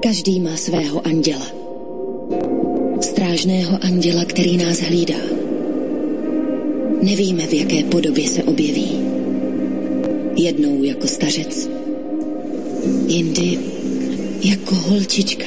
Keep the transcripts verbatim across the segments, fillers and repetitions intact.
Každý má svého anděla. Strážného anděla, který nás hlídá. Nevíme, v jaké podobě se objeví. Jednou jako stařec, jindy jako holčička.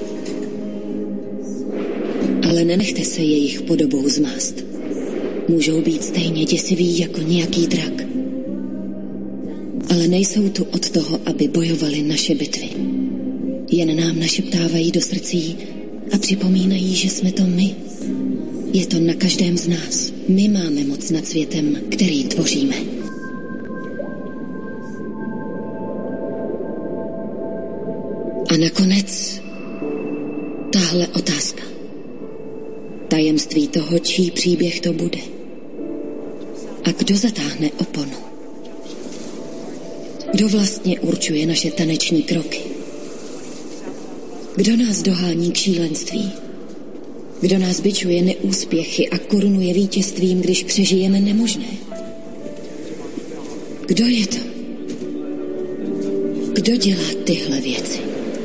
Ale nenechte se jejich podobou zmást. Můžou být stejně děsiví jako nějaký drak. Ale nejsou tu od toho, aby bojovali naše bitvy. Jen nám našeptávají do srdcí a připomínají, že jsme to my. Je to na každém z nás. My máme moc nad světem, který tvoříme. A nakonec tahle otázka. Tajemství toho, čí příběh to bude. A kdo zatáhne oponu? Kdo vlastně určuje naše taneční kroky? Kdo nás dohání k šílenství? Kdo nás bičuje neúspěchy a korunuje vítězstvím, když přežijeme nemožné? Kdo je to? Kdo dělá tyhle věci?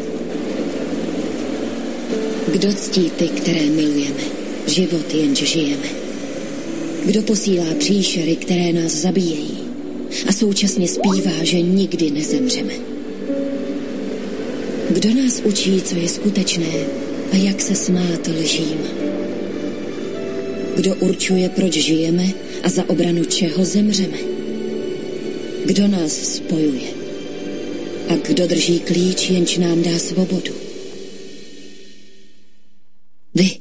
Kdo ctí ty, které milujeme? Život jenže žijeme. Kdo posílá příšery, které nás zabíjejí a současně zpívá, že nikdy nezemřeme? Kdo nás učí, co je skutečné a jak se smát lžím? Kdo určuje, proč žijeme a za obranu čeho zemřeme? Kdo nás spojuje? A kdo drží klíč, jenž nám dá svobodu? Vy.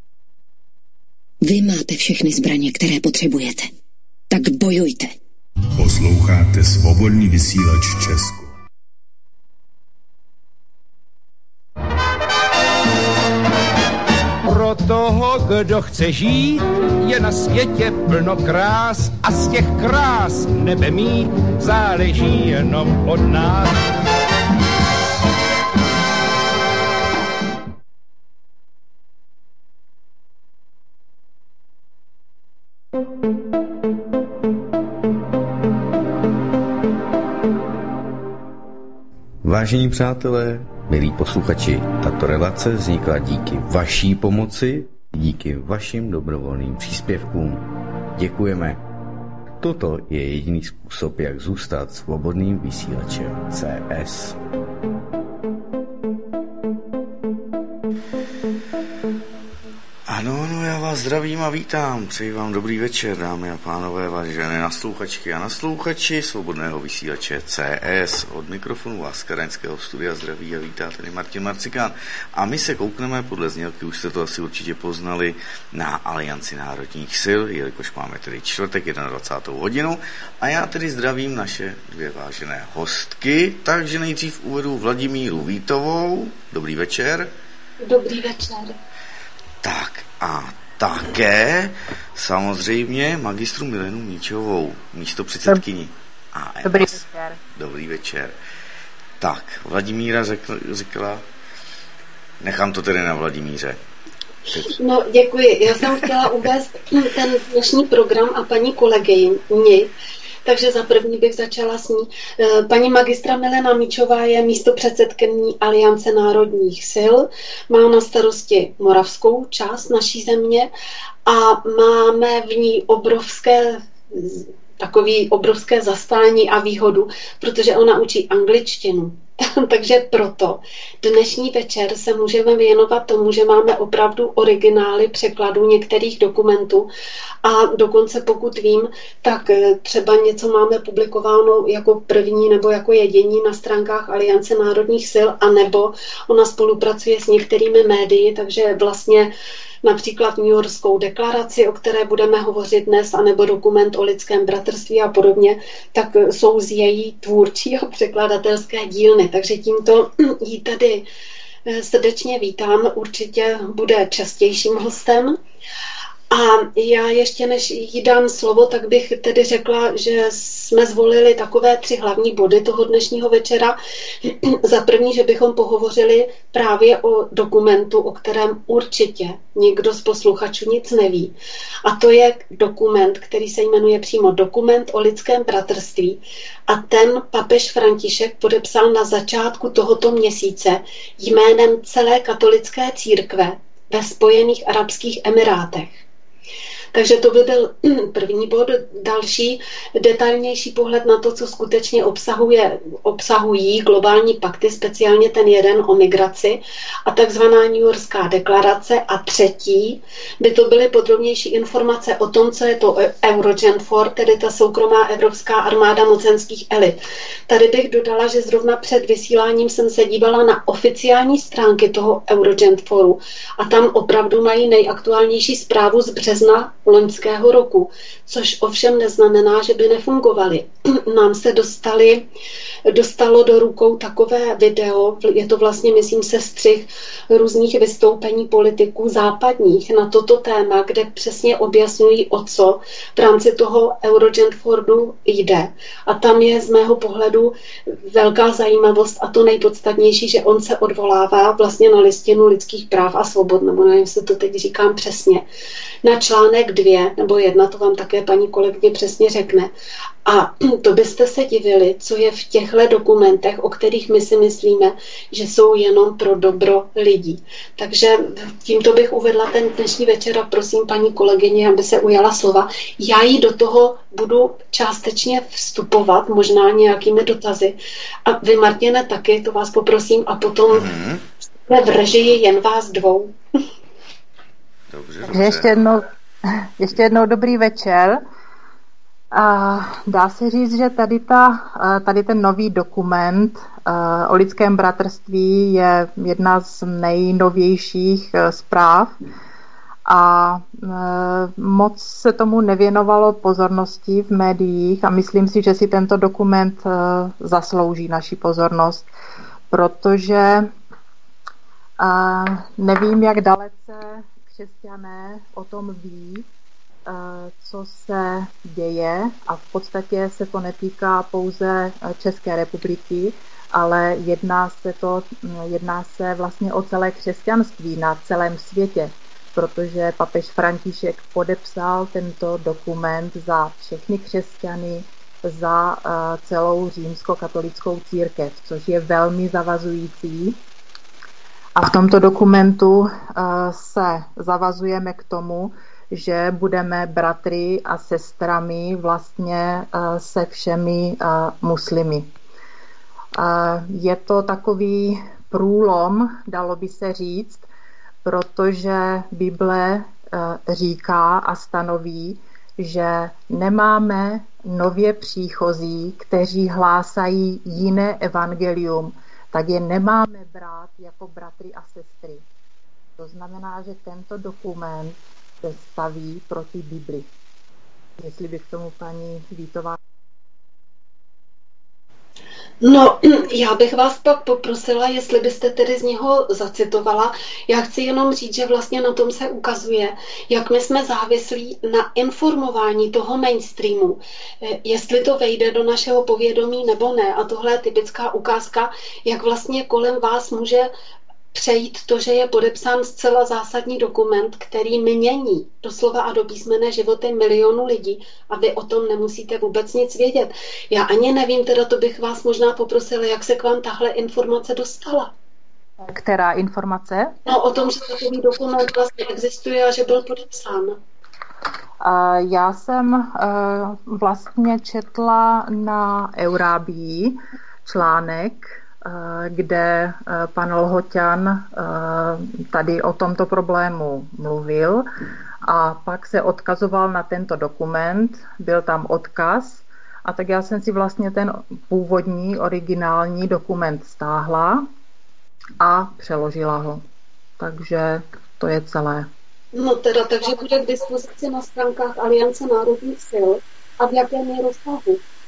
Vy máte všechny zbraně, které potřebujete. Tak bojujte. Posloucháte Svobodný vysílač Česko. Pro toho, kdo chce žít, je na světě plno krás a z těch krás nebe mít záleží jenom od nás. Vážení přátelé, milí posluchači, tato relace vznikla díky vaší pomoci, díky vašim dobrovolným příspěvkům. Děkujeme. Toto je jediný způsob, jak zůstat svobodným vysílačem C S. Ano, ano, já vás zdravím a vítám. Přeji vám dobrý večer, dámy a pánové, vážené naslouchačky a naslouchači svobodného vysílače C S. Od mikrofonu vás z Karaňského studia zdraví a vítá tady Martin Marcikán. A my se koukneme, podle znělky už jste to asi určitě poznali, na Alianci národních sil, jelikož máme tedy čtvrtek dvacátou první hodinu. A já tedy zdravím naše dvě vážené hostky, takže nejdřív uvedu Vladimíru Vítovou. Dobrý večer. Dobrý večer. Tak a také samozřejmě magistru Milenu Míčovou, místopředsedkyni A M S. Dobrý večer. Dobrý večer. Tak, Vladimíra řekl, řekla, nechám to tedy na Vladimíře. No, děkuji. Já jsem chtěla uvést ten dnešní program a paní kolegyni. Takže za první bych začala s ní. Paní magistra Milena Míčová je místopředsedkyní Aliance národních sil, má na starosti moravskou část naší země a máme v ní obrovské takový obrovské zastání a výhodu, protože ona učí angličtinu. Takže proto dnešní večer se můžeme věnovat tomu, že máme opravdu originály překladů některých dokumentů a dokonce pokud vím, tak třeba něco máme publikováno jako první nebo jako jediní na stránkách Aliance národních sil, anebo ona spolupracuje s některými médii, takže vlastně například New Yorkskou deklaraci, o které budeme hovořit dnes, anebo dokument o lidském bratrství a podobně, tak jsou z její tvůrčí a překladatelské dílny. Takže tímto jí tady srdečně vítám, určitě bude častějším hostem. A já ještě než jí dám slovo, tak bych tedy řekla, že jsme zvolili takové tři hlavní body toho dnešního večera. Za první, že bychom pohovořili právě o dokumentu, o kterém určitě nikdo z posluchačů nic neví. A to je dokument, který se jmenuje přímo Dokument o lidském bratrství. A ten papež František podepsal na začátku tohoto měsíce jménem celé katolické církve ve Spojených arabských emirátech. Takže to by byl první bod. Další detailnější pohled na to, co skutečně obsahuje, obsahují globální pakty, speciálně ten jeden o migraci a takzvaná New Yorkská deklarace. A třetí by to byly podrobnější informace o tom, co je to Eurogenfor, tedy ta soukromá evropská armáda mocenských elit. Tady bych dodala, že zrovna před vysíláním jsem se dívala na oficiální stránky toho Eurogenforu a tam opravdu mají nejaktuálnější zprávu z března loňského roku, což ovšem neznamená, že by nefungovaly. Nám se dostali, dostalo do rukou takové video, je to vlastně, myslím, sestřih různých vystoupení politiků západních na toto téma, kde přesně objasňují, o co v rámci toho Eurogenforu jde. A tam je z mého pohledu velká zajímavost a to nejpodstatnější, že on se odvolává vlastně na listinu lidských práv a svobod, nebo nevím, jestli to teď říkám přesně, na článek dvě nebo jedna, to vám také paní kolegyně přesně řekne. A to byste se divili, co je v těchto dokumentech, o kterých my si myslíme, že jsou jenom pro dobro lidí. Takže tímto bych uvedla ten dnešní večer a prosím paní kolegyně, aby se ujala slova. Já jí do toho budu částečně vstupovat, možná nějakými dotazy. A vy, Martěne, taky, to vás poprosím, a potom mm-hmm. v režii jen vás dvou. Dobře, dobře. Ještě jednou, ještě jednou dobrý večer. A dá se říct, že tady, ta, tady ten nový dokument o lidském bratrství je jedna z nejnovějších zpráv a moc se tomu nevěnovalo pozornosti v médiích a myslím si, že si tento dokument zaslouží naši pozornost, protože nevím, jak dalece křesťané o tom ví, co se děje, a v podstatě se to netýká pouze České republiky, ale jedná se, to, jedná se vlastně o celé křesťanství na celém světě, protože papež František podepsal tento dokument za všechny křesťany, za celou římskokatolickou církev, což je velmi zavazující. A v tomto dokumentu se zavazujeme k tomu, že budeme bratry a sestrami vlastně se všemi muslimy. Je to takový průlom, dalo by se říct, protože Bible říká a stanoví, že nemáme nově příchozí, kteří hlásají jiné evangelium, tak je nemáme brát jako bratry a sestry. To znamená, že tento dokument se staví proti Bibli. Jestli by k tomu paní Vítová... No, já bych vás pak poprosila, jestli byste tedy z něho zacitovala. Já chci jenom říct, že vlastně na tom se ukazuje, jak my jsme závislí na informování toho mainstreamu, jestli to vejde do našeho povědomí nebo ne. A tohle je typická ukázka, jak vlastně kolem vás může přejít to, že je podepsán zcela zásadní dokument, který mění doslova a do písmene životy milionů lidí a vy o tom nemusíte vůbec nic vědět. Já ani nevím, teda to bych vás možná poprosila, jak se k vám tahle informace dostala. Která informace? No o tom, že takový dokument vlastně existuje a že byl podepsán. Já jsem vlastně četla na Eurábii článek, kde pan Lhoťan tady o tomto problému mluvil a pak se odkazoval na tento dokument, byl tam odkaz a tak já jsem si vlastně ten původní, originální dokument stáhla a přeložila ho. Takže to je celé. No teda, takže bude k dispozici na stránkách Aliance národních sil a v jakém je rozsahu?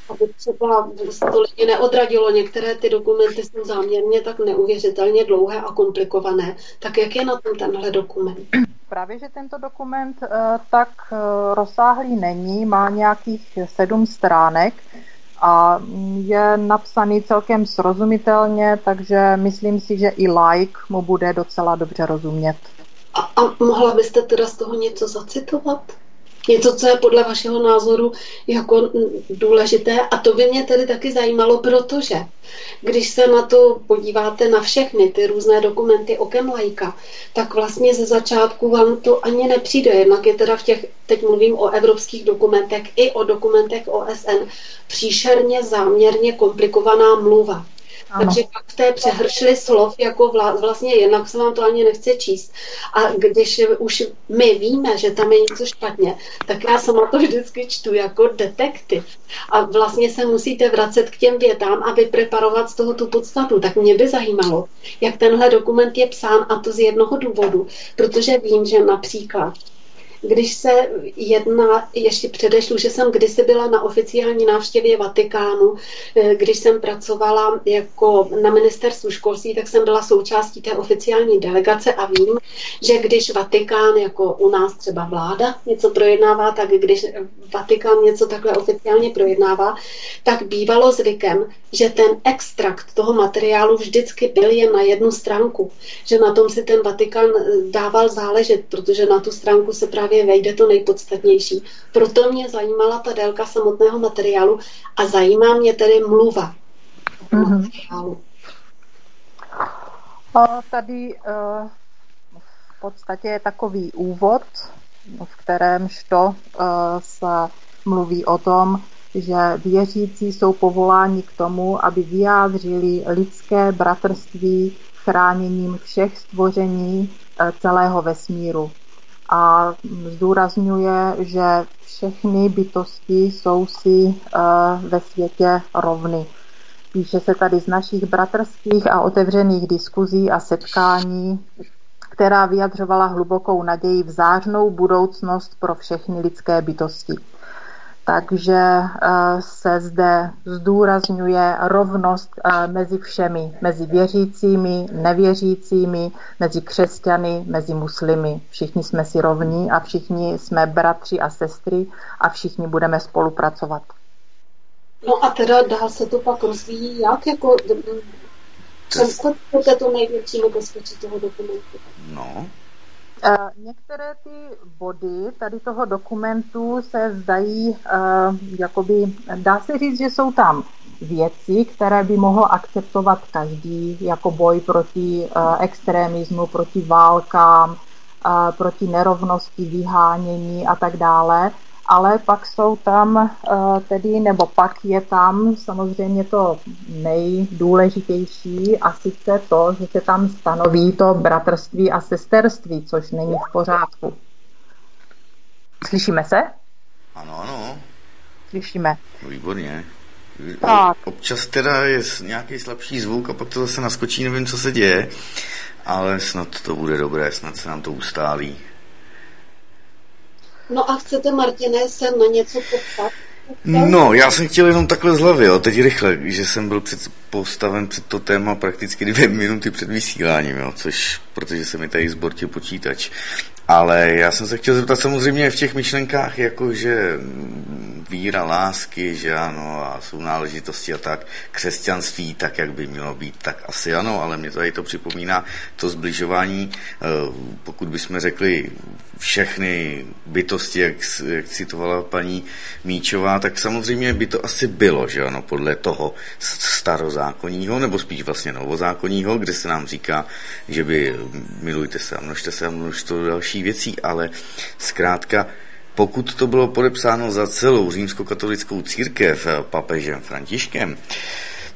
aby třeba to lidi neodradilo. Některé ty dokumenty jsou záměrně tak neuvěřitelně dlouhé a komplikované. Tak jak je na tom tenhle dokument? Právě, že tento dokument tak rozsáhlý není, má nějakých sedm stránek a je napsaný celkem srozumitelně, takže myslím si, že i laik mu bude docela dobře rozumět. A, a mohla byste teda z toho něco zacitovat? Něco, co je podle vašeho názoru jako důležité. A to by mě tedy taky zajímalo, protože když se na to podíváte na všechny ty různé dokumenty okem laika, tak vlastně ze začátku vám to ani nepřijde. Jednak je teda v těch, teď mluvím o evropských dokumentech i o dokumentech O S N, příšerně záměrně komplikovaná mluva. Ano. Takže pak v té přehršli slov, jako vla, vlastně jednak se vám to ani nechce číst. A když už my víme, že tam je něco špatně, tak já sama to vždycky čtu jako detektiv. A vlastně se musíte vracet k těm větám a vypreparovat z toho tu podstatu. Tak mě by zajímalo, jak tenhle dokument je psán, a to z jednoho důvodu. Protože vím, že například když se jedná, ještě předešlu, že jsem kdysi byla na oficiální návštěvě Vatikánu, když jsem pracovala jako na ministerstvu školství, tak jsem byla součástí té oficiální delegace a vím, že když Vatikán, jako u nás třeba vláda, něco projednává, tak když Vatikán něco takhle oficiálně projednává, tak bývalo zvykem, že ten extrakt toho materiálu vždycky byl jen na jednu stránku. Že na tom si ten Vatikán dával záležet, protože na tu stránku se právě vejde to nejpodstatnější. Proto mě zajímala ta délka samotného materiálu a zajímá mě tedy mluva mm-hmm. materiálu. A tady uh, v podstatě je takový úvod, v kterémž to uh, se mluví o tom, že věřící jsou povoláni k tomu, aby vyjádřili lidské bratrství chráněním všech stvoření celého vesmíru. A zdůrazňuje, že všechny bytosti jsou si ve světě rovny. Píše se tady z našich bratrských a otevřených diskuzí a setkání, která vyjadřovala hlubokou naději v zářnou budoucnost pro všechny lidské bytosti. Takže se zde zdůrazňuje rovnost mezi všemi, mezi věřícími, nevěřícími, mezi křesťany, mezi muslimy. Všichni jsme si rovní a všichni jsme bratři a sestry a všichni budeme spolupracovat. No a teda dál se to pak rozvíjí jak? Jako, často je to největší nebezpečí toho dokumentu? No. Některé ty body tady toho dokumentu se zdají, uh, jakoby, dá se říct, že jsou tam věci, které by mohl akceptovat každý, jako boj proti uh, extremismu, proti válkám, uh, proti nerovnosti, vyhánění a tak dále. Ale pak jsou tam uh, tedy, nebo pak je tam samozřejmě to nejdůležitější a sice to, že se tam stanoví to bratrství a sesterství, což není v pořádku. Slyšíme se? Ano, ano. Slyšíme. Výborně. Tak. Občas teda je nějaký slabší zvuk a pak to zase naskočí, nevím, co se děje, ale snad to bude dobré, snad se nám to ustálí. No a chcete, Martine, se na něco poptat? No, já jsem chtěl jenom takhle z hlavy, jo, teď rychle, že jsem byl před, postaven před to téma prakticky dvě minuty před vysíláním, jo, což, protože se mi tady zbortil počítač. Ale já jsem se chtěl zeptat samozřejmě v těch myšlenkách, jakože víra, lásky, že ano, a jsou náležitosti a tak, křesťanství tak, jak by mělo být, tak asi ano, ale mě tady to připomíná to zbližování, pokud bychom řekli všechny bytosti, jak, jak citovala paní Míčová, tak samozřejmě by to asi bylo, že ano, podle toho starozákonního, nebo spíš vlastně novozákonního, kde se nám říká, že by milujte se a množte se a množstvo další věcí, ale zkrátka, pokud to bylo podepsáno za celou římskokatolickou církev papežem Františkem,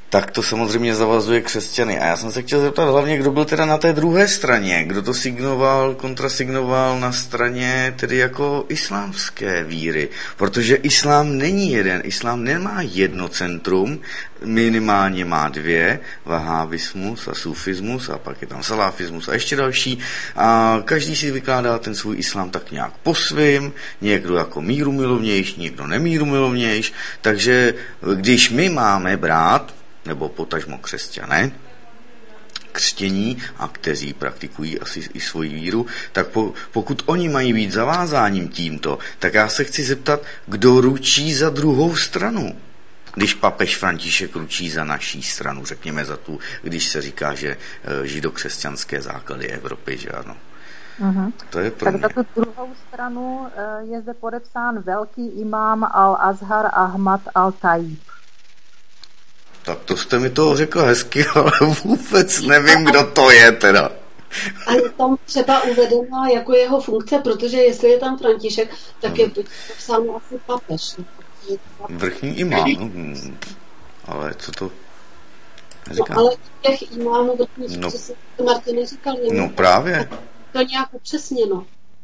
tak to samozřejmě zavazuje křesťany. A já jsem se chtěl zeptat hlavně, kdo byl teda na té druhé straně, kdo to signoval, kontrasignoval na straně tedy jako islámské víry. Protože islám není jeden, islám nemá jedno centrum, minimálně má dvě, vahávismus a sufismus a pak je tam salafismus a ještě další. A každý si vykládá ten svůj islám tak nějak po svým, někdo jako mírumilovnější, někdo nemírumilovnější. Takže když my máme brát, nebo potažmo křesťané, křtění a kteří praktikují asi i svoji víru, tak po, pokud oni mají být zavázáním tímto, tak já se chci zeptat, kdo ručí za druhou stranu. Když papež František ručí za naší stranu, řekněme za tu, když se říká, že židokřesťanské základy Evropy, že ano. Uh-huh. To je pro tak mě. za tu druhou stranu je zde podepsán velký imám Al-Azhar Ahmad Al-Tajib. Tak to jste mi toho řekl hezky, ale vůbec nevím, kdo to je teda. A je tam třeba uvedena jako jeho funkce, protože jestli je tam František, tak je sám asi papež. Vrchní imám, no, ale co to říká? No, ale těch imámů vrchních, no, co se Martiny říkal, no právě. To nějak upřesněno.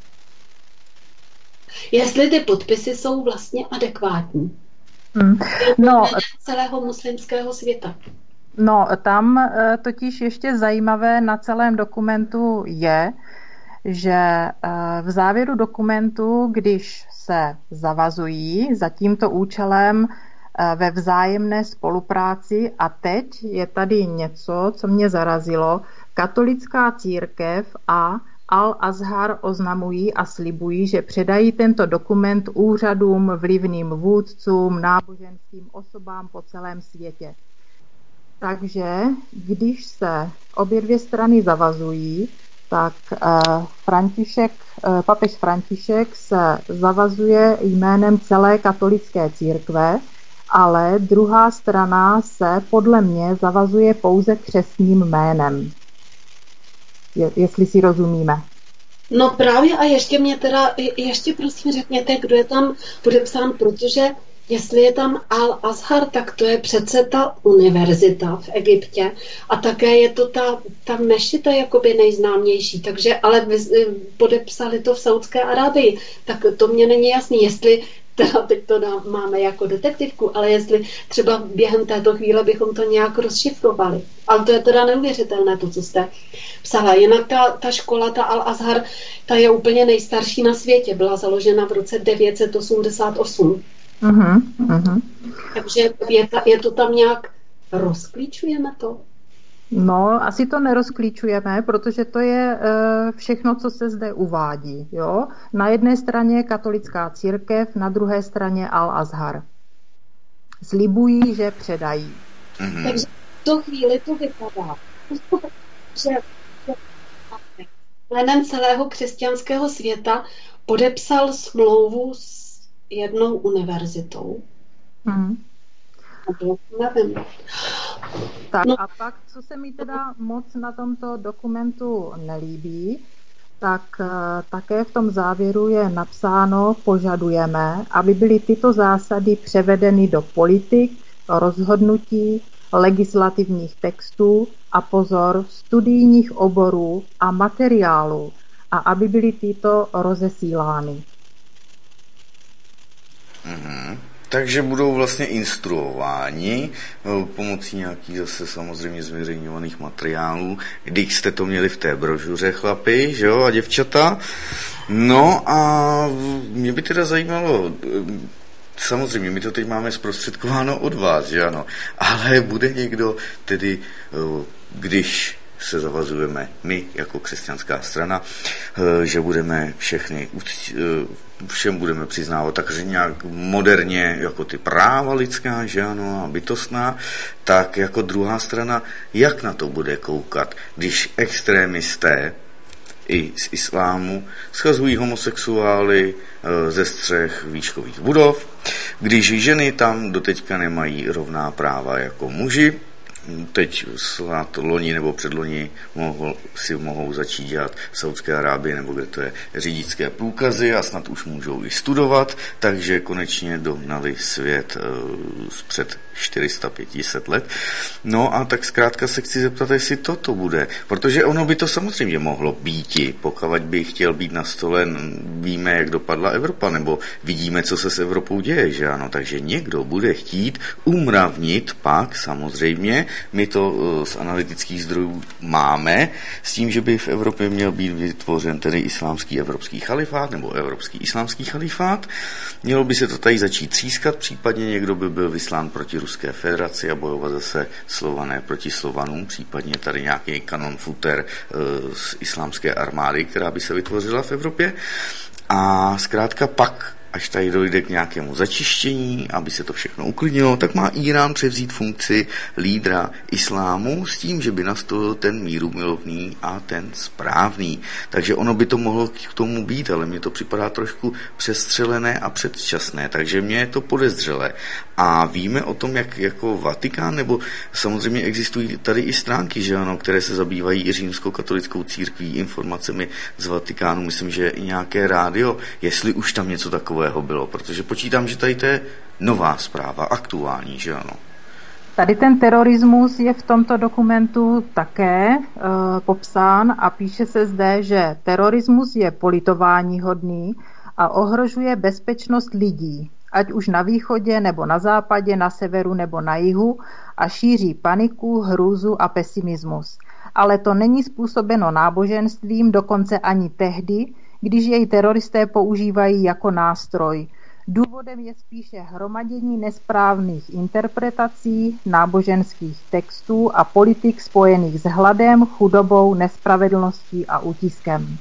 Jestli ty podpisy jsou vlastně adekvátní. Hmm. No, celého muslimského světa. No, tam totiž ještě zajímavé na celém dokumentu je, že v závěru dokumentu, když se zavazují za tímto účelem ve vzájemné spolupráci, a teď je tady něco, co mě zarazilo, katolická církev a Al-Azhar oznamují a slibují, že předají tento dokument úřadům, vlivným vůdcům, náboženským osobám po celém světě. Takže když se obě dvě strany zavazují, tak František, papež František se zavazuje jménem celé katolické církve, ale druhá strana se podle mě zavazuje pouze křestním jménem. Je, jestli si rozumíme. No právě a ještě mě teda, ještě prosím řekněte, kdo je tam podepsán, protože jestli je tam Al-Azhar, tak to je přece ta univerzita v Egyptě a také je to ta, ta mešita jakoby nejznámější, takže ale podepsali to v Saudské Arábii, tak to mě není jasný, jestli teda teď to dám, máme jako detektivku, ale jestli třeba během této chvíle bychom to nějak rozšifrovali. Ale to je teda neuvěřitelné, to, co jste psala. Jinak ta, ta škola, ta Al-Azhar, ta je úplně nejstarší na světě. Byla založena v roce devět set osmdesát osm. Uh-huh, uh-huh. Takže je, ta, je to tam nějak, rozklíčujeme to? No, asi to nerozklíčujeme, protože to je e, všechno, co se zde uvádí. Jo? Na jedné straně katolická církev, na druhé straně Al-Azhar. Slibují, že předají. Mm-hmm. Takže v tu chvíli to vypadá, že jménem celého křesťanského světa podepsal smlouvu s jednou univerzitou. Mm. Nevím. Tak no. A pak, co se mi teda moc na tomto dokumentu nelíbí, tak také v tom závěru je napsáno, požadujeme, aby byly tyto zásady převedeny do politik, rozhodnutí, legislativních textů a pozor, studijních oborů a materiálů a aby byly tyto rozesílány. Mhm. Takže budou vlastně instruováni pomocí nějakých zase samozřejmě zveřejňovaných materiálů. Když jste to měli v té brožuře, chlapi, že jo, a děvčata. No a mě by teda zajímalo, samozřejmě my to teď máme zprostředkováno od vás, že ano, ale bude někdo tedy, když se zavazujeme my jako křesťanská strana, že budeme všechny všem budeme přiznávat takže nějak moderně jako ty práva lidská, že ano, a bytostná, tak jako druhá strana, jak na to bude koukat, když extrémisté i z islámu schazují homosexuály ze střech výškových budov, když ženy tam doteďka nemají rovná práva jako muži, teď snad loni nebo předloni mohou, si mohou začít dělat v Saudské Arábii, nebo kde to je, řidičské průkazy a snad už můžou i studovat, takže konečně dohnali svět uh, před čtyři sta pět set let. No a tak zkrátka se chci zeptat, jestli toto bude, protože ono by to samozřejmě mohlo býti, pokud by chtěl být na stole, víme, jak dopadla Evropa, nebo vidíme, co se s Evropou děje, že ano, takže někdo bude chtít umravnit pak samozřejmě, my to z analytických zdrojů máme, s tím, že by v Evropě měl být vytvořen tedy islámský evropský chalifát nebo evropský islámský chalifát. Mělo by se to tady začít třískat, případně někdo by byl vyslán proti Ruské federaci a bojovat zase Slované proti Slovanům, případně tady nějaký kanon futer z islámské armády, která by se vytvořila v Evropě. A zkrátka pak, až tady dojde k nějakému začištění, aby se to všechno uklidnilo, tak má Irán převzít funkci lídra islámu s tím, že by nastolil ten mírumilovný a ten správný. Takže ono by to mohlo k tomu být, ale mně to připadá trošku přestřelené a předčasné, takže mně je to podezřelé. A víme o tom, jak jako Vatikán, nebo samozřejmě existují tady i stránky, že ano, které se zabývají i římskokatolickou církví, informacemi z Vatikánu, myslím, že i nějaké rádio, jestli už tam něco takového bylo, protože počítám, že tady to je nová zpráva, aktuální, že ano. Tady ten terorismus je v tomto dokumentu také e, popsán a píše se zde, že terorismus je politováníhodný a ohrožuje bezpečnost lidí, ať už na východě nebo na západě, na severu nebo na jihu a šíří paniku, hrůzu a pesimismus. Ale to není způsobeno náboženstvím, dokonce ani tehdy, když jej teroristé používají jako nástroj. Důvodem je spíše hromadění nesprávných interpretací, náboženských textů a politik spojených s hladem, chudobou, nespravedlností a útiskem.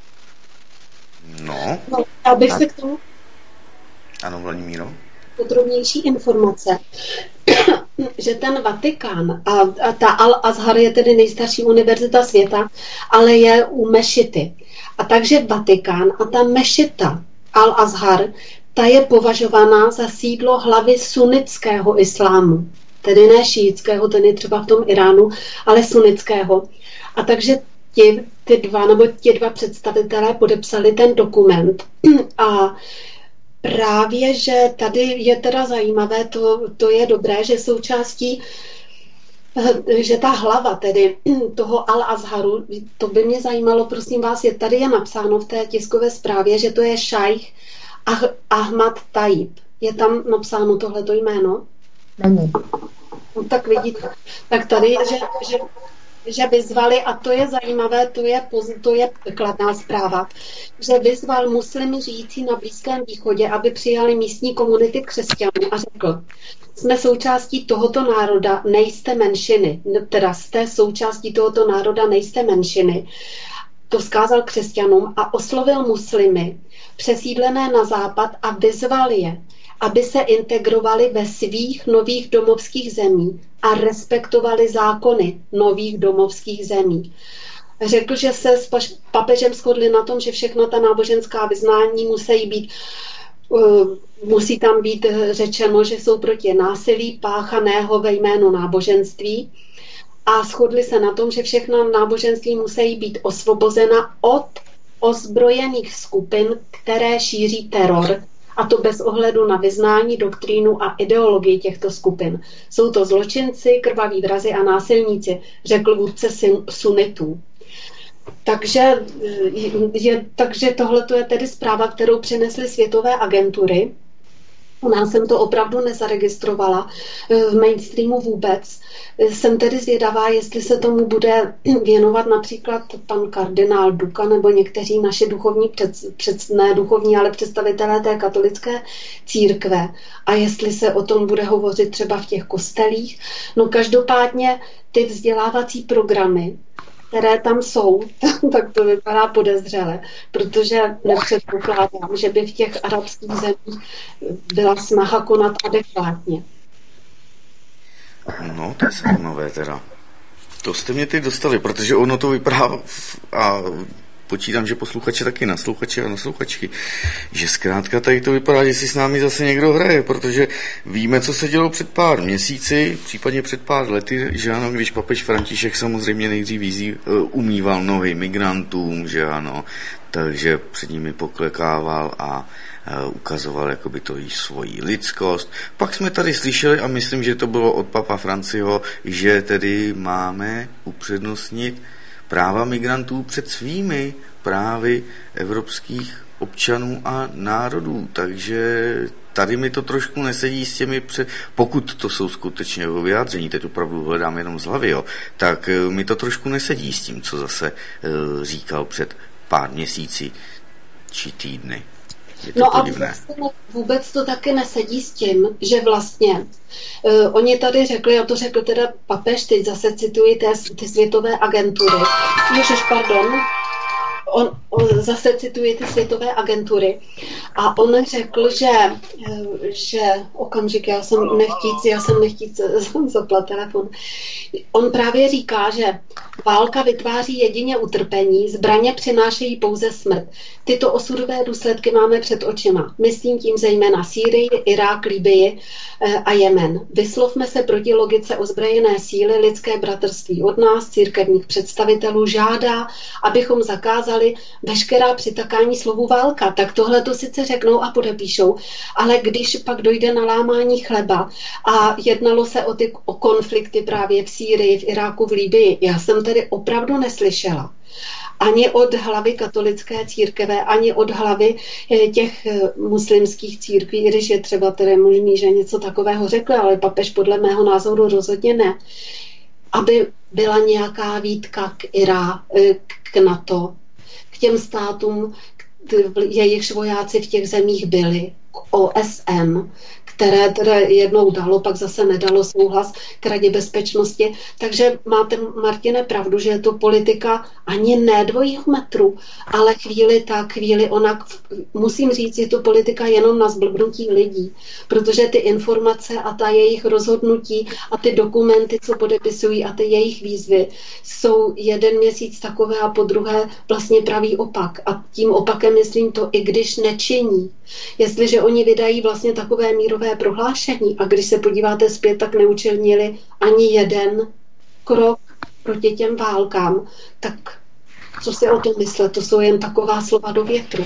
No. no abych se k tomu... Ano, Vladimíro. Podrobnější informace, že ten Vatikán a, a ta Al-Azhar je tedy nejstarší univerzita světa, ale je u mešity. A takže Vatikán a ta mešita Al-Azhar, ta je považovaná za sídlo hlavy sunnického islámu. Tedy ne šíitského, ten je třeba v tom Iránu, ale sunnického. A takže ti, ty dva, nebo ti dva představitelé podepsali ten dokument a právě, že tady je teda zajímavé, to, to je dobré, že součástí, že ta hlava tedy toho Al-Azharu, to by mě zajímalo, prosím vás, je tady je napsáno v té tiskové zprávě, že to je šajch Ah- Ahmad Tajib. Je tam napsáno tohleto jméno? Není. No, tak vidíte, tak tady je, že, že že vyzvali, a to je zajímavé, to je, to je kladná zpráva, že vyzval muslimy žijící na Blízkém východě, aby přijali místní komunity křesťanů a řekl, jsme součástí tohoto národa, nejste menšiny, teda jste součástí tohoto národa, nejste menšiny. To vzkázal křesťanům a oslovil muslimy přesídlené na západ a vyzval je, aby se integrovali ve svých nových domovských zemí a respektovali zákony nových domovských zemí. Řekl, že se s papežem shodli na tom, že všechna ta náboženská vyznání musí být, uh, musí tam být řečeno, že jsou proti násilí páchaného ve jménu náboženství a shodli se na tom, že všechna náboženství musí být osvobozena od ozbrojených skupin, které šíří teror, a to bez ohledu na vyznání, doktrínu a ideologii těchto skupin. Jsou to zločinci, krvaví vrazi a násilníci, řekl vůdce sunitů. Takže, je, takže tohle je tedy zpráva, kterou přinesly světové agentury. U nás jsem to opravdu nezaregistrovala v mainstreamu vůbec. Jsem tedy zvědavá, jestli se tomu bude věnovat například pan kardinál Duka nebo někteří naši duchovní, před, před, ne duchovní, ale představitelé té katolické církve. A jestli se o tom bude hovořit třeba v těch kostelích. No každopádně ty vzdělávací programy, které tam jsou, tak to vypadá podezřele, protože nepředpokládám, že by v těch arabských zemích byla snaha konat adekvátně. No, to je zajímavé teda. To jste mě teď dostali, protože ono to vypadá a počítám, že posluchače taky, naslouchače a naslouchačky, že zkrátka tady to vypadá, že si s námi zase někdo hraje, protože víme, co se dělo před pár měsíci, případně před pár lety, že ano, když papež František samozřejmě nejdřív vízí, umýval nohy migrantům, že ano, takže před nimi poklekával a ukazoval jakoby to jí svoji lidskost. Pak jsme tady slyšeli, a myslím, že to bylo od papa Franciho, že tedy máme upřednostnit práva migrantů před svými právy evropských občanů a národů. Takže tady mi to trošku nesedí s těmi, před... pokud to jsou skutečně vyjádření, teď opravdu hledám jenom z hlavy, jo, tak mi to trošku nesedí s tím, co zase uh, říkal před pár měsíci či týdny. No podivné. A vůbec, vůbec to taky nesedí s tím, že vlastně uh, oni tady řekli, a to řekl teda papež, teď zase cituji ty, ty světové agentury, ježiš, pardon, on, on zase cituje ty světové agentury a on řekl, že, že okamžik, já jsem nechtíc, já jsem nechtíc zaplat telefon. On právě říká, že válka vytváří jedině utrpení, zbraně přinášejí pouze smrt. Tyto osudové důsledky máme před očima. Myslím tím zejména Sýrii, Irák, Libyi a Jemen. Vyslovme se proti logice ozbrojené síly, lidské bratrství od nás, církevních představitelů, žádá, abychom zakázali veškerá přitakání slovu válka. Tak tohle to sice řeknou a podepíšou, ale když pak dojde na lámání chleba a jednalo se o ty o konflikty právě v Sýrii, v Iráku, v Libyi, já jsem tedy opravdu neslyšela ani od hlavy katolické církve, ani od hlavy těch muslimských církví, i když je třeba tedy možný, že něco takového řekl, ale papež podle mého názoru rozhodně ne, aby byla nějaká výtka k Irá, k NATO, k těm státům, jejichž vojáci v těch zemích byli, k O S N, které teda jednou dalo, pak zase nedalo souhlas k Radě bezpečnosti. Takže máte, Martine, pravdu, že je to politika ani ne dvojího metru, ale chvíli tak, chvíli onak. Musím říct, je to politika jenom na zblbnutí lidí, protože ty informace a ta jejich rozhodnutí a ty dokumenty, co podepisují a ty jejich výzvy jsou jeden měsíc takové a po druhé vlastně pravý opak. A tím opakem myslím to, i když nečiní. Jestliže oni vydají vlastně takové mírové prohlášení a když se podíváte zpět, tak neučinili ani jeden krok proti těm válkám, tak co si o tom myslet? To jsou jen taková slova do větru.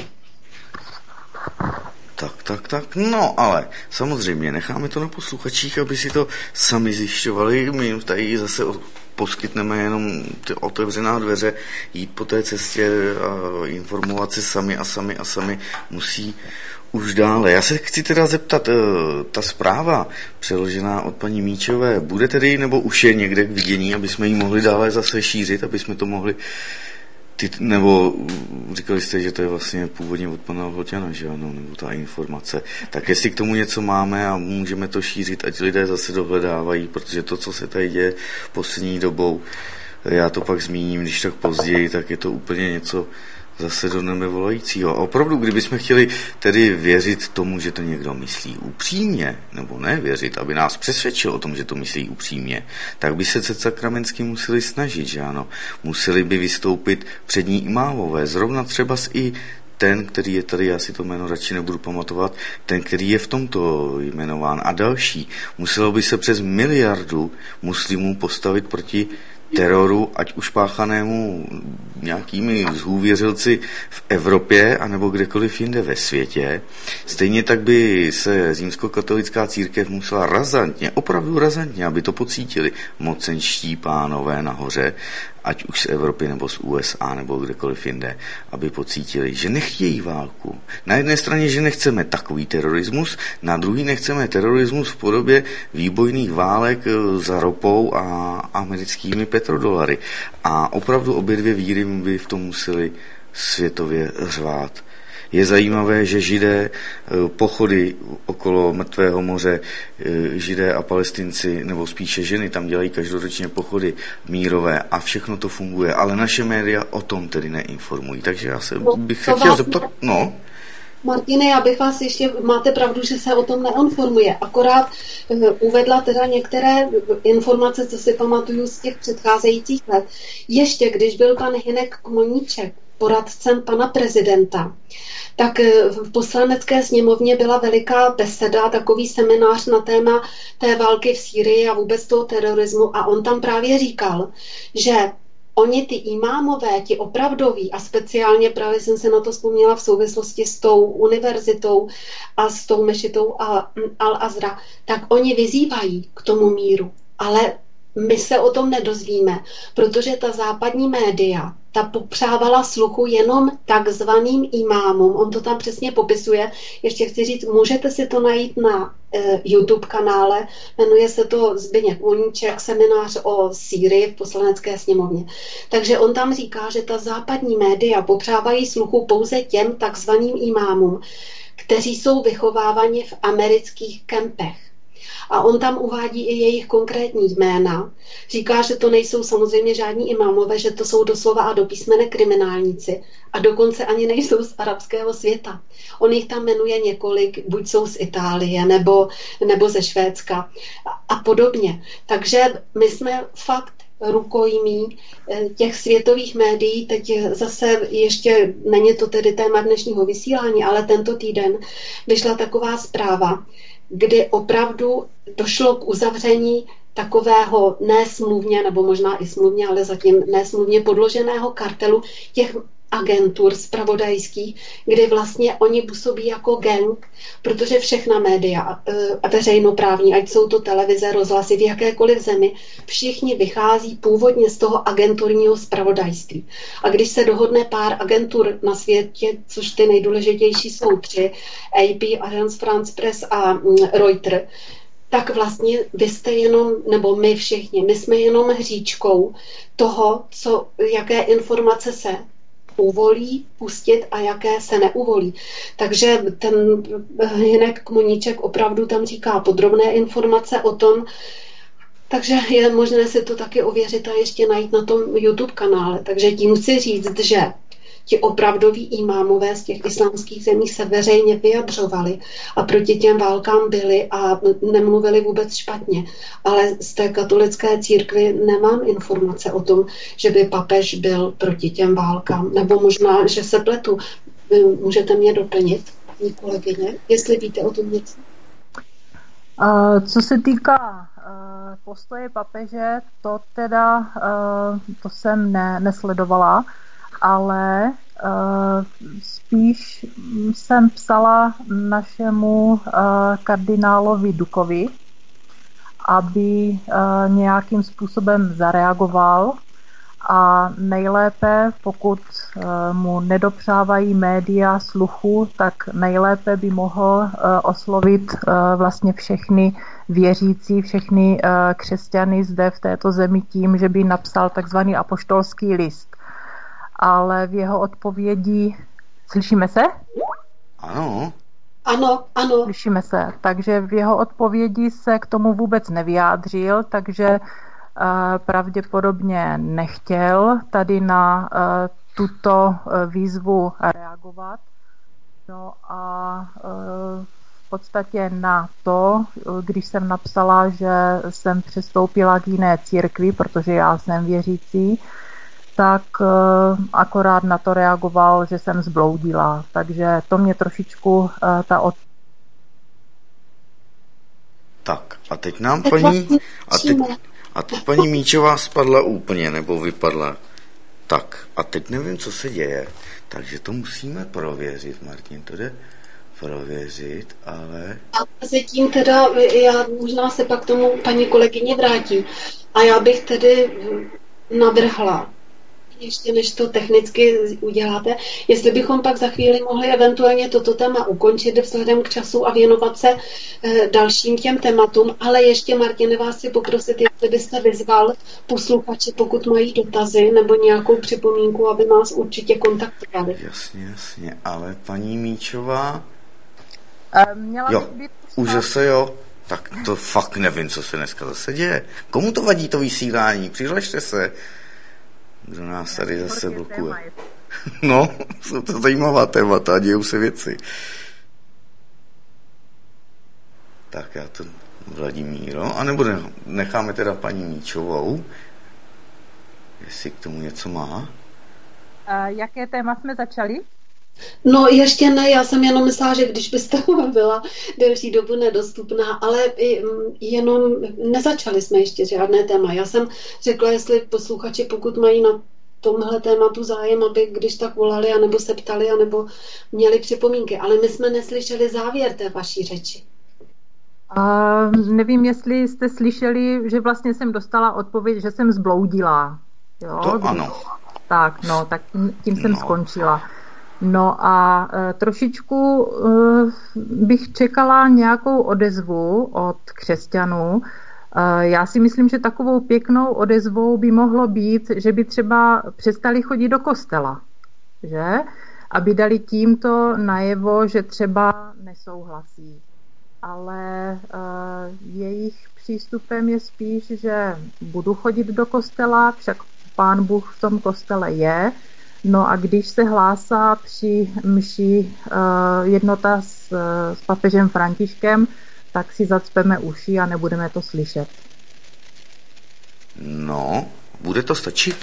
Tak, tak, tak, no ale samozřejmě necháme to na posluchačích, aby si to sami zjišťovali. My jim tady zase poskytneme jenom ty otevřená dveře, jít po té cestě a informovat se sami a sami a sami musí už dále. Já se chci teda zeptat, ta zpráva přeložená od paní Míčové bude tedy, nebo už je někde k vidění, aby jsme ji mohli dále zase šířit, aby jsme to mohli ty, nebo říkali jste, že to je vlastně původně od pana Hlotjana, že ano, nebo ta informace. Tak jestli k tomu něco máme a můžeme to šířit, ať lidé zase dohledávají, protože to, co se tady děje poslední dobou, já to pak zmíním, když tak později, tak je to úplně něco zase do nebe volajícího. A opravdu, kdybychom chtěli tedy věřit tomu, že to někdo myslí upřímně, nebo ne věřit, aby nás přesvědčil o tom, že to myslí upřímně, tak by se sakramentsky museli snažit, že ano. Museli by vystoupit přední imávové, zrovna třeba i ten, který je tady, já si to jméno radši nebudu pamatovat, ten, který je v tomto jmenován a další. Muselo by se přes miliardu muslimů postavit proti teroru, ať už páchanému nějakými zhůvěřilci v Evropě anebo kdekoliv jinde ve světě. Stejně tak by se římskokatolická církev musela razantně, opravdu razantně, aby to pocítili mocenští pánové nahoře, ať už z Evropy nebo z U S A nebo kdekoliv jinde, aby pocítili, že nechtějí válku. Na jedné straně, že nechceme takový terorismus, na druhý nechceme terorismus v podobě výbojných válek za ropou a americkými petrodolary. A opravdu obě dvě víry by v tom museli světově řvát. Je zajímavé, že Židé, pochody okolo Mrtvého moře, Židé a Palestinci, nebo spíše ženy, tam dělají každoročně pochody mírové a všechno to funguje, ale naše média o tom tedy neinformují. Takže já se no, bych se chtěl zeptat, no. Martine, já bych vás ještě, máte pravdu, že se o tom neinformuje, akorát uh, uvedla teda některé informace, co si pamatuju z těch předcházejících let. Ještě když byl pan Hynek Koníček poradcem pana prezidenta, tak v Poslanecké sněmovně byla veliká beseda, takový seminář na téma té války v Sýrii a vůbec toho terorismu a on tam právě říkal, že oni ty imámové, ti opravdoví, a speciálně právě jsem se na to vzpomněla v souvislosti s tou univerzitou a s tou mešitou Al-Azra, tak oni vyzývají k tomu míru, ale my se o tom nedozvíme, protože ta západní média, ta popřávala sluchu jenom takzvaným imámům. On to tam přesně popisuje. Ještě chci říct, můžete si to najít na e, YouTube kanále, jmenuje se to Zbyněk Voníček, seminář o Sýrii v Poslanecké sněmovně. Takže on tam říká, že ta západní média popřávají sluchu pouze těm takzvaným imámům, kteří jsou vychováváni v amerických kempech. A on tam uvádí i jejich konkrétní jména. Říká, že to nejsou samozřejmě žádní imámové, že to jsou doslova a do písmene kriminálníci. A dokonce ani nejsou z arabského světa. On jich tam jmenuje několik, buď jsou z Itálie, nebo, nebo ze Švédska a, a podobně. Takže my jsme fakt rukojmí těch světových médií. Teď zase ještě, není to tedy téma dnešního vysílání, ale tento týden vyšla taková zpráva, kdy opravdu došlo k uzavření takového nesmluvně, nebo možná i smluvně, ale zatím nesmluvně podloženého kartelu těch agentur zpravodajských, kdy vlastně oni působí jako gang, protože všechna média a veřejnoprávní, ať jsou to televize, rozhlasy v jakékoliv zemi, všichni vychází původně z toho agenturního zpravodajství. A když se dohodne pár agentur na světě, což ty nejdůležitější jsou tři, A P, Agence France Press a Reuters, tak vlastně vy jste jenom, nebo my všichni, my jsme jenom hříčkou toho, co, jaké informace se uvolí pustit a jaké se neuvolí. Takže ten Hynek Kmoníček opravdu tam říká podrobné informace o tom, takže je možné si to taky ověřit a ještě najít na tom YouTube kanále. Takže tím chci říct, že ti opravdoví imámové z těch islámských zemí se veřejně vyjadřovali a proti těm válkám byli a nemluvili vůbec špatně. Ale z té katolické církvy nemám informace o tom, že by papež byl proti těm válkám. Nebo možná, že se pletu. Můžete mě doplnit, paní kolegyně, jestli víte o tom něco? Uh, co se týká uh, postoje papeže, to teda uh, to jsem ne, nesledovala, ale uh, spíš jsem psala našemu uh, kardinálovi Dukovi, aby uh, nějakým způsobem zareagoval a nejlépe, pokud uh, mu nedopřávají média sluchu, tak nejlépe by mohl uh, oslovit uh, vlastně všechny věřící, všechny uh, křesťany zde v této zemi tím, že by napsal takzvaný apoštolský list. Ale v jeho odpovědi... Slyšíme se? Ano. Ano, ano. Slyšíme se. Takže v jeho odpovědi se k tomu vůbec nevyjádřil, takže uh, pravděpodobně nechtěl tady na uh, tuto uh, výzvu reagovat. No a uh, v podstatě na to, když jsem napsala, že jsem přestoupila k jiné církvi, protože já jsem věřící, tak uh, akorát na to reagoval, že jsem zbloudila. Takže to mě trošičku uh, ta od... Tak a teď nám paní... A teď, a teď paní Míčová spadla úplně, nebo vypadla. Tak a teď nevím, co se děje. Takže to musíme prověřit, Martin, to jde prověřit, ale... A zatím teda, já možná se pak tomu paní kolegyně vrátí. A já bych tedy navrhla, ještě než to technicky uděláte, jestli bychom pak za chvíli mohli eventuálně toto téma ukončit vzhledem k času a věnovat se e, dalším těm tématům, ale ještě, Martine, vás si poprosit, jestli byste vyzval posluchači, pokud mají dotazy nebo nějakou připomínku, aby nás určitě kontaktovali. Jasně, jasně, ale paní Míčová... E, měla jo, být už zase jo. Tak to fakt nevím, co se dneska zase děje. Komu to vadí, to vysílání? Přihlašte se. Kdo nás tady zase blokuje. No, jsou to zajímavá témata a dějou se věci. Tak já to Vladimíro, anebo necháme teda paní Míčovou, jestli k tomu něco má. A jaké téma jsme začali? No ještě ne, já jsem jenom myslela, že když byste byla delší dobu nedostupná, ale jenom nezačali jsme ještě žádné téma. Já jsem řekla, jestli posluchači, pokud mají na tomhle tématu zájem, aby když tak volali, anebo se ptali, anebo měli připomínky. Ale my jsme neslyšeli závěr té vaší řeči. A nevím, jestli jste slyšeli, že vlastně jsem dostala odpověď, že jsem zbloudila. Jo? To ano. Tak, no, tak tím, tím jsem no. skončila. No a e, trošičku e, bych čekala nějakou odezvu od křesťanů. E, já si myslím, že takovou pěknou odezvou by mohlo být, že by třeba přestali chodit do kostela, že? Aby dali tímto najevo, že třeba nesouhlasí. Ale e, jejich přístupem je spíš, že budu chodit do kostela, však Pán Bůh v tom kostele je. No a když se hlásá při mši uh, jednota s, s papežem Františkem, tak si zacpeme uši a nebudeme to slyšet. No, bude to stačit?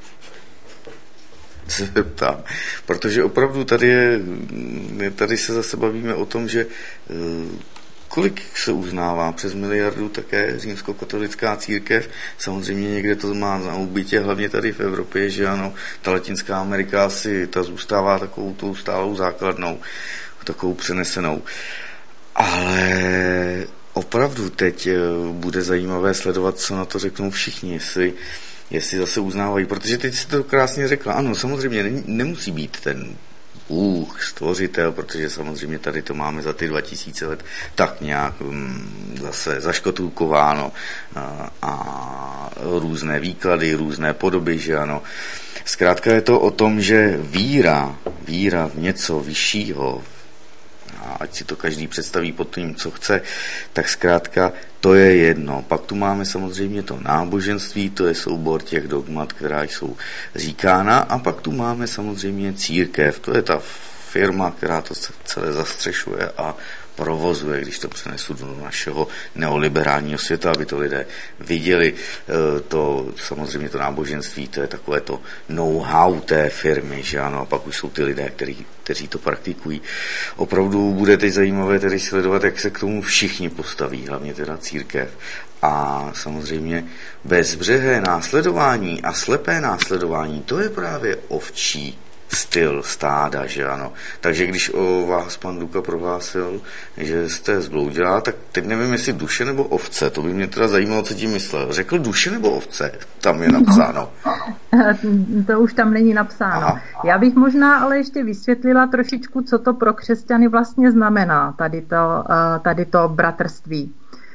Se ptám, protože opravdu tady, je, tady se zase bavíme o tom, že uh, kolik se uznává přes miliardu také římskokatolická církev. Samozřejmě někde to má na úbytě, hlavně tady v Evropě, že ano, ta Latinská Amerika si ta zůstává takovou tou stálou základnou, takovou přenesenou. Ale opravdu teď bude zajímavé sledovat, co na to řeknou všichni, jestli, jestli zase uznávají, protože teď si to krásně řekla, ano, samozřejmě nemusí být ten Bůh, stvořitel, protože samozřejmě tady to máme za ty dva tisíce let tak nějak um, zase zaškatulkováno a, a různé výklady, různé podoby, že ano. Zkrátka je to o tom, že víra, víra v něco vyššího, a ať si to každý představí pod tím, co chce, tak zkrátka to je jedno. Pak tu máme samozřejmě to náboženství, to je soubor těch dogmat, která jsou říkána, a pak tu máme samozřejmě církev, to je ta firma, která to celé zastřešuje a provozuje, když to přenesu do našeho neoliberálního světa, aby to lidé viděli. To samozřejmě to náboženství, to je takové to know-how té firmy, že ano, a pak už jsou ty lidé, který, kteří to praktikují. Opravdu bude teď zajímavé tedy sledovat, jak se k tomu všichni postaví, hlavně teda církev. A samozřejmě bezbřehé následování a slepé následování, to je právě ovčí styl stáda, že ano. Takže když o vás pan Duka prohlásil, že jste zbloudila, tak teď nevím, jestli duše nebo ovce, to by mě teda zajímalo, co tím myslel. Řekl duše nebo ovce? Tam je napsáno. To už tam není napsáno. Aha. Já bych možná ale ještě vysvětlila trošičku, co to pro křesťany vlastně znamená, tady to, tady to bratrství.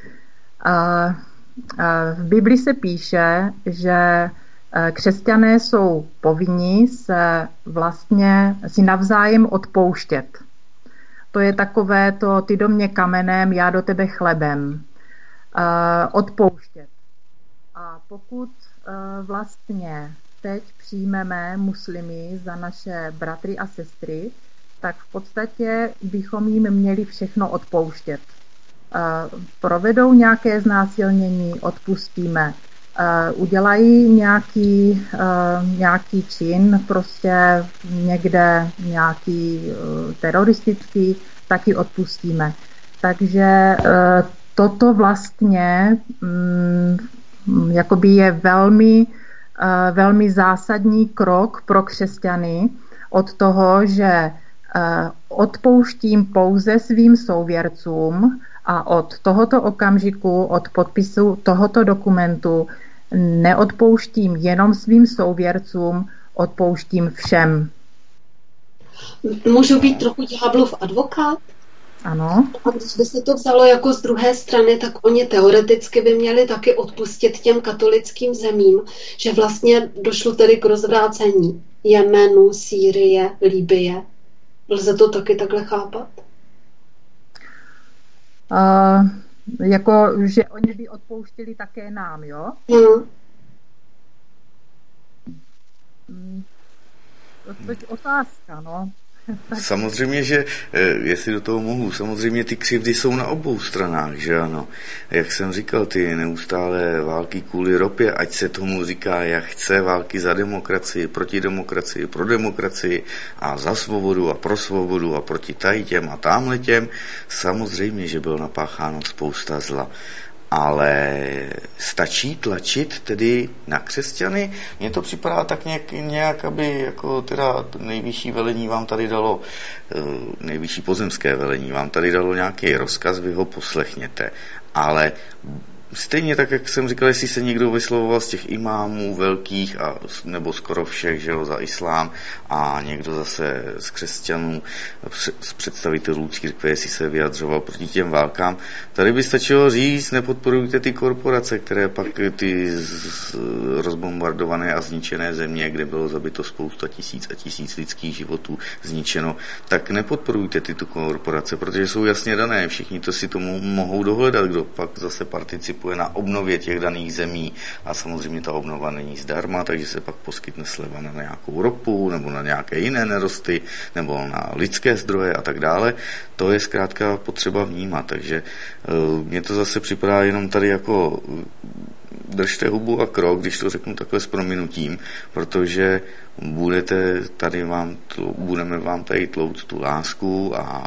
V Bibli se píše, že křesťané jsou povinni se vlastně si navzájem odpouštět. To je takové to, ty do mě kamenem, já do tebe chlebem. Odpouštět. A pokud vlastně teď přijmeme muslimy za naše bratry a sestry, tak v podstatě bychom jim měli všechno odpouštět. Provedou nějaké znásilnění, odpustíme. Uh, udělají nějaký, uh, nějaký čin, prostě někde nějaký uh, teroristický, taky odpustíme. Takže uh, toto vlastně um, jakoby je velmi, uh, velmi zásadní krok pro křesťany od toho, že uh, odpouštím pouze svým souvěrcům a od tohoto okamžiku, od podpisu tohoto dokumentu neodpouštím jenom svým souvěrcům, odpouštím všem. Můžu být trochu ďáblův advokát? Ano. A když by se to vzalo jako z druhé strany, tak oni teoreticky by měli taky odpustit těm katolickým zemím, že vlastně došlo tedy k rozvrácení Jemenu, Sýrie, Libye. Lze to taky takhle chápat? Uh, jako, že oni by odpouštěli také nám, jo? Hmm. To je otázka, no. Samozřejmě, že jestli do toho mohu, samozřejmě ty křivdy jsou na obou stranách, že ano. Jak jsem říkal, ty neustále války kvůli ropě, ať se tomu říká, jak chce, války za demokracii, proti demokracii, pro demokracii a za svobodu a pro svobodu a proti tady těm a tamhle těm, samozřejmě, že bylo napácháno spousta zla. Ale stačí tlačit tedy na křesťany? Mně to připadá tak nějak, nějak aby jako teda nejvyšší velení vám tady dalo, nejvyšší pozemské velení vám tady dalo nějaký rozkaz, vy ho poslechněte. Ale stejně tak, jak jsem říkal, jestli se někdo vyslovoval z těch imámů velkých, a, nebo skoro všech, že jo, za islám, a někdo zase z křesťanů, z představitelů církve, jestli se vyjadřoval proti těm válkám, tady by stačilo říct, nepodporujte ty korporace, které pak ty rozbombardované a zničené země, kde bylo zabito spousta tisíc a tisíc lidských životů zničeno, tak nepodporujte tyto korporace, protože jsou jasně dané, všichni to si tomu mohou dohledat, kdo pak zase participuje na obnově těch daných zemí, a samozřejmě ta obnova není zdarma, takže se pak poskytne sleva na nějakou ropu nebo na nějaké jiné nerosty nebo na lidské zdroje a tak dále. To je zkrátka potřeba vnímat, takže uh, mně to zase připadá jenom tady jako držte hubu a krok, když to řeknu takhle s prominutím, protože budete tady vám, budeme vám tady tlouct tu lásku a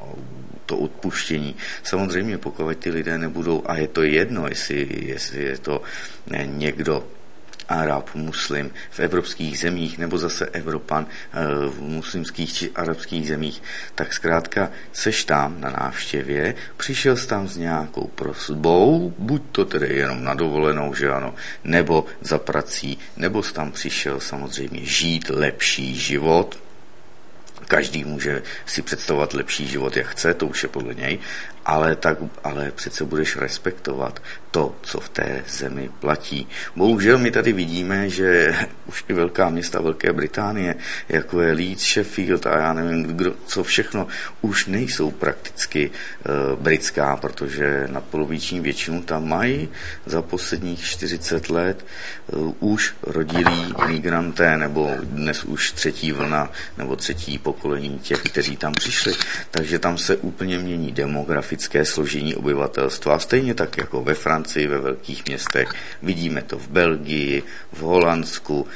to odpuštění. Samozřejmě, pokud ty lidé nebudou, a je to jedno, jestli, jestli je to někdo Arab, muslim v evropských zemích, nebo zase Evropan v muslimských či arabských zemích, tak zkrátka seš tam na návštěvě, přišel jsi tam s nějakou prosbou, buď to tedy jenom na dovolenou, že ano, nebo za prací, nebo jsi tam přišel samozřejmě žít lepší život. Každý může si představovat lepší život, jak chce, to už je podle něj, ale, tak, ale přece budeš respektovat to, co v té zemi platí. Bohužel my tady vidíme, že už i velká města Velké Británie, jako je Leeds, Sheffield a já nevím, kdo, co všechno, už nejsou prakticky uh, britská, protože nadpoloviční většinu tam mají za posledních čtyřicet let uh, už rodilí migranté, nebo dnes už třetí vlna, nebo třetí pokolení těch, kteří tam přišli. Takže tam se úplně mění demografické složení obyvatelstva. Stejně tak jako ve Francii, ve velkých městech. Vidíme to v Belgii, v Holandsku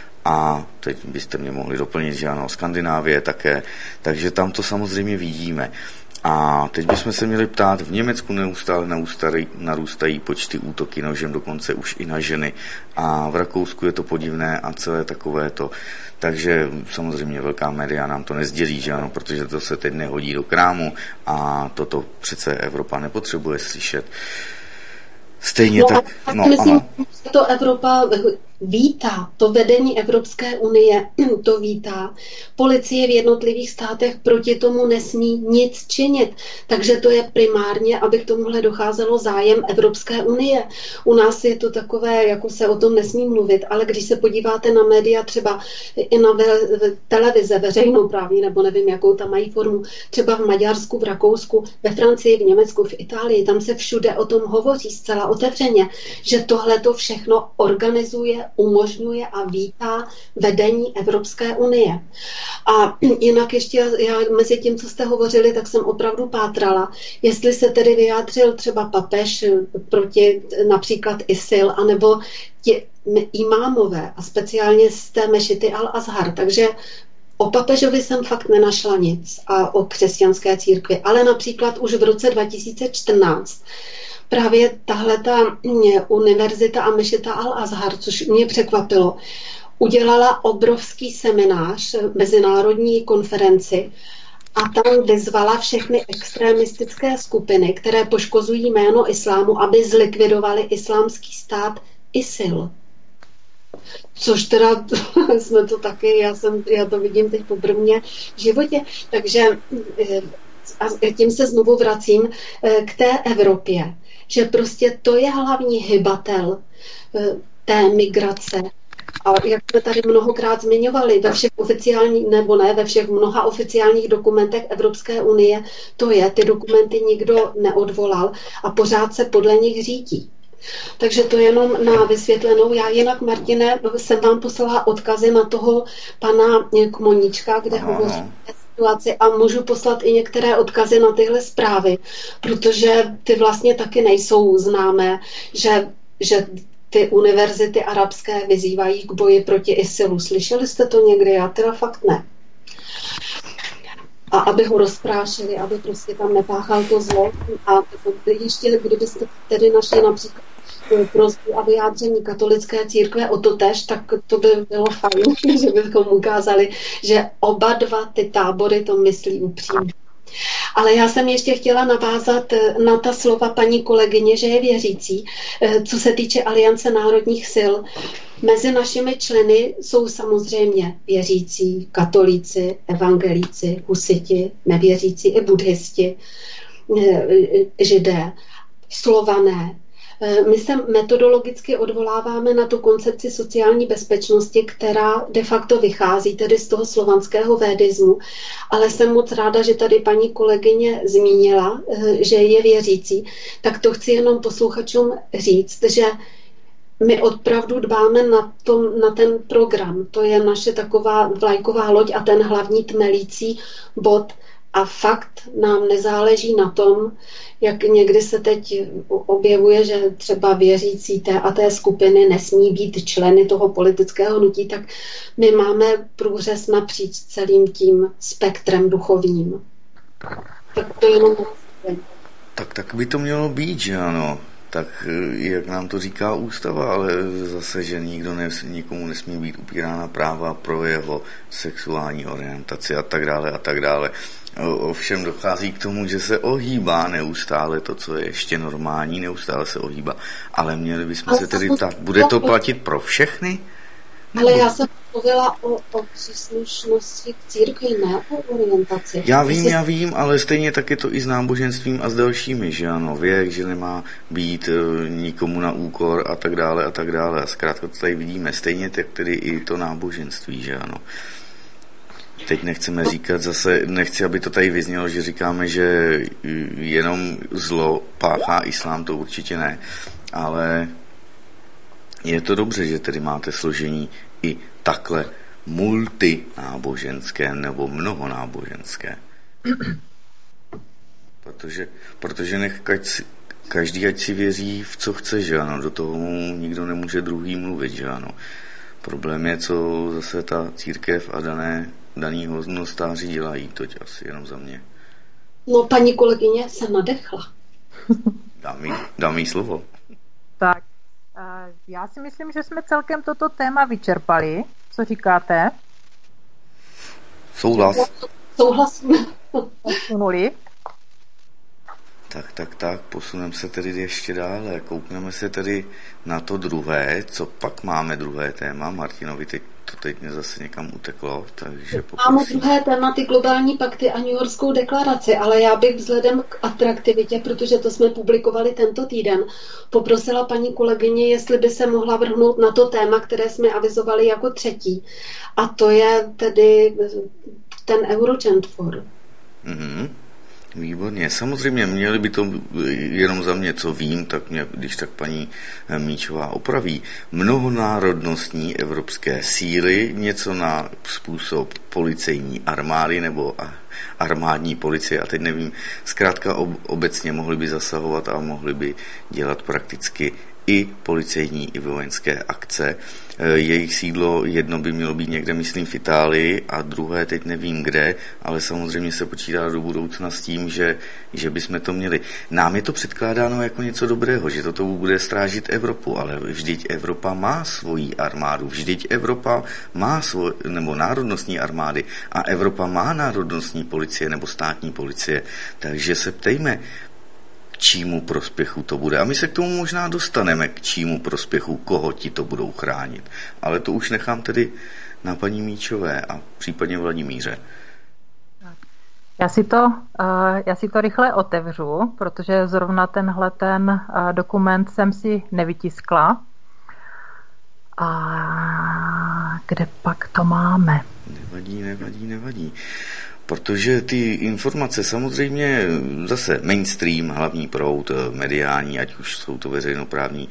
a teď byste mě mohli doplnit, že ano, Skandinávie také. Takže tam to samozřejmě vidíme. A teď bychom se měli ptát, v Německu neustále narůstají, narůstají počty útoky nožem, dokonce už i na ženy. A v Rakousku je to podivné a celé takové to. Takže samozřejmě velká média nám to nezdělí, že ano, protože to se teď nehodí do krámu a toto přece Evropa nepotřebuje slyšet. Stejně no, tak, no myslím, ano. že to Evropa vítá, to vedení Evropské unie to vítá. Policie v jednotlivých státech proti tomu nesmí nic činit. Takže to je primárně, aby k tomuhle docházelo zájem Evropské unie. U nás je to takové, jako se o tom nesmí mluvit, ale když se podíváte na média, třeba i na ve, televize veřejnoprávní, nebo nevím, jakou tam mají formu, třeba v Maďarsku, v Rakousku, ve Francii, v Německu, v Itálii, tam se všude o tom hovoří zcela otevřeně, že tohle to všechno organizuje, umožňuje a vítá vedení Evropské unie. A jinak ještě já mezi tím, co jste hovořili, tak jsem opravdu pátrala, jestli se tedy vyjádřil třeba papež proti například ISIL, anebo ti imámové a speciálně z té mešity Al-Azhar. Takže o papežovi jsem fakt nenašla nic a o křesťanské církvi, ale například už v roce dva tisíce čtrnáct právě tahleta univerzita a mešita Al-Azhar, což mě překvapilo, udělala obrovský seminář, mezinárodní konferenci a tam vyzvala všechny extremistické skupiny, které poškozují jméno islámu, aby zlikvidovali islámský stát ISIL. Což teda jsme to taky, já, jsem, já to vidím teď poprvé v životě, takže a tím se znovu vracím k té Evropě, že prostě to je hlavní hybatel té migrace. A jak jsme tady mnohokrát zmiňovali, ve všech oficiálních, nebo ne, ve všech mnoha oficiálních dokumentech Evropské unie, to je, ty dokumenty nikdo neodvolal a pořád se podle nich řídí. Takže to jenom na vysvětlenou. Já jinak, Martine, jsem vám poslala odkazy na toho pana Kmoníčka, kde hovoří situaci a můžu poslat i některé odkazy na tyhle zprávy, protože ty vlastně taky nejsou známé, že, že ty univerzity arabské vyzývají k boji proti ISILu. Slyšeli jste to někdy? Já teda fakt ne. A aby ho rozprášili, aby prostě tam nepáchal to zlo. A ještě, kdybyste tedy našli například prosbu a vyjádření katolické církve o to tež, tak to by bylo fajn, že bychom ukázali, že oba dva ty tábory to myslí upřímně. Ale já jsem ještě chtěla navázat na ta slova paní kolegyně, že je věřící. Co se týče Aliance národních sil, mezi našimi členy jsou samozřejmě věřící, katolíci, evangelíci, husiti, nevěřící i buddhisti, židé, slované. My se metodologicky odvoláváme na tu koncepci sociální bezpečnosti, která de facto vychází tedy z toho slovanského védismu, ale jsem moc ráda, že tady paní kolegyně zmínila, že je věřící, tak to chci jenom posluchačům říct, že my opravdu dbáme na, tom, na ten program. To je naše taková vlajková loď a ten hlavní tmelící bod. A fakt nám nezáleží na tom, jak někdy se teď objevuje, že třeba věřící té a té skupiny nesmí být členy toho politického hnutí, tak my máme průřez napříč celým tím spektrem duchovním. Tak to jenom... Tak, tak by to mělo být, že ano. Tak jak nám to říká ústava, ale zase, že nikdo nes, nikomu nesmí být upírána práva pro jeho sexuální orientaci a tak dále a tak dále. Ovšem dochází k tomu, že se ohýbá neustále to, co je ještě normální, neustále se ohýbá. Ale měli bychom ale se tedy tak, bude to platit pro všechny? Ale já jsem mluvila o, o příslušnosti k církvi, ne o orientaci. Já vím, Jsi... já vím, ale stejně tak je to i s náboženstvím a s dalšími, že ano, věk, že nemá být e, nikomu na úkor a tak dále a tak dále. A zkrátka to tady vidíme, stejně tak tedy i to náboženství, že ano. Teď nechceme říkat zase, nechci, aby to tady vyznělo, že říkáme, že jenom zlo páchá islám, to určitě ne, ale je to dobře, že tedy máte složení i takhle multináboženské nebo mnohonáboženské. Protože, protože nech každý ať si věří v co chce, že ano, do toho nikdo nemůže druhý mluvit, že ano. Problém je, co zase ta církev a dané daný hodnostáři dělají, toť asi jenom za mě. No, paní kolegyně se nadechla. Dám jí, dám jí slovo. Tak, já si myslím, že jsme celkem toto téma vyčerpali. Co říkáte? Souhlas. Souhlasíme. Posunuli. Tak, tak, tak, posuneme se tedy ještě dále. Koukneme se tedy na to druhé, co pak máme druhé téma. Martinovi, teď to teď mě zase někam uteklo, takže poprosím. Máme druhé téma, ty globální pakty a New Yorkskou deklaraci, ale já bych vzhledem k atraktivitě, protože to jsme publikovali tento týden, poprosila paní kolegyně, jestli by se mohla vrhnout na to téma, které jsme avizovali jako třetí. A to je tedy ten Eurogent Forum. Mhm. Výborně. Samozřejmě měli by to jenom za mě, co vím, tak mě, když tak paní Míčová opraví, mnohonárodnostní evropské síly, něco na způsob policejní armády nebo armádní policie, a teď nevím, zkrátka ob, obecně mohli by zasahovat a mohli by dělat prakticky i policejní, i vojenské akce. Jejich sídlo jedno by mělo být někde, myslím, v Itálii a druhé teď nevím kde, ale samozřejmě se počítá do budoucna s tím, že, že bychom to měli. Nám je to předkládáno jako něco dobrého, že toto bude strážit Evropu, ale vždyť Evropa má svoji armádu, vždyť Evropa má svoj, nebo národnostní armády a Evropa má národnostní policie nebo státní policie, takže se ptejme, k čímu prospěchu to bude. A my se k tomu možná dostaneme, k čímu prospěchu, koho ti to budou chránit. Ale to už nechám tedy na paní Míčové a případně Vladimíře. Já si to, já si to rychle otevřu, protože zrovna tenhle ten dokument jsem si nevytiskla. A kde pak to máme? Nevadí, nevadí, nevadí. Protože ty informace samozřejmě zase mainstream, hlavní proud, mediální, ať už jsou to veřejnoprávní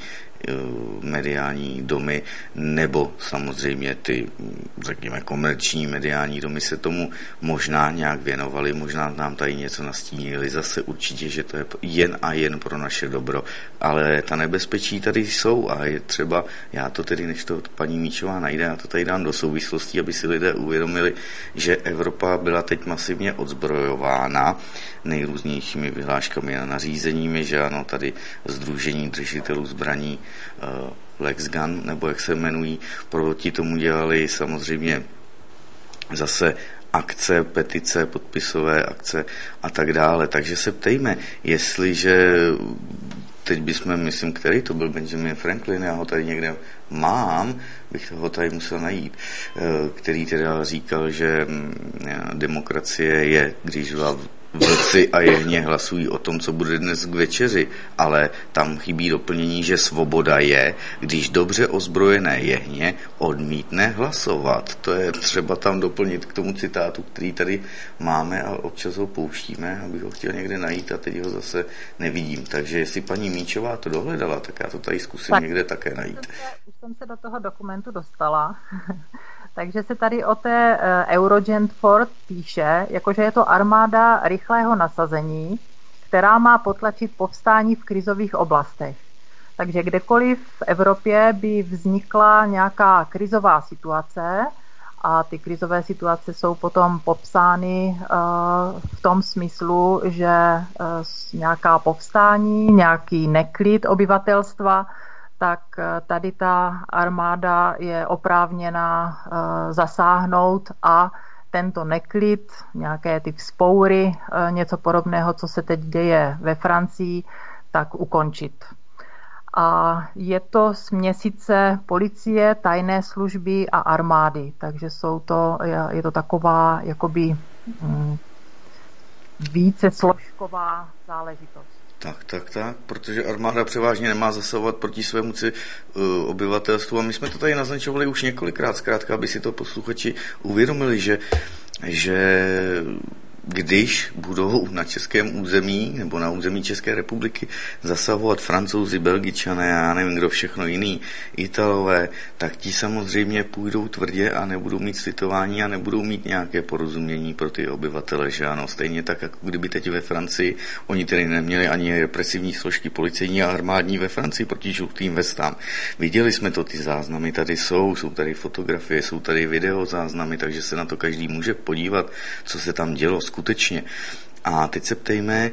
mediální domy nebo samozřejmě ty, řekněme, komerční mediální domy se tomu možná nějak věnovali, možná nám tady něco nastínili, zase určitě, že to je jen a jen pro naše dobro, ale ta nebezpečí tady jsou a je třeba, já to tedy, než to paní Míčová najde, já to tady dám do souvislostí, aby si lidé uvědomili, že Evropa byla teď masivně odzbrojována nejrůznějšími vyhláškami a nařízeními, že ano, tady Sdružení držitelů zbraní uh, Lexgun, nebo jak se jmenují, proti tomu dělali samozřejmě zase akce, petice, podpisové akce a tak dále. Takže se ptejme, jestliže teď bychom, myslím, který to byl Benjamin Franklin, já ho tady někde mám, bych ho tady musel najít, který teda říkal, že demokracie je, když vlci a jehně hlasují o tom, co bude dnes k večeři, ale tam chybí doplnění, že svoboda je, když dobře ozbrojené jehně odmítne hlasovat. To je třeba tam doplnit k tomu citátu, který tady máme a občas ho pouštíme, abych ho chtěl někde najít a teď ho zase nevidím. Takže jestli paní Míčová to dohledala, tak já to tady zkusím tak někde také najít. Už jsem, se, už jsem se do toho dokumentu dostala. Takže se tady o té Eurogent Ford píše, jakože je to armáda rychlého nasazení, která má potlačit povstání v krizových oblastech. Takže kdekoliv v Evropě by vznikla nějaká krizová situace a ty krizové situace jsou potom popsány v tom smyslu, že nějaká povstání, nějaký neklid obyvatelstva, tak tady ta armáda je oprávněna zasáhnout a tento neklid, nějaké ty vzpoury, něco podobného, co se teď děje ve Francii, tak ukončit. A je to směsice policie, tajné služby a armády, takže jsou to, je to taková jakoby více složková záležitost. Tak, tak, tak, protože armáda převážně nemá zasahovat proti svému uh, obyvatelstvu a my jsme to tady naznačovali už několikrát, zkrátka, aby si to posluchači uvědomili, že, že když budou na českém území nebo na území České republiky zasahovat Francouzi, Belgičané a já nevím, kdo všechno jiný, Italové, tak ti samozřejmě půjdou tvrdě a nebudou mít slitování a nebudou mít nějaké porozumění pro ty obyvatele, že ano, stejně tak, jako kdyby teď ve Francii, oni tedy neměli ani represivní složky policejní a armádní ve Francii proti žlutým vestám. Viděli jsme to, ty záznamy tady jsou, jsou tady fotografie, jsou tady videozáznamy, takže se na to každý může podívat, co se tam dělo skutečně. A teď se ptejme,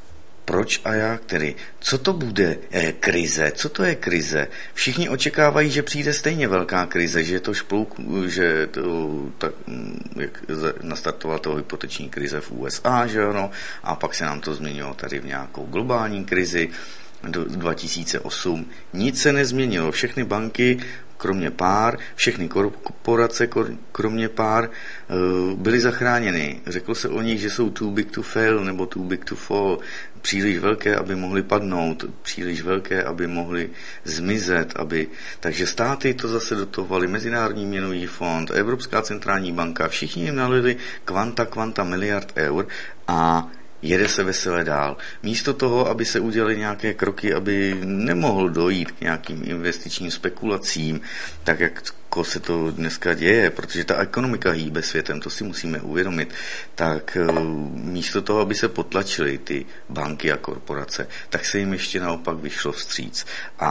proč a jak tedy? Co to bude eh, krize? Co to je krize? Všichni očekávají, že přijde stejně velká krize, že to šplouk, že to tak, jak nastartovala toho hypoteční krize v U S A, že ano, a pak se nám to změnilo tady v nějakou globální krizi do dva tisíce osm. Nic se nezměnilo. Všechny banky kromě pár, všechny korporace, kromě pár, byly zachráněny. Řeklo se o nich, že jsou too big to fail nebo too big to fall. Příliš velké, aby mohly padnout, příliš velké, aby mohly zmizet. Aby... Takže státy to zase dotovali, Mezinárodní měnový fond, Evropská centrální banka, všichni jim nalili kvanta, kvanta miliard eur a jede se vesele dál. Místo toho, aby se udělaly nějaké kroky, aby nemohlo dojít k nějakým investičním spekulacím, tak jak se to dneska děje, protože ta ekonomika hýbe světem, to si musíme uvědomit, tak místo toho, aby se potlačily ty banky a korporace, tak se jim ještě naopak vyšlo vstříc.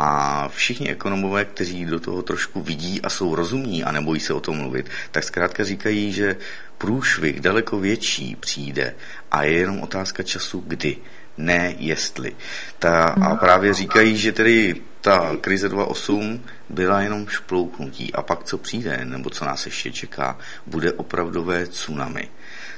A všichni ekonomové, kteří do toho trošku vidí a jsou rozumní a nebojí se o tom mluvit, tak zkrátka říkají, že průšvih daleko větší přijde a je jenom otázka času kdy, ne jestli. Ta, a právě říkají, že tedy ta krize dva tisíce osm byla jenom šplouknutí a pak co přijde, nebo co nás ještě čeká, bude opravdové tsunami.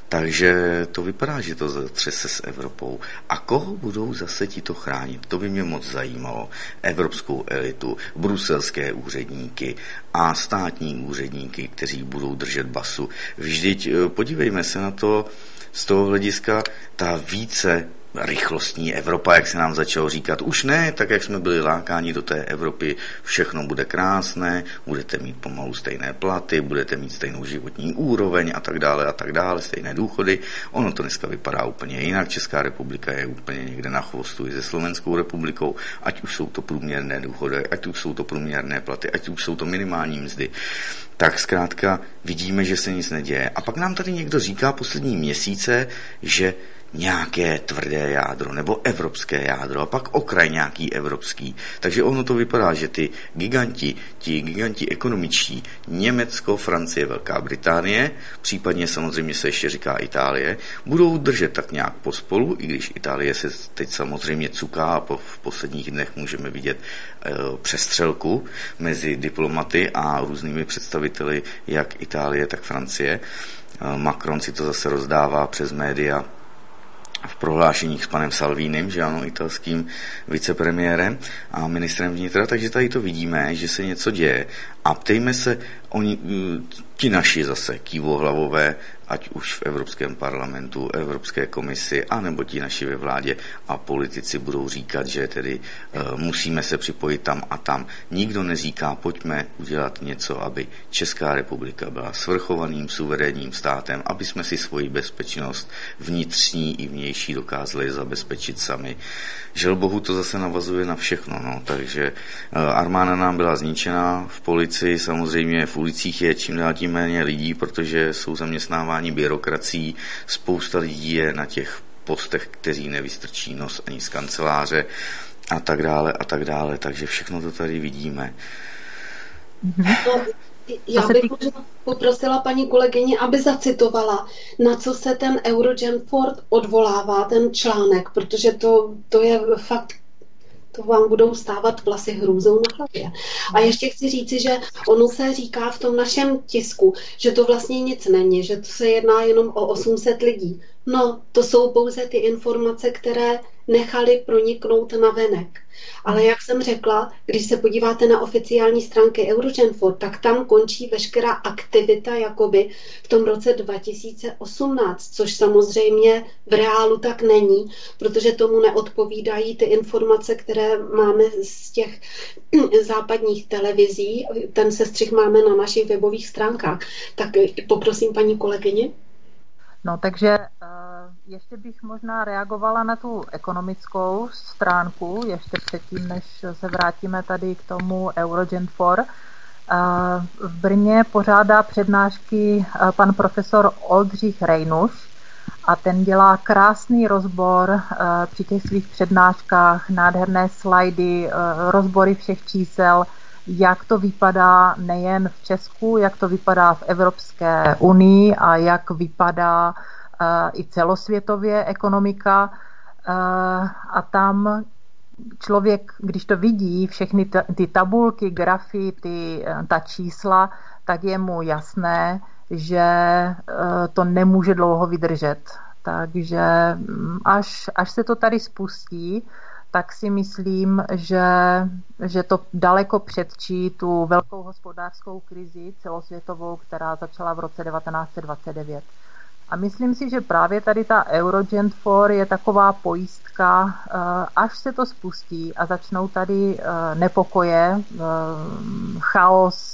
Takže to vypadá, že to zatřese s Evropou. A koho budou zase ti to chránit? To by mě moc zajímalo. Evropskou elitu, bruselské úředníky a státní úředníky, kteří budou držet basu. Vždyť podívejme se na to z toho hlediska, ta více rychlostní Evropa, jak se nám začalo říkat. Už ne, tak jak jsme byli lákáni do té Evropy, všechno bude krásné, budete mít pomalu stejné platy, budete mít stejnou životní úroveň a tak dále a tak dále, stejné důchody. Ono to dneska vypadá úplně jinak. Česká republika je úplně někde na chvostu i se Slovenskou republikou, ať už jsou to průměrné důchody, ať už jsou to průměrné platy, ať už jsou to minimální mzdy. Tak zkrátka vidíme, že se nic neděje. A pak nám tady někdo říká poslední měsíce, že nějaké tvrdé jádro nebo evropské jádro a pak okraj nějaký evropský. Takže ono to vypadá, že ty giganti, ti giganti ekonomičtí, Německo, Francie, Velká Británie, případně samozřejmě se ještě říká Itálie, budou držet tak nějak pospolu, i když Itálie se teď samozřejmě cuká a po, v posledních dnech můžeme vidět e, přestřelku mezi diplomaty a různými představiteli jak Itálie, tak Francie. E, Macron si to zase rozdává přes média v prohlášeních s panem Salvínem, že ano, italským vicepremiérem a ministrem vnitra, takže tady to vidíme, že se něco děje a ptejme se, oni, ti naši zase kývohlavové, ať už v Evropském parlamentu, Evropské komisi, anebo ti naši ve vládě a politici budou říkat, že tedy e, musíme se připojit tam a tam. Nikdo neříká, pojďme udělat něco, aby Česká republika byla svrchovaným, suverénním státem, aby jsme si svoji bezpečnost vnitřní i vnější dokázali zabezpečit sami. Žel bohu to zase navazuje na všechno, no, takže e, armáda nám byla zničená, v policii samozřejmě v ulicích je čím dál tím méně lidí, protože jsou zaměstnáváni byrokracií, spousta lidí je na těch postech, kteří nevystrčí nos ani z kanceláře a tak dále a tak dále, takže všechno to tady vidíme. No, já bych možná poprosila paní kolegyni, aby zacitovala, na co se ten Eurogenford odvolává, ten článek, protože to, to je fakt, to vám budou stávat vlasy hrůzou na hlavě. A ještě chci říci, že ono se říká v tom našem tisku, že to vlastně nic není, že to se jedná jenom o osm set lidí. No, to jsou pouze ty informace, které nechali proniknout na venek. Ale jak jsem řekla, když se podíváte na oficiální stránky Eurogenford, tak tam končí veškerá aktivita jakoby v tom roce dva tisíce osmnáct, což samozřejmě v reálu tak není, protože tomu neodpovídají ty informace, které máme z těch západních televizí. Ten sestřih máme na našich webových stránkách. Tak poprosím paní kolegyni. No, takže uh, ještě bych možná reagovala na tu ekonomickou stránku, ještě předtím, než se vrátíme tady k tomu Eurogenford. Uh, v Brně pořádá přednášky uh, pan profesor Oldřich Rejnuš a ten dělá krásný rozbor uh, při těch svých přednáškách, nádherné slajdy, uh, rozbory všech čísel, jak to vypadá nejen v Česku, jak to vypadá v Evropské unii a jak vypadá uh, i celosvětově ekonomika. Uh, a tam člověk, když to vidí, všechny t- ty tabulky, grafy, ty, ta čísla, tak je mu jasné, že uh, to nemůže dlouho vydržet. Takže až, až se to tady spustí, tak si myslím, že, že to daleko předčí tu velkou hospodářskou krizi celosvětovou, která začala v roce devatenáct set dvacet devět. A myslím si, že právě tady ta Eurogenford je taková pojistka, až se to spustí a začnou tady nepokoje, chaos,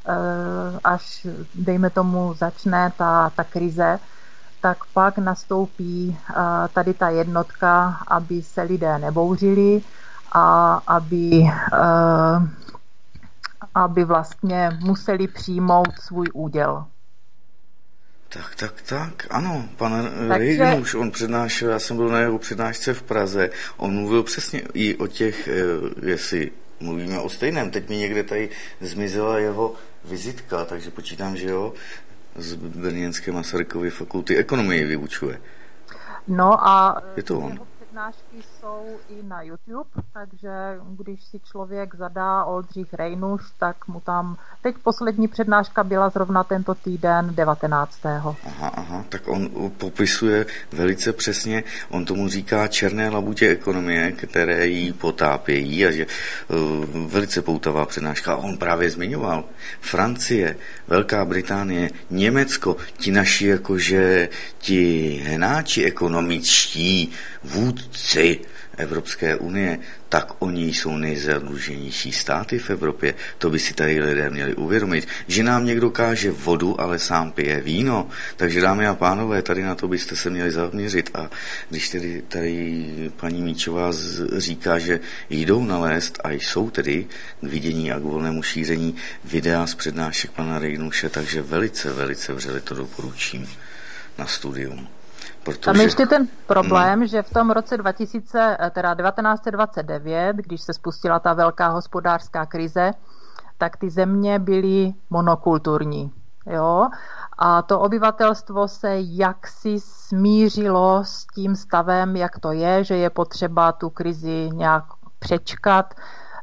až dejme tomu začne ta, ta krize, tak pak nastoupí tady ta jednotka, aby se lidé nebouřili a aby, aby vlastně museli přijmout svůj úděl. Tak, tak, tak, ano, pan Rejnuš, on přednášel, já jsem byl na jeho přednášce v Praze, on mluvil přesně i o těch, jestli mluvíme o stejném, teď mi někde tady zmizela jeho vizitka, takže počítám, že jo, z Brněnské Masarykovy fakulty ekonomii vyučuje. No a je to on. Jeho přednášky jsou i na YouTube, takže když si člověk zadá Oldřich Rejnuš, tak mu tam, teď poslední přednáška byla zrovna tento týden devatenáctého. Aha, aha, tak on popisuje velice přesně, on tomu říká černé labutě ekonomie, které jí potápějí a že uh, velice poutavá přednáška. On právě zmiňoval Francie, Velká Británie, Německo, ti naši jakože ti hnáči ekonomičtí, vůdci vůdci Evropské unie, tak oni jsou nejzadluženější státy v Evropě. To by si tady lidé měli uvědomit, že nám někdo káže vodu, ale sám pije víno. Takže dámy a pánové, tady na to byste se měli zaměřit. A když tedy tady paní Míčová říká, že jdou nalézt a jsou tedy k vidění a k volnému šíření videa z přednášek pana Rejnuše, takže velice, velice vřele to doporučím na studium. Protože... Tam ještě ten problém, no. že v tom roce dva tisíce, teda devatenáct set dvacet devět, když se spustila ta velká hospodářská krize, tak ty země byly monokulturní. Jo? A to obyvatelstvo se jaksi smířilo s tím stavem, jak to je, že je potřeba tu krizi nějak přečkat.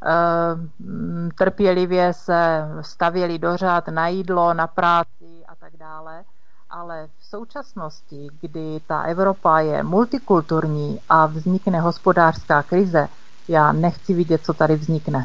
Trpělivě se stavěli do řád na jídlo, na práci a tak dále. Ale v současnosti, kdy ta Evropa je multikulturní a vznikne hospodářská krize, já nechci vidět, co tady vznikne.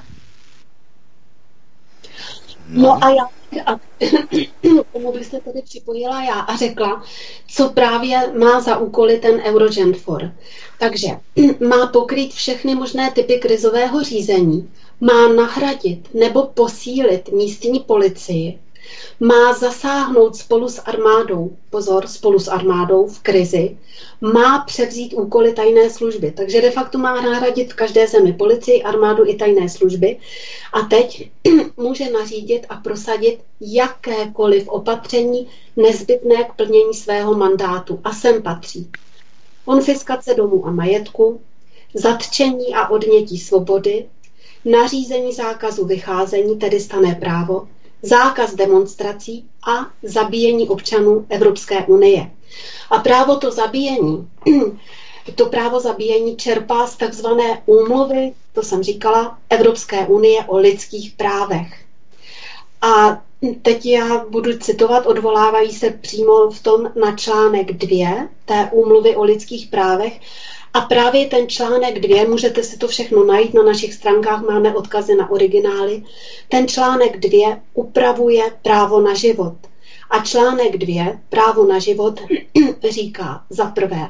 No a já a tomu bych se tady připojila já a řekla, co právě má za úkoly ten Eurogenfor. Takže má pokrýt všechny možné typy krizového řízení, má nahradit nebo posílit místní policii, má zasáhnout spolu s armádou, pozor, spolu s armádou v krizi, má převzít úkoly tajné služby. Takže de facto má nahradit v každé zemi policii, armádu i tajné služby. A teď může nařídit a prosadit jakékoliv opatření nezbytné k plnění svého mandátu. A sem patří konfiskace domů a majetku, zatčení a odnětí svobody, nařízení zákazu vycházení, tedy stanné právo, zákaz demonstrací a zabíjení občanů Evropské unie. A právo to zabíjení, to právo zabíjení čerpá z takzvané úmluvy, to jsem říkala, Evropské unie o lidských právech. A teď já budu citovat, odvolávají se přímo v tom na článek dvě té úmluvy o lidských právech. A právě ten článek dvě, můžete si to všechno najít na našich stránkách, máme odkazy na originály, ten článek dvě upravuje právo na život. A článek dvě, právo na život, říká za prvé,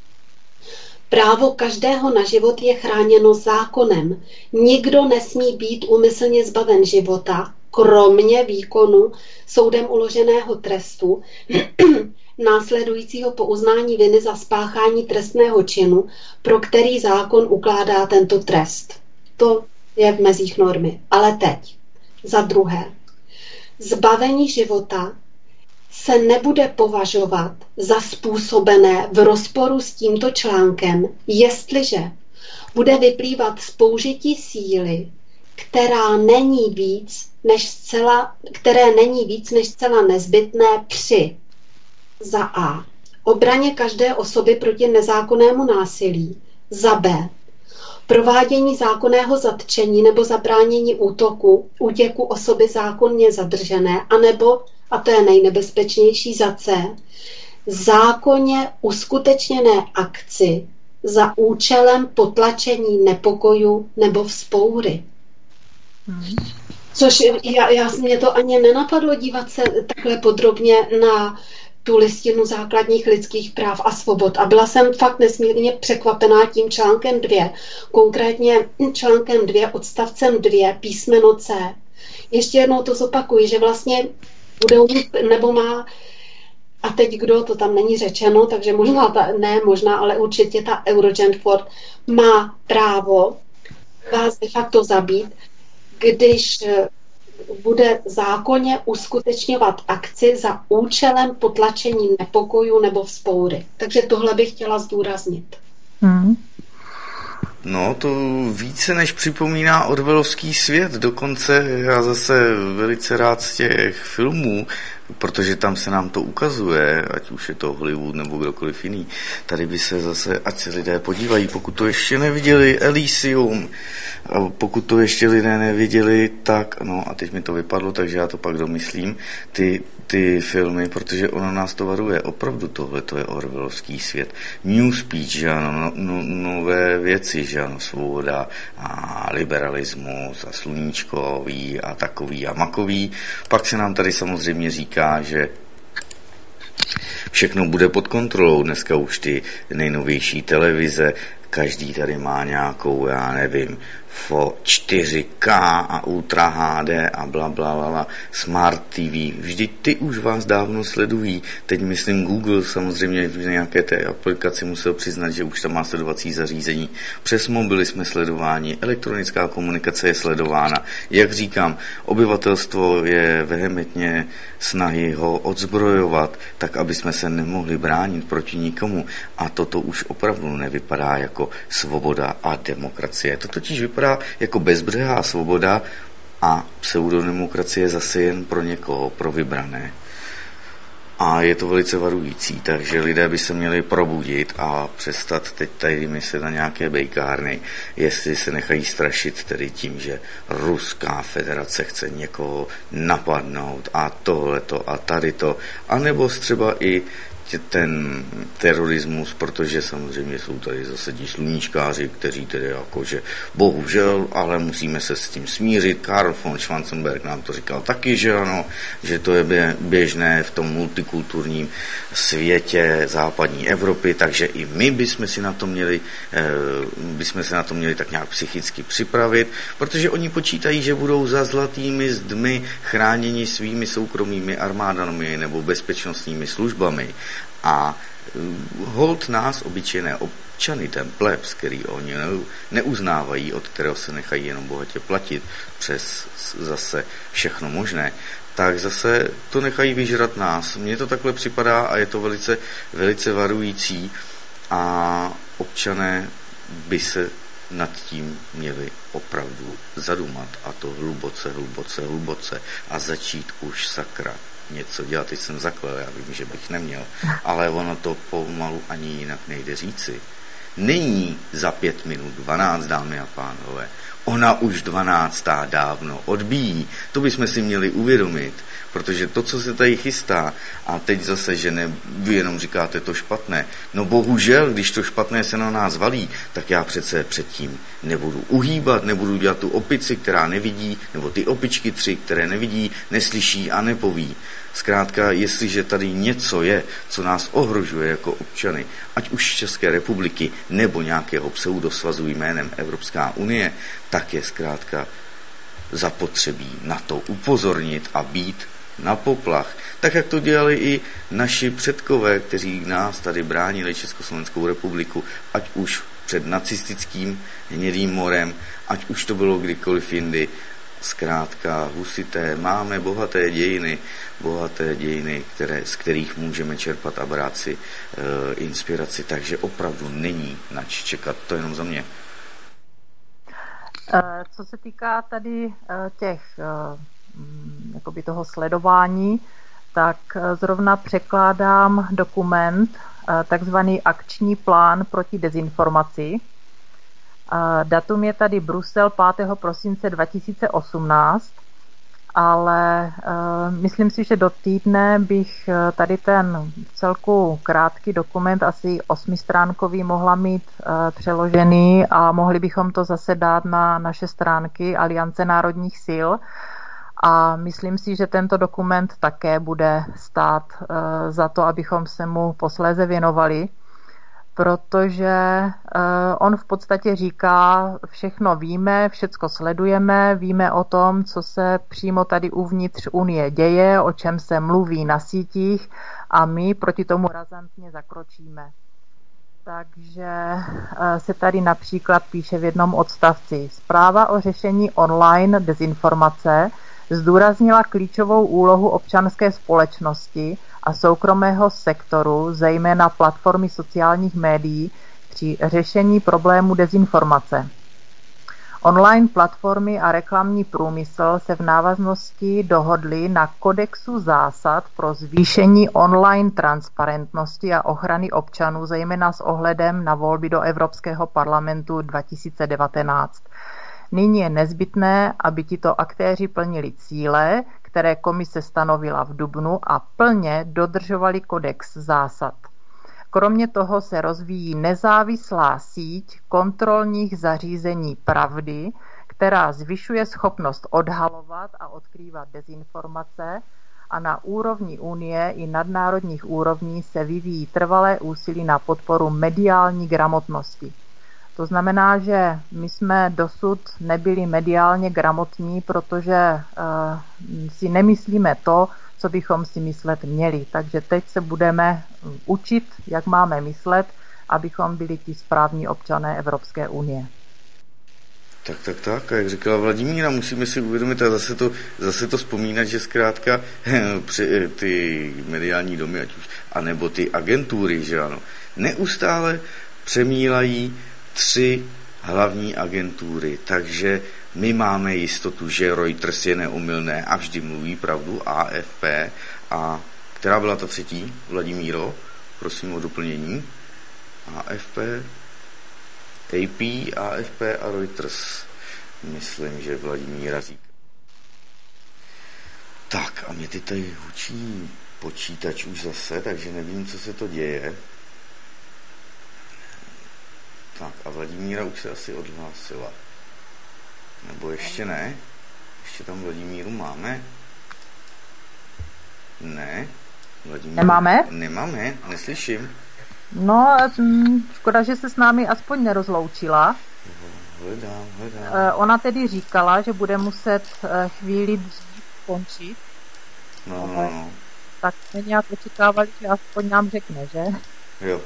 právo každého na život je chráněno zákonem. Nikdo nesmí být úmyslně zbaven života, kromě výkonu soudem uloženého trestu, následujícího po uznání viny za spáchání trestného činu, pro který zákon ukládá tento trest. To je v mezích normy. Ale teď, za druhé, zbavení života se nebude považovat za způsobené v rozporu s tímto článkem, jestliže bude vyplývat z použití síly, která není víc než zcela, které není víc než zcela nezbytné při za A. obraně každé osoby proti nezákonnému násilí, za B. provádění zákonného zatčení nebo zabránění útoku, útěku osoby zákonně zadržené, anebo, a to je nejnebezpečnější, za C. zákonně uskutečněné akci za účelem potlačení nepokoju nebo vzpoury. Hmm. Což já, já, mě to ani nenapadlo dívat se takhle podrobně na tu listinu základních lidských práv a svobod. A byla jsem fakt nesmírně překvapená tím článkem dvě, konkrétně článkem dvě, odstavcem dvě, písmeno C. Ještě jednou to zopakuji, že vlastně budou mít, nebo má, a teď kdo, to tam není řečeno, takže možná, ta, ne možná, ale určitě ta Eurogenfor má právo vás de facto zabít, když bude zákonně uskutečňovat akci za účelem potlačení nepokoju nebo vzpoury. Takže tohle bych chtěla zdůraznit. Hmm. No, to více než připomíná orwellovský svět. Dokonce já zase velice rád z těch filmů, protože tam se nám to ukazuje, ať už je to Hollywood nebo kdokoliv jiný. Tady by se zase, ať se lidé podívají, pokud to ještě neviděli, Elysium, a pokud to ještě lidé neviděli, tak, no a teď mi to vypadlo, takže já to pak domyslím, ty, ty filmy, protože ono nás to varuje. Opravdu tohle to je orwellovský svět. New speech, že ano, no, no, nové věci, že ano, svoboda a liberalismus a sluníčkový a takový a makový. Pak se nám tady samozřejmě říká, že všechno bude pod kontrolou. Dneska už ty nejnovější televize, každý tady má nějakou, já nevím, Fo čtyři ká a Ultra há dé a bla, bla, bla, bla, Smart té vé. Vždyť ty už vás dávno sledují. Teď myslím Google samozřejmě v nějaké té aplikaci musel přiznat, že už tam má sledovací zařízení. Přes mobily jsme sledováni, elektronická komunikace je sledována. Jak říkám, obyvatelstvo je vehementně snahy ho odzbrojovat, tak aby jsme se nemohli bránit proti nikomu. A toto už opravdu nevypadá jako svoboda a demokracie. To totiž vypadá jako bezbřehá svoboda a pseudodemokracie zase jen pro někoho, pro vybrané. A je to velice varující, takže lidé by se měli probudit a přestat teď tady myslet na nějaké bejkárny, jestli se nechají strašit tedy tím, že Ruská federace chce někoho napadnout a tohleto a tady to, anebo třeba i ten terorismus, protože samozřejmě jsou tady zase ti sluníčkáři, kteří tedy jakože bohužel, ale musíme se s tím smířit. Karl von Schwarzenberg nám to říkal taky, že ano, že to je běžné v tom multikulturním světě západní Evropy, takže i my bychom si na to měli, bychom se na to měli tak nějak psychicky připravit, protože oni počítají, že budou za zlatými zdmi chráněni svými soukromými armádami nebo bezpečnostními službami. A hold nás, obyčejné občany, ten plebs, který oni neuznávají, od kterého se nechají jenom bohatě platit přes zase všechno možné, tak zase to nechají vyžrat nás. Mně to takhle připadá a je to velice, velice varující a občané by se nad tím měli opravdu zadumat a to hluboce, hluboce, hluboce a začít už sakra něco dělat. Teď jsem zaklel, já vím, že bych neměl, ale ono to pomalu ani jinak nejde říci. Není za pět minut dvanáct, dámy a pánové. Ona už dvanáctá dávno odbíjí. To bychom si měli uvědomit, protože to, co se tady chystá, a teď zase, že ne, vy jenom říkáte to špatné, no bohužel, když to špatné se na nás valí, tak já přece předtím nebudu uhýbat, nebudu dělat tu opici, která nevidí, nebo ty opičky tři, které nevidí, neslyší a nepoví. Zkrátka, jestliže tady něco je, co nás ohrožuje jako občany, ať už České republiky nebo nějakého pseudosvazu jménem Evropská unie, tak je zkrátka zapotřebí na to upozornit a být na poplach. Tak, jak to dělali i naši předkové, kteří nás tady bránili Československou republiku, ať už před nacistickým hnědým morem, ať už to bylo kdykoliv jindy. Zkrátka, husité, máme bohaté dějiny, bohaté dějiny, které, z kterých můžeme čerpat a brát si e, inspiraci, takže opravdu není nač čekat, to jenom za mě. Co se týká tady těch, jakoby toho sledování, tak zrovna překládám dokument, takzvaný akční plán proti dezinformaci. Datum je tady Brusel pátého prosince dva tisíce osmnáct, ale myslím si, že do týdne bych tady ten celku krátký dokument, asi osmistránkový, mohla mít přeložený a mohli bychom to zase dát na naše stránky Aliance národních sil. A myslím si, že tento dokument také bude stát za to, abychom se mu posléze věnovali, protože on v podstatě říká, všechno víme, všecko sledujeme, víme o tom, co se přímo tady uvnitř Unie děje, o čem se mluví na sítích a my proti tomu razantně zakročíme. Takže se tady například píše v jednom odstavci: Zpráva o řešení online dezinformace zdůraznila klíčovou úlohu občanské společnosti a soukromého sektoru, zejména platformy sociálních médií, při řešení problému dezinformace. Online platformy a reklamní průmysl se v návaznosti dohodly na kodexu zásad pro zvýšení online transparentnosti a ochrany občanů, zejména s ohledem na volby do Evropského parlamentu dva tisíce devatenáct. Nyní je nezbytné, aby tito aktéři plnili cíle, které komise stanovila v dubnu a plně dodržovali kodex zásad. Kromě toho se rozvíjí nezávislá síť kontrolních zařízení pravdy, která zvyšuje schopnost odhalovat a odkrývat dezinformace a na úrovni Unie i nadnárodních úrovní se vyvíjí trvalé úsilí na podporu mediální gramotnosti. To znamená, že my jsme dosud nebyli mediálně gramotní, protože uh, si nemyslíme to, co bychom si myslet měli. Takže teď se budeme učit, jak máme myslet, abychom byli ti správní občané Evropské unie. Tak, tak, tak. A jak říkala Vladimíra, musíme si uvědomit a zase to, zase to vzpomínat, že zkrátka při, ty mediální domy, ať už, anebo ty agentury, že ano, neustále přemílají tři hlavní agentury, takže my máme jistotu, že Reuters je neomylné a vždy mluví pravdu, A F P. A která byla ta třetí, Vladimíro? Prosím o doplnění. A F P, A P, A F P a Reuters. Myslím, že Vladimíra říká. Tak a mě ty tady hučí počítač už zase, takže nevím, co se to děje. Tak a Vladimíra už se asi odhlásila. Nebo ještě ne? Ještě tam Vladimíru máme? Ne? Vladimíru... Nemáme? Nemáme, neslyším. No, škoda, že se s námi aspoň nerozloučila. Hledám, hledám. Ona tedy říkala, že bude muset chvíli dřív končit. No, no, no. Tak jsme nějak očekávali, že aspoň nám řekne, že? Jo.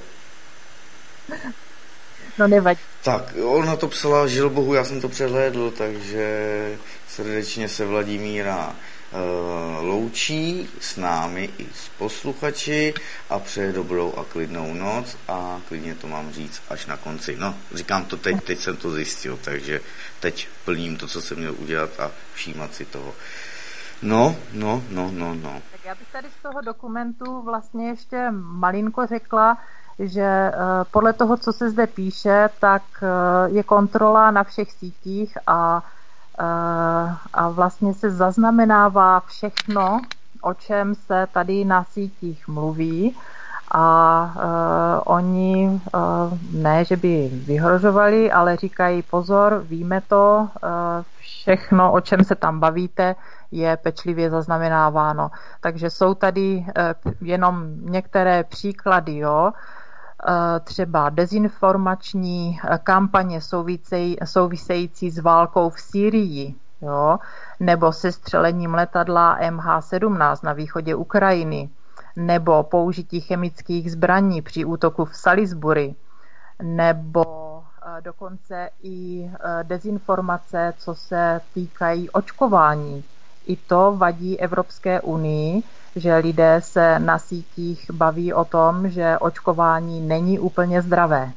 No nevadí. Tak, ona to psala, žil bohu, já jsem to přehlédl, takže srdečně se Vladimíra uh, loučí s námi i s posluchači a přeje dobrou a klidnou noc a klidně to mám říct až na konci. No, říkám to teď, teď jsem to zjistil, takže teď plním to, co jsem měl udělat a všímat si toho. No, no, no, no, no. Tak já bych tady z toho dokumentu vlastně ještě malinko řekla, že podle toho, co se zde píše, tak je kontrola na všech sítích a, a vlastně se zaznamenává všechno, o čem se tady na sítích mluví a uh, oni uh, ne, že by vyhrožovali, ale říkají pozor, víme to, uh, všechno, o čem se tam bavíte, je pečlivě zaznamenáváno. Takže jsou tady uh, jenom některé příklady, jo, třeba dezinformační kampaně související s válkou v Sýrii, jo, nebo sestřelením letadla M H sedmnáct na východě Ukrajiny, nebo použití chemických zbraní při útoku v Salisbury, nebo dokonce i dezinformace, co se týkají očkování. I to vadí Evropské unii, že lidé se na sítích baví o tom, že očkování není úplně zdravé.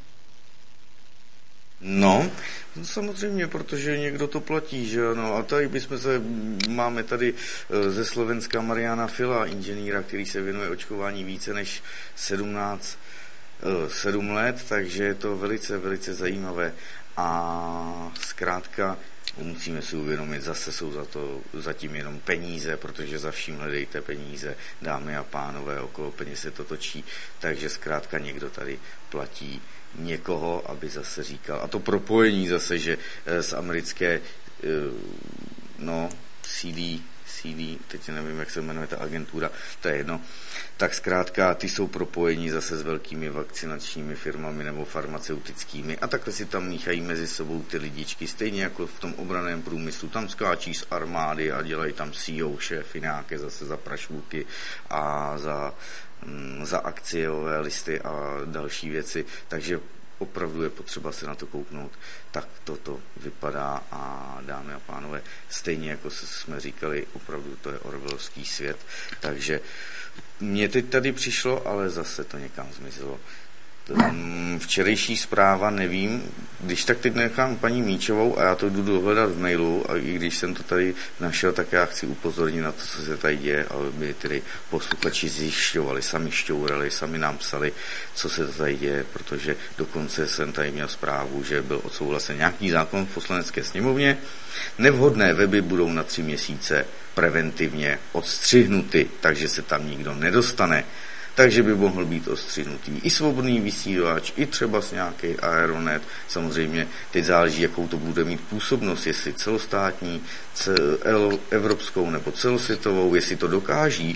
No, samozřejmě, protože někdo to platí, že ano. A tady bychom se, máme tady ze Slovenska Mariana Fila, inženýra, který se věnuje očkování více než sedmnáct, sedm let, takže je to velice, velice zajímavé. A zkrátka musíme si uvědomit, zase jsou za to zatím jenom peníze, protože za vším hledejte peníze, dámy a pánové, okolo peněz se to točí, takže zkrátka někdo tady platí někoho, aby zase říkal, a to propojení zase, že z americké no, C D, C D, teď nevím, jak se jmenuje ta agentura, to je jedno, tak zkrátka ty jsou propojení zase s velkými vakcinačními firmami nebo farmaceutickými a takhle si tam míchají mezi sebou ty lidičky, stejně jako v tom obraném průmyslu, tam skáčí z armády a dělají tam C E O šéfy nějaké zase za prašvůky a za, mm, za akciové listy a další věci, takže opravdu je potřeba se na to kouknout, tak toto vypadá a dámy a pánové, stejně jako jsme říkali, opravdu to je orwellovský svět, takže mně teď tady přišlo, ale zase to někam zmizelo. Včerejší zpráva, nevím, když tak teď nechám paní Míčovou a já to jdu dohledat v mailu a i když jsem to tady našel, tak já chci upozornit na to, co se tady děje, aby tedy posluchači zjišťovali, sami šťourali, sami nám psali, co se to tady děje, protože dokonce jsem tady měl zprávu, že byl odsouhlasen nějaký zákon v poslanecké sněmovně. Nevhodné weby budou na tři měsíce preventivně odstřihnuty, takže se tam nikdo nedostane. Takže by mohl být odstřihnutý i svobodný vysílač, i třeba s nějaký Aeronet. Samozřejmě teď záleží, jakou to bude mít působnost, jestli celostátní, cel, evropskou nebo celosvětovou, jestli to dokáží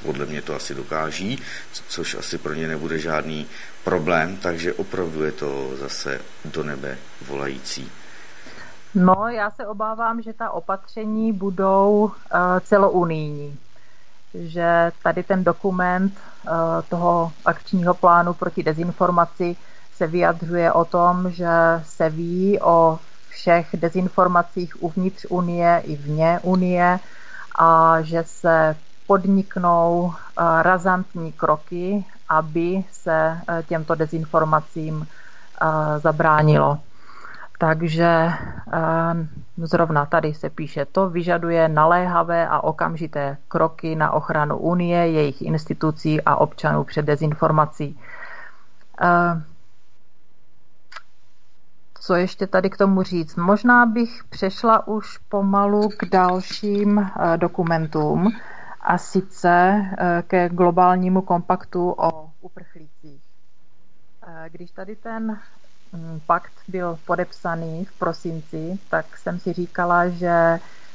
podle mě to asi dokáží, což asi pro ně nebude žádný problém, takže opravdu je to zase do nebe volající. No, já se obávám, že ta opatření budou uh, celounijní. Že tady ten dokument uh, toho akčního plánu proti dezinformaci se vyjadřuje o tom, že se ví o všech dezinformacích uvnitř Unie i vně Unie a že se podniknou uh, razantní kroky, aby se uh, těmto dezinformacím uh, zabránilo. Takže zrovna tady se píše, to vyžaduje naléhavé a okamžité kroky na ochranu Unie, jejich institucí a občanů před dezinformací. Co ještě tady k tomu říct? Možná bych přešla už pomalu k dalším dokumentům, a sice ke globálnímu kompaktu o uprchlících. Když tady ten pakt byl podepsaný v prosinci, tak jsem si říkala, že,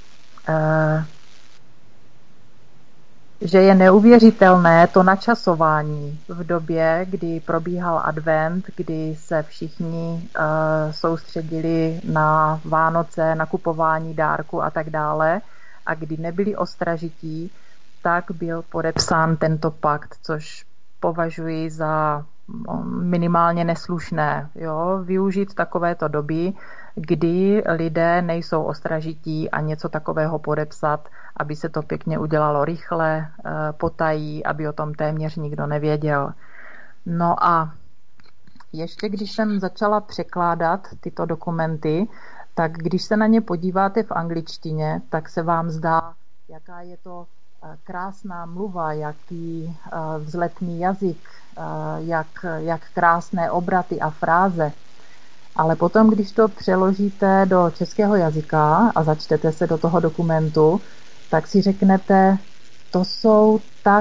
že je neuvěřitelné to načasování v době, kdy probíhal advent, kdy se všichni soustředili na Vánoce, na kupování dárku a tak dále, a kdy nebyli ostražití, tak byl podepsán tento pakt, což považuji za minimálně neslušné. Jo? Využít takovéto doby, kdy lidé nejsou ostražití, a něco takového podepsat, aby se to pěkně udělalo rychle, potají, aby o tom téměř nikdo nevěděl. No a ještě když jsem začala překládat tyto dokumenty, tak když se na ně podíváte v angličtině, tak se vám zdá, jaká je to krásná mluva, jaký vzletný jazyk, jak, jak krásné obraty a fráze. Ale potom, když to přeložíte do českého jazyka a začtete se do toho dokumentu, tak si řeknete, to jsou tak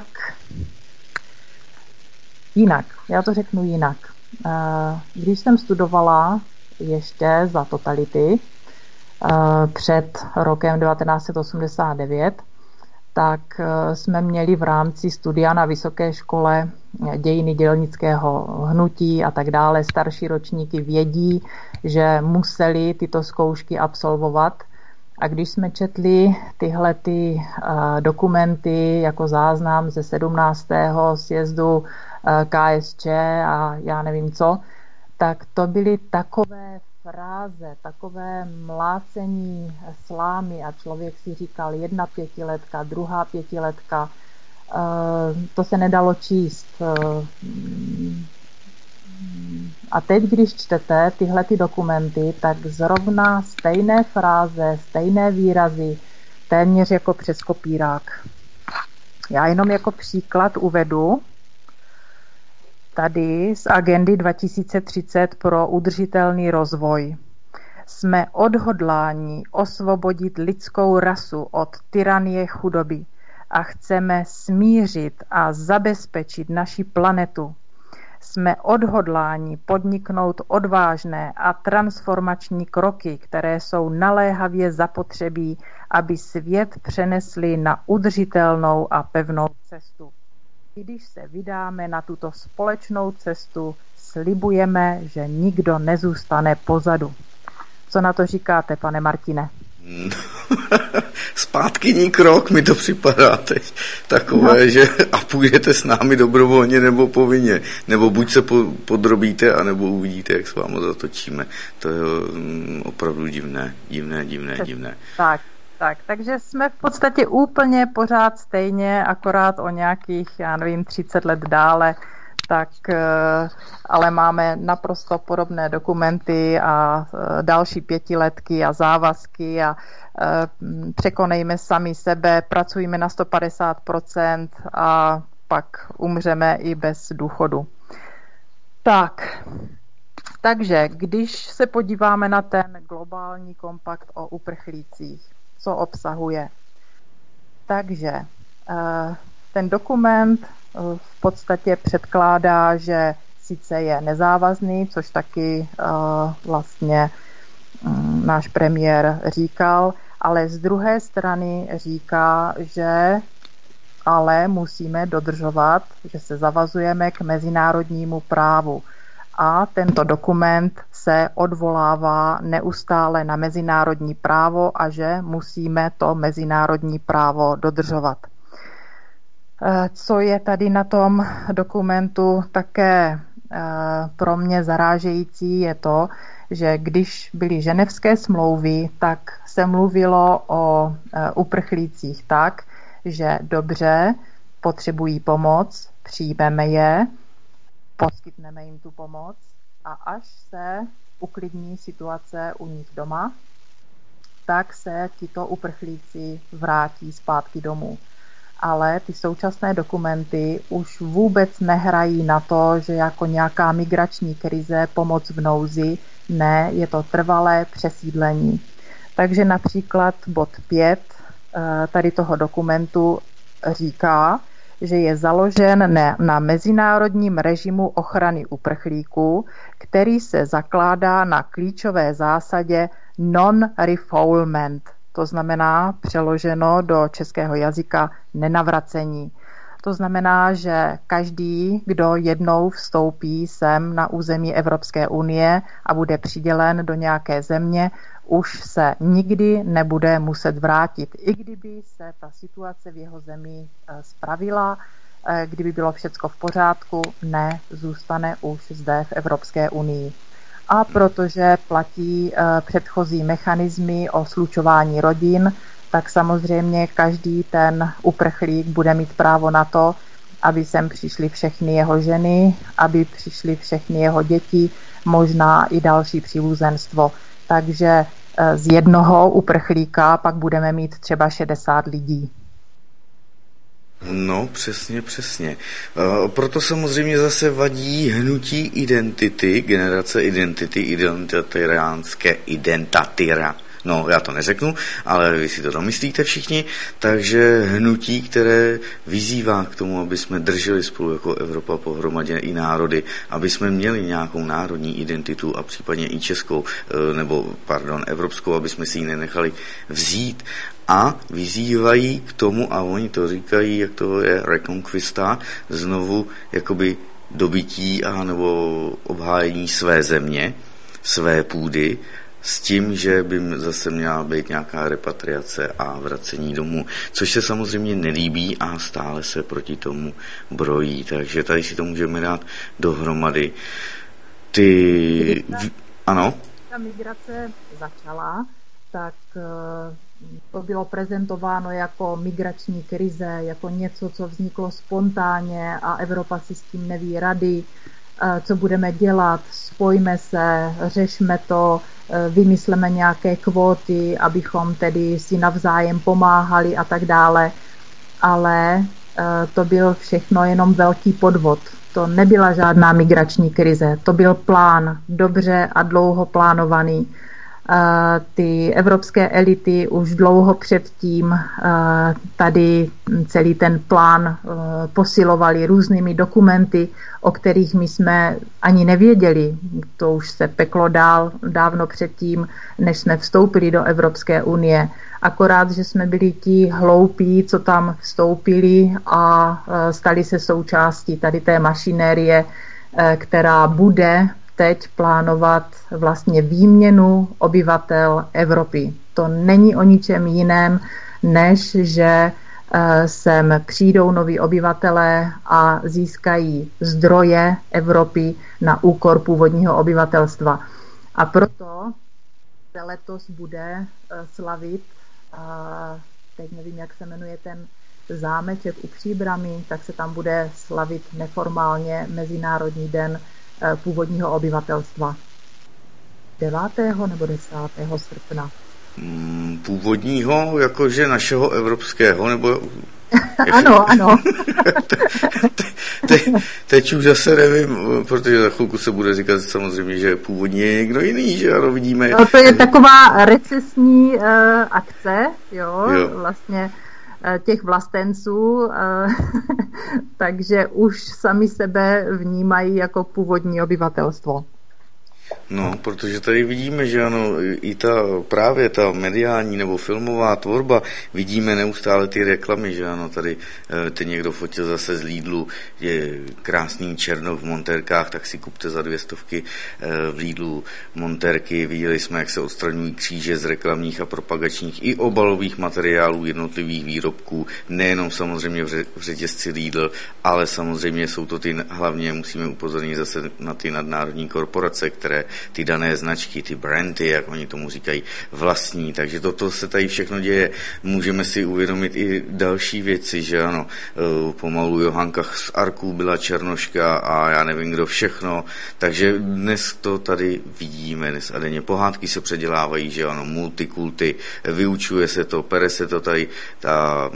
jinak. Já to řeknu jinak. Když jsem studovala ještě za totality před rokem devatenáct set osmdesát devět, tak jsme měli v rámci studia na vysoké škole dějiny dělnického hnutí a tak dále. Starší ročníky vědí, že museli tyto zkoušky absolvovat. A když jsme četli tyhle ty dokumenty jako záznam ze sedmnáctého sjezdu K S Č a já nevím co, tak to byly takové fráze, takové mlácení slámy a člověk si říkal jedna pětiletka, druhá pětiletka, to se nedalo číst. A teď, když čtete tyhle ty dokumenty, tak zrovna stejné fráze, stejné výrazy, téměř jako přes kopírák. Já jenom jako příklad uvedu tady z agendy dva tisíce třicet pro udržitelný rozvoj. Jsme odhodláni osvobodit lidskou rasu od tyranie chudoby a chceme smířit a zabezpečit naši planetu. Jsme odhodláni podniknout odvážné a transformační kroky, které jsou naléhavě zapotřebí, aby svět přenesli na udržitelnou a pevnou cestu. Když se vydáme na tuto společnou cestu, slibujeme, že nikdo nezůstane pozadu. Co na to říkáte, pane Martine? Zpátkyní krok mi to připadá teď takové, no. Že a půjdete s námi dobrovolně nebo povinně, nebo buď se po, podrobíte, anebo uvidíte, jak s vámi zatočíme. To je um, opravdu divné, divné, divné, divné. Tak, tak, takže jsme v podstatě úplně pořád stejně, akorát o nějakých, já nevím, třicet let dále, tak ale máme naprosto podobné dokumenty a další pětiletky a závazky a překonejme sami sebe, pracujeme na sto padesát procent a pak umřeme i bez důchodu. Tak, takže když se podíváme na ten globální kompakt o uprchlících, co obsahuje. Takže ten dokument v podstatě předkládá, že sice je nezávazný, což taky uh, vlastně um, náš premiér říkal, ale z druhé strany říká, že ale musíme dodržovat, že se zavazujeme k mezinárodnímu právu. A tento dokument se odvolává neustále na mezinárodní právo a že musíme to mezinárodní právo dodržovat. Co je tady na tom dokumentu také pro mě zarážející, je to, že když byly ženevské smlouvy, tak se mluvilo o uprchlících tak, že dobře, potřebují pomoc, přijmeme je, poskytneme jim tu pomoc a až se uklidní situace u nich doma, tak se tito uprchlíci vrátí zpátky domů. Ale ty současné dokumenty už vůbec nehrají na to, že jako nějaká migrační krize, pomoc v nouzi, ne, je to trvalé přesídlení. Takže například bod pět tady toho dokumentu říká, že je založen na, na mezinárodním režimu ochrany uprchlíků, který se zakládá na klíčové zásadě non-refoulement. To znamená přeloženo do českého jazyka nenavracení. To znamená, že každý, kdo jednou vstoupí sem na území Evropské unie a bude přidělen do nějaké země, už se nikdy nebude muset vrátit. I kdyby se ta situace v jeho zemi spravila, kdyby bylo všecko v pořádku, ne, zůstane už zde v Evropské unii. A protože platí předchozí mechanismy o slučování rodin, tak samozřejmě každý ten uprchlík bude mít právo na to, aby sem přišly všechny jeho ženy, aby přišly všechny jeho děti, možná i další příbuzenstvo. Takže z jednoho uprchlíka pak budeme mít třeba šedesát lidí. No, přesně, přesně. Proto samozřejmě zase vadí hnutí identity, generace identity, identitariánské identitira. No, já to neřeknu, ale vy si to domyslíte všichni. Takže hnutí, které vyzývá k tomu, aby jsme drželi spolu jako Evropa pohromadě i národy, aby jsme měli nějakou národní identitu a případně i českou, nebo pardon, evropskou, aby jsme si ji nenechali vzít. A vyzývají k tomu, a oni to říkají, jak to je reconquista, znovu jakoby dobytí a nebo obhájení své země, své půdy, s tím, že by zase měla být nějaká repatriace a vracení domů, což se samozřejmě nelíbí a stále se proti tomu brojí. Takže tady si to můžeme dát dohromady. Ty... Ano? Ta migrace začala, tak to bylo prezentováno jako migrační krize, jako něco, co vzniklo spontánně a Evropa si s tím neví rady, co budeme dělat, spojme se, řešme to, vymysleme nějaké kvóty, abychom tedy si navzájem pomáhali a tak dále. Ale to byl všechno jenom velký podvod. To nebyla žádná migrační krize, to byl plán, dobře a dlouho plánovaný. Ty evropské elity už dlouho předtím tady celý ten plán posilovali různými dokumenty, o kterých my jsme ani nevěděli. To už se peklo dál, dávno předtím, než jsme vstoupili do Evropské unie. Akorát, že jsme byli ti hloupí, co tam vstoupili a stali se součástí tady té mašinérie, která bude teď plánovat vlastně výměnu obyvatel Evropy. To není o ničem jiném, než že sem přijdou noví obyvatelé a získají zdroje Evropy na úkor původního obyvatelstva. A proto se letos bude slavit, teď nevím, jak se jmenuje ten zámeček u Příbrami, tak se tam bude slavit neformálně Mezinárodní den původního obyvatelstva. devátého nebo desátého srpna. Původního, jakože našeho evropského, nebo... Ano, ano. te, te, te, teď už zase nevím, protože za chvilku se bude říkat samozřejmě, že původně je někdo jiný, že ano, vidíme... No, to je taková recesní uh, akce, jo, jo. vlastně těch vlastenců, takže už sami sebe vnímají jako původní obyvatelstvo. No, protože tady vidíme, že ano, i ta právě ta mediální nebo filmová tvorba, vidíme neustále ty reklamy, že ano, tady teď někdo fotil zase z Lidlu, je krásný černok v montérkách, tak si kupte za dvě stovky v Lidlu montérky. Viděli jsme, jak se odstraňují kříže z reklamních a propagačních i obalových materiálů jednotlivých výrobků, nejenom samozřejmě v řetězci Lidl, ale samozřejmě jsou to ty, hlavně musíme upozornit zase na ty nadnárodní korporace, které ty dané značky, ty brandy, jak oni tomu říkají, vlastní. Takže toto se tady všechno děje. Můžeme si uvědomit i další věci, že ano, pomalu Johanka z Arků byla černoška a já nevím, kdo všechno. Takže dnes to tady vidíme, dnes a denně. Pohádky se předělávají, že ano, multikulty, vyučuje se to, pere se to tady, ta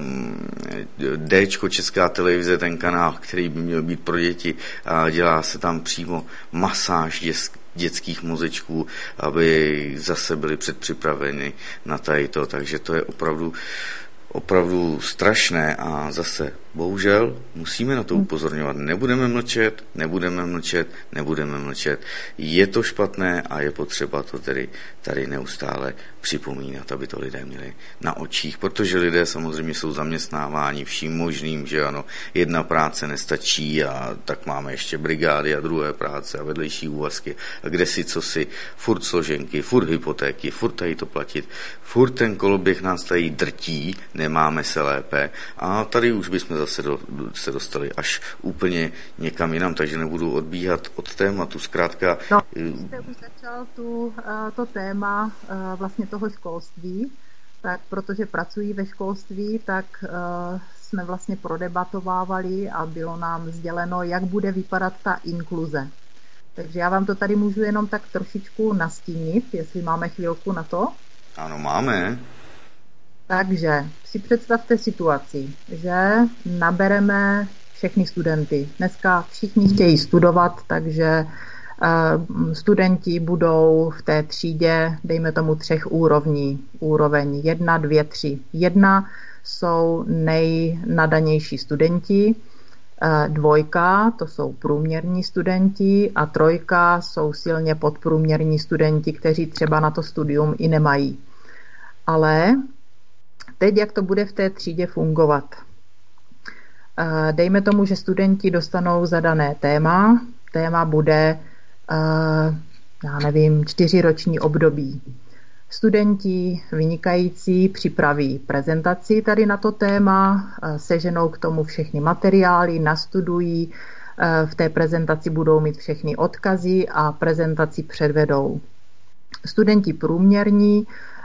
Dčko, Česká televize, ten kanál, který by měl být pro děti, a dělá se tam přímo masáž dětský, dětských mozečků, aby zase byli předpřipraveni na tadyto, takže to je opravdu opravdu strašné a zase bohužel musíme na to upozorňovat. Nebudeme mlčet, nebudeme mlčet, nebudeme mlčet. Je to špatné a je potřeba to tedy tady neustále připomínat, aby to lidé měli na očích, protože lidé samozřejmě jsou zaměstnáváni vším možným, že ano, jedna práce nestačí a tak máme ještě brigády a druhé práce a vedlejší úvazky a kde si co si, furt složenky, furt hypotéky, furt tady to platit, furt ten koloběh nás tady drtí, nemáme se lépe a tady už bychom zase do, se dostali až úplně někam jinam, takže nebudu odbíhat od tématu. Zkrátka... No, jste už začal tu, to téma vlastně toho školství, tak protože pracují ve školství, tak jsme vlastně prodebatovávali a bylo nám sděleno, jak bude vypadat ta inkluze. Takže já vám to tady můžu jenom tak trošičku nastínit, jestli máme chvilku na to. Ano, máme. Takže si představte situaci, že nabereme všechny studenty. Dneska všichni chtějí studovat, takže studenti budou v té třídě, dejme tomu třech úrovní. Úroveň jedna, dvě, tři. Jedna jsou nejnadanější studenti, dvojka, to jsou průměrní studenti a trojka jsou silně podprůměrní studenti, kteří třeba na to studium i nemají. Ale teď, jak to bude v té třídě fungovat? Dejme tomu, že studenti dostanou zadané téma. Téma bude, já nevím, čtyřiroční období. Studenti vynikající připraví prezentaci tady na to téma, seženou k tomu všechny materiály, nastudují, v té prezentaci budou mít všechny odkazy a prezentaci předvedou. Studenti průměrní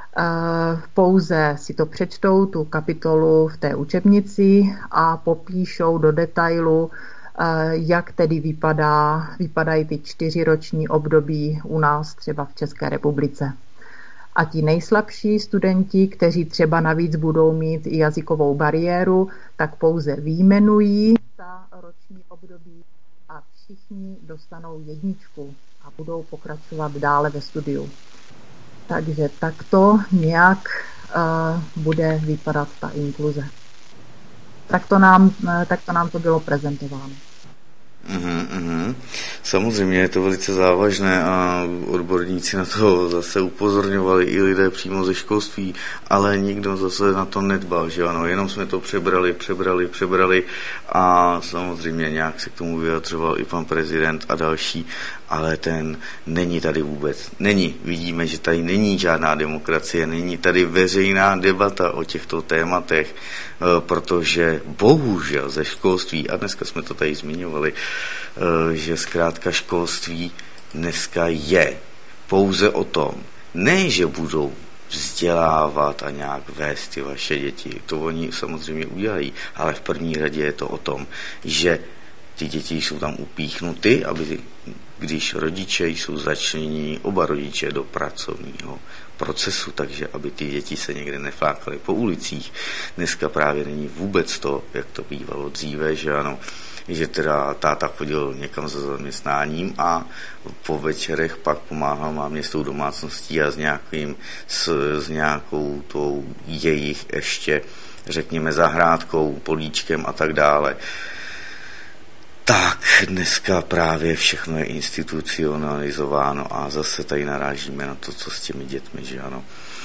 pouze si to přečtou, tu kapitolu v té učebnici a popíšou do detailu, jak tedy vypadá, vypadají ty čtyřiroční období u nás třeba v České republice. A ti nejslabší studenti, kteří třeba navíc budou mít i jazykovou bariéru, tak pouze výjmenují ta roční období a všichni dostanou jedničku a budou pokračovat dále ve studiu. Takže takto nějak uh, bude vypadat ta inkluze. Tak to nám, tak to, nám to bylo prezentováno. Uhum, uhum. Samozřejmě je to velice závažné a odborníci na to zase upozorňovali i lidé přímo ze školství, ale nikdo zase na to nedbal, že ano, jenom jsme to přebrali, přebrali, přebrali a samozřejmě nějak se k tomu vyjadřoval i pan prezident a další, ale ten není tady vůbec, není, vidíme, že tady není žádná demokracie, není tady veřejná debata o těchto tématech, protože bohužel ze školství, a dneska jsme to tady zmiňovali, že zkrátka školství dneska je pouze o tom, ne, že budou vzdělávat a nějak vést ty vaše děti, to oni samozřejmě udělají, ale v první řadě je to o tom, že ty děti jsou tam upíchnuty, aby když rodiče jsou začleněni, oba rodiče do pracovního procesu, takže aby ty děti se někde neflákaly po ulicích. Dneska právě není vůbec to, jak to bývalo dříve, že ano, že teda táta chodil někam za zaměstnáním a po večerech pak pomáhal mámě s tou domácností a s, nějakým, s, s nějakou tou jejich ještě, řekněme, zahrádkou, políčkem a tak dále. Tak dneska právě všechno je institucionalizováno a zase tady narážíme na to, co s těmi dětmi, že ano.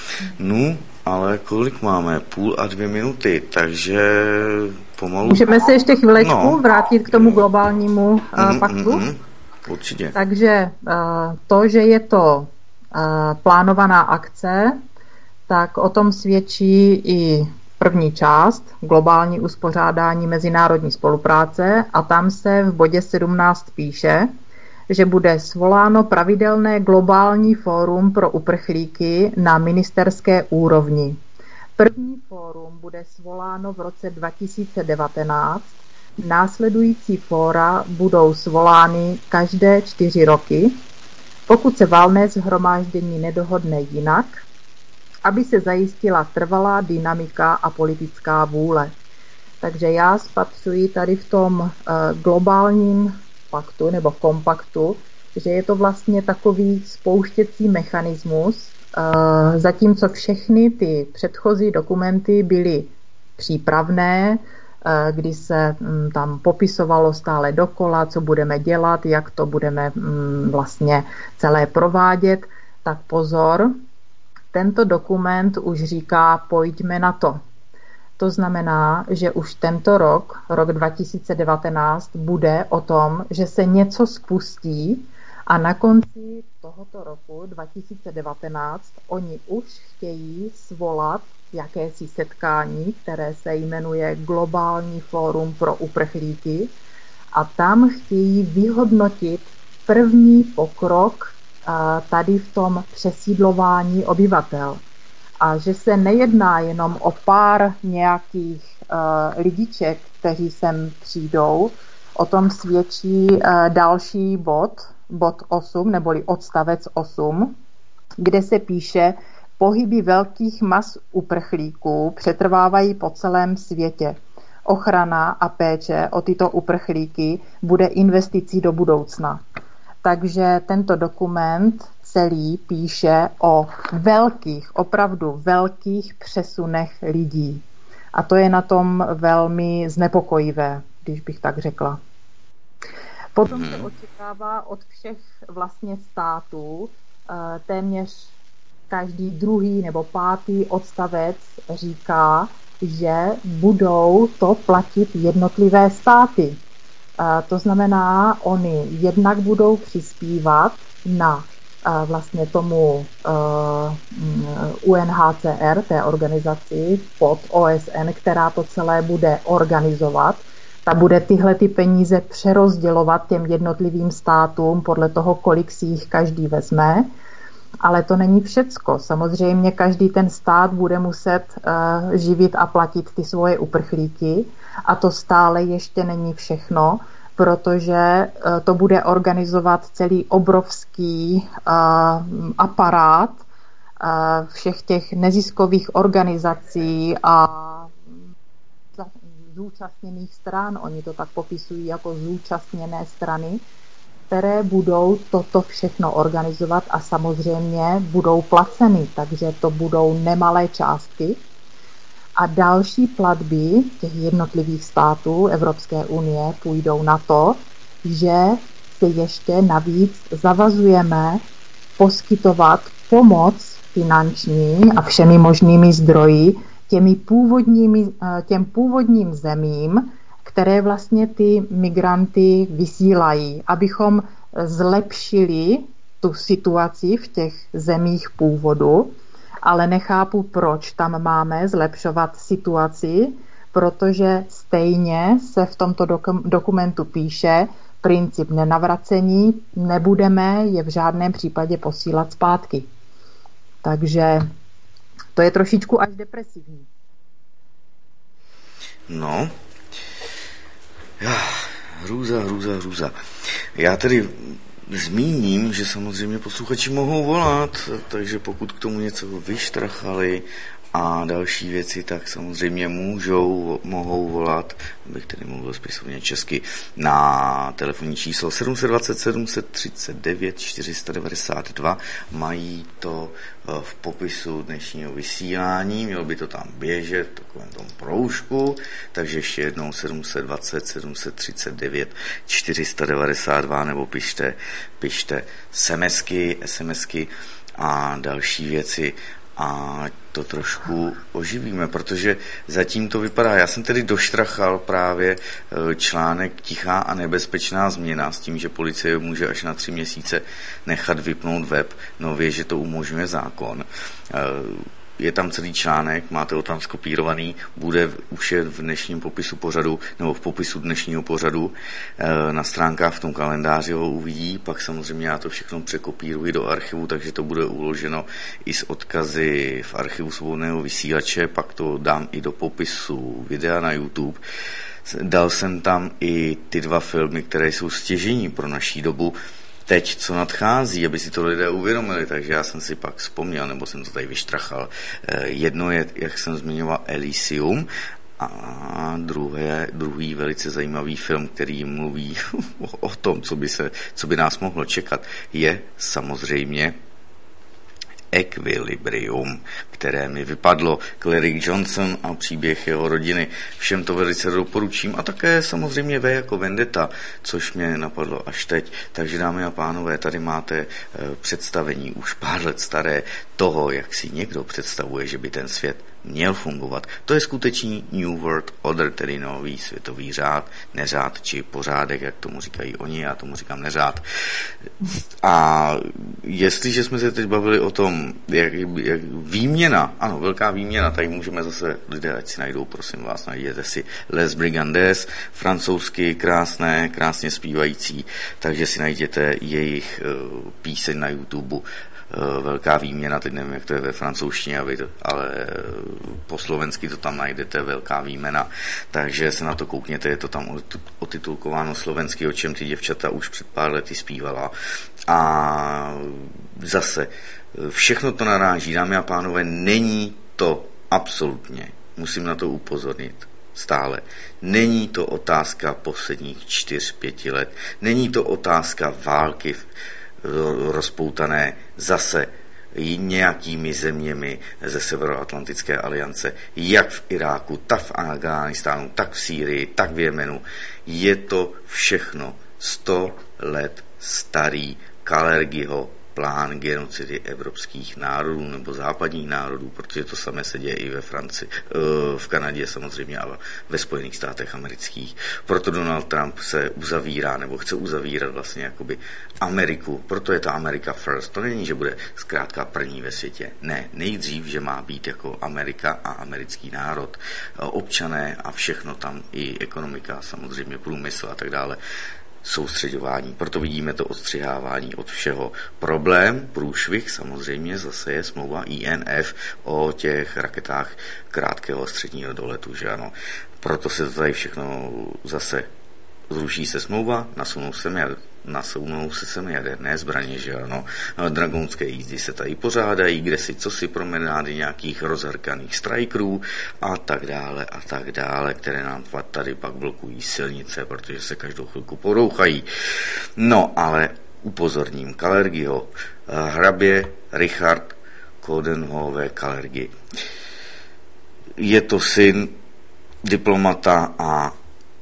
No, ale kolik máme? Půl a dvě minuty, takže pomalu... Můžeme se ještě chvilečku no. vrátit k tomu globálnímu uh, mm, paktu? Mm, mm, určitě. Takže uh, to, že je to uh, plánovaná akce, tak o tom svědčí i první část, globální uspořádání mezinárodní spolupráce, a tam se v bodě sedmnáct píše, že bude svoláno pravidelné globální fórum pro uprchlíky na ministerské úrovni. První fórum bude svoláno v roce dva tisíce devatenáct, následující fóra budou svolány každé čtyři roky, pokud se valné shromáždění nedohodne jinak, aby se zajistila trvalá dynamika a politická vůle. Takže já spatřuji tady v tom uh, globálním paktu nebo kompaktu, že je to vlastně takový spouštěcí mechanismus, uh, zatímco všechny ty předchozí dokumenty byly přípravné, uh, kdy se um, tam popisovalo stále dokola, co budeme dělat, jak to budeme um, vlastně celé provádět, tak pozor, tento dokument už říká, pojďme na to. To znamená, že už tento rok, rok dva tisíce devatenáct, bude o tom, že se něco spustí a na konci tohoto roku dva tisíce devatenáct oni už chtějí svolat jakési setkání, které se jmenuje Globální fórum pro uprchlíky, a tam chtějí vyhodnotit první pokrok tady v tom přesídlování obyvatel. A že se nejedná jenom o pár nějakých uh, lidiček, kteří sem přijdou, o tom svědčí uh, další bod, bod osm, neboli odstavec osm, kde se píše, pohyby velkých mas uprchlíků přetrvávají po celém světě. Ochrana a péče o tyto uprchlíky bude investicí do budoucna. Takže tento dokument celý píše o velkých, opravdu velkých přesunech lidí. A to je na tom velmi znepokojivé, když bych tak řekla. Potom se očekává od všech vlastně států, téměř každý druhý nebo pátý odstavec říká, že budou to platit jednotlivé státy. To znamená, oni jednak budou přispívat na vlastně tomu U N H C R, té organizaci pod O S N, která to celé bude organizovat. Ta bude tyhle ty peníze přerozdělovat těm jednotlivým státům podle toho, kolik si jich každý vezme. Ale to není všecko. Samozřejmě každý ten stát bude muset uh, živit a platit ty svoje uprchlíky, a to stále ještě není všechno, protože uh, to bude organizovat celý obrovský uh, aparát uh, všech těch neziskových organizací a zúčastněných stran. Oni to tak popisují jako zúčastněné strany, které budou toto všechno organizovat a samozřejmě budou placeny, takže to budou nemalé částky. A další platby těch jednotlivých států Evropské unie půjdou na to, že se ještě navíc zavazujeme poskytovat pomoc finanční a všemi možnými zdroji těmi původními, těm původním zemím, které vlastně ty migranty vysílají, abychom zlepšili tu situaci v těch zemích původu, ale nechápu, proč tam máme zlepšovat situaci, protože stejně se v tomto dokumentu píše princip nenavracení, nebudeme je v žádném případě posílat zpátky. Takže to je trošičku až depresivní. No, já, hrůza, hrůza, hrůza. Já tedy zmíním, že samozřejmě posluchači mohou volat, takže pokud k tomu něco vyštrachali a další věci, tak samozřejmě můžou, mohou volat, abych tedy mluvil spisovně česky, na telefonní číslo sedm set dvacet sedm set třicet devět čtyři sta devadesát dva. Mají to v popisu dnešního vysílání, mělo by to tam běžet v takovém tom proužku, takže ještě jednou sedm set dvacet sedm set třicet devět čtyři sta devadesát dva, nebo pište, pište SMSky, SMSky a další věci, a to trošku oživíme, protože zatím to vypadá, já jsem tedy doštrachal právě článek Tichá a nebezpečná změna s tím, že policie může až na tři měsíce nechat vypnout web, nově, že to umožňuje zákon. Je tam celý článek, máte ho tam skopírovaný, bude už je v dnešním popisu pořadu, nebo v popisu dnešního pořadu, na stránkách v tom kalendáři ho uvidí, pak samozřejmě já to všechno překopíruji do archivu, takže to bude uloženo i s odkazy v archivu Svobodného vysílače, pak to dám i do popisu videa na YouTube. Dal jsem tam i ty dva filmy, které jsou stěžejní pro naší dobu, teď, co nadchází, aby si to lidé uvědomili, takže já jsem si pak vzpomněl, nebo jsem to tady vyštrachal. Jedno je, jak jsem zmiňoval, Elysium, a druhé, druhý velice zajímavý film, který mluví o tom, co by, se, co by nás mohlo čekat, je samozřejmě Equilibrium, které mi vypadlo, Cleric Johnson a příběh jeho rodiny. Všem to velice doporučím a také samozřejmě V jako Vendetta, což mě napadlo až teď. Takže dámy a pánové, tady máte představení už pár let staré toho, jak si někdo představuje, že by ten svět měl fungovat. To je skutečný New World Order, tedy nový světový řád, neřád či pořádek, jak tomu říkají oni, já tomu říkám neřád. A jestliže jsme se teď bavili o tom, jak, jak výměna, ano, velká výměna, tady můžeme zase, lidé, ať si najdou, prosím vás, najděte si Les Brigandes, francouzsky, krásné, krásně zpívající, takže si najděte jejich uh, píseň na YouTube. Velká výměna, teď nevím, jak to je ve francouzštině, ale po slovensky to tam najdete, Velká výměna, takže se na to koukněte, je to tam otitulkováno slovensky, o čem ty děvčata už před pár lety zpívala. A zase, všechno to naráží, dámy a pánové, není to absolutně, musím na to upozornit, stále. Není to otázka posledních čtyř, pěti let, není to otázka války rozpoutané zase nějakými zeměmi ze Severoatlantické aliance, jak v Iráku, tak v Afghánistánu, tak v Sýrii, tak v Jemenu. Je to všechno sto let starý Kalergiho plán genocidy evropských národů nebo západních národů, protože to samé se děje i ve Francii, v Kanadě samozřejmě, ale ve Spojených státech amerických. Proto Donald Trump se uzavírá nebo chce uzavírat vlastně jakoby Ameriku, proto je ta America first. To není, že bude zkrátka první ve světě. Ne, nejdřív, že má být jako Amerika a americký národ, občané a všechno tam, i ekonomika, samozřejmě průmysl a tak dále, soustředování. Proto vidíme to odstřihávání od všeho. Problém, průšvih samozřejmě zase je smlouva I N F o těch raketách krátkého a středního doletu, že ano. Proto se to tady všechno zase zruší se smlouva, nasunou se, nasunou se sem jaderné zbraně, že ano. Dragonské jízdy se tady pořádají, kde si co si promenády nějakých rozhrkaných strikerů a tak dále a tak dále, které nám tady pak blokují silnice, protože se každou chvilku porouchají. No, ale upozorním, Kalergiho, hrabě Richard Coudenhove Kalergi. Je to syn diplomata a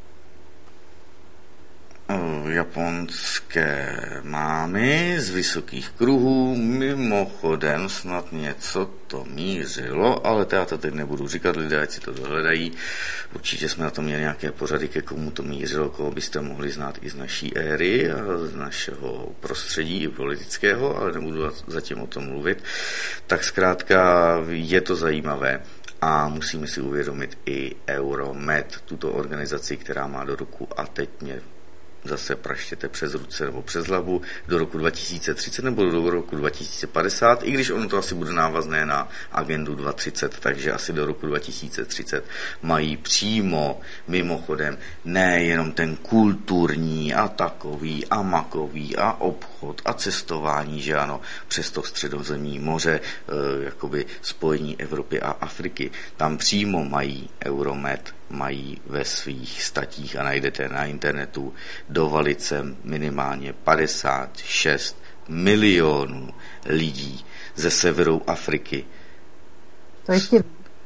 japonské mámy z vysokých kruhů, mimochodem snad něco to mířilo, ale já to teď nebudu říkat, lidé, ať si to dohledají. Určitě jsme na tom měli nějaké pořady, ke komu to mířilo, koho byste mohli znát i z naší éry a z našeho prostředí i politického, ale nebudu zatím o tom mluvit. Tak zkrátka je to zajímavé. A musíme si uvědomit i Euromed, tuto organizaci, která má do roku, a teď mě zase praštěte přes ruce nebo přes hlavu do roku dva tisíce třicet nebo do roku dva tisíce padesát, i když ono to asi bude návazné na agendu dva tisíce třicet, takže asi do roku dva tisíce třicet mají přímo, mimochodem, nejenom ten kulturní a takový a makový a obchod a cestování, že ano, přes to středozemní moře, e, jakoby spojení Evropy a Afriky, tam přímo mají Euromed, mají ve svých statích a najdete na internetu dovalit sem minimálně padesát šest milionů lidí ze severu Afriky. To ještě...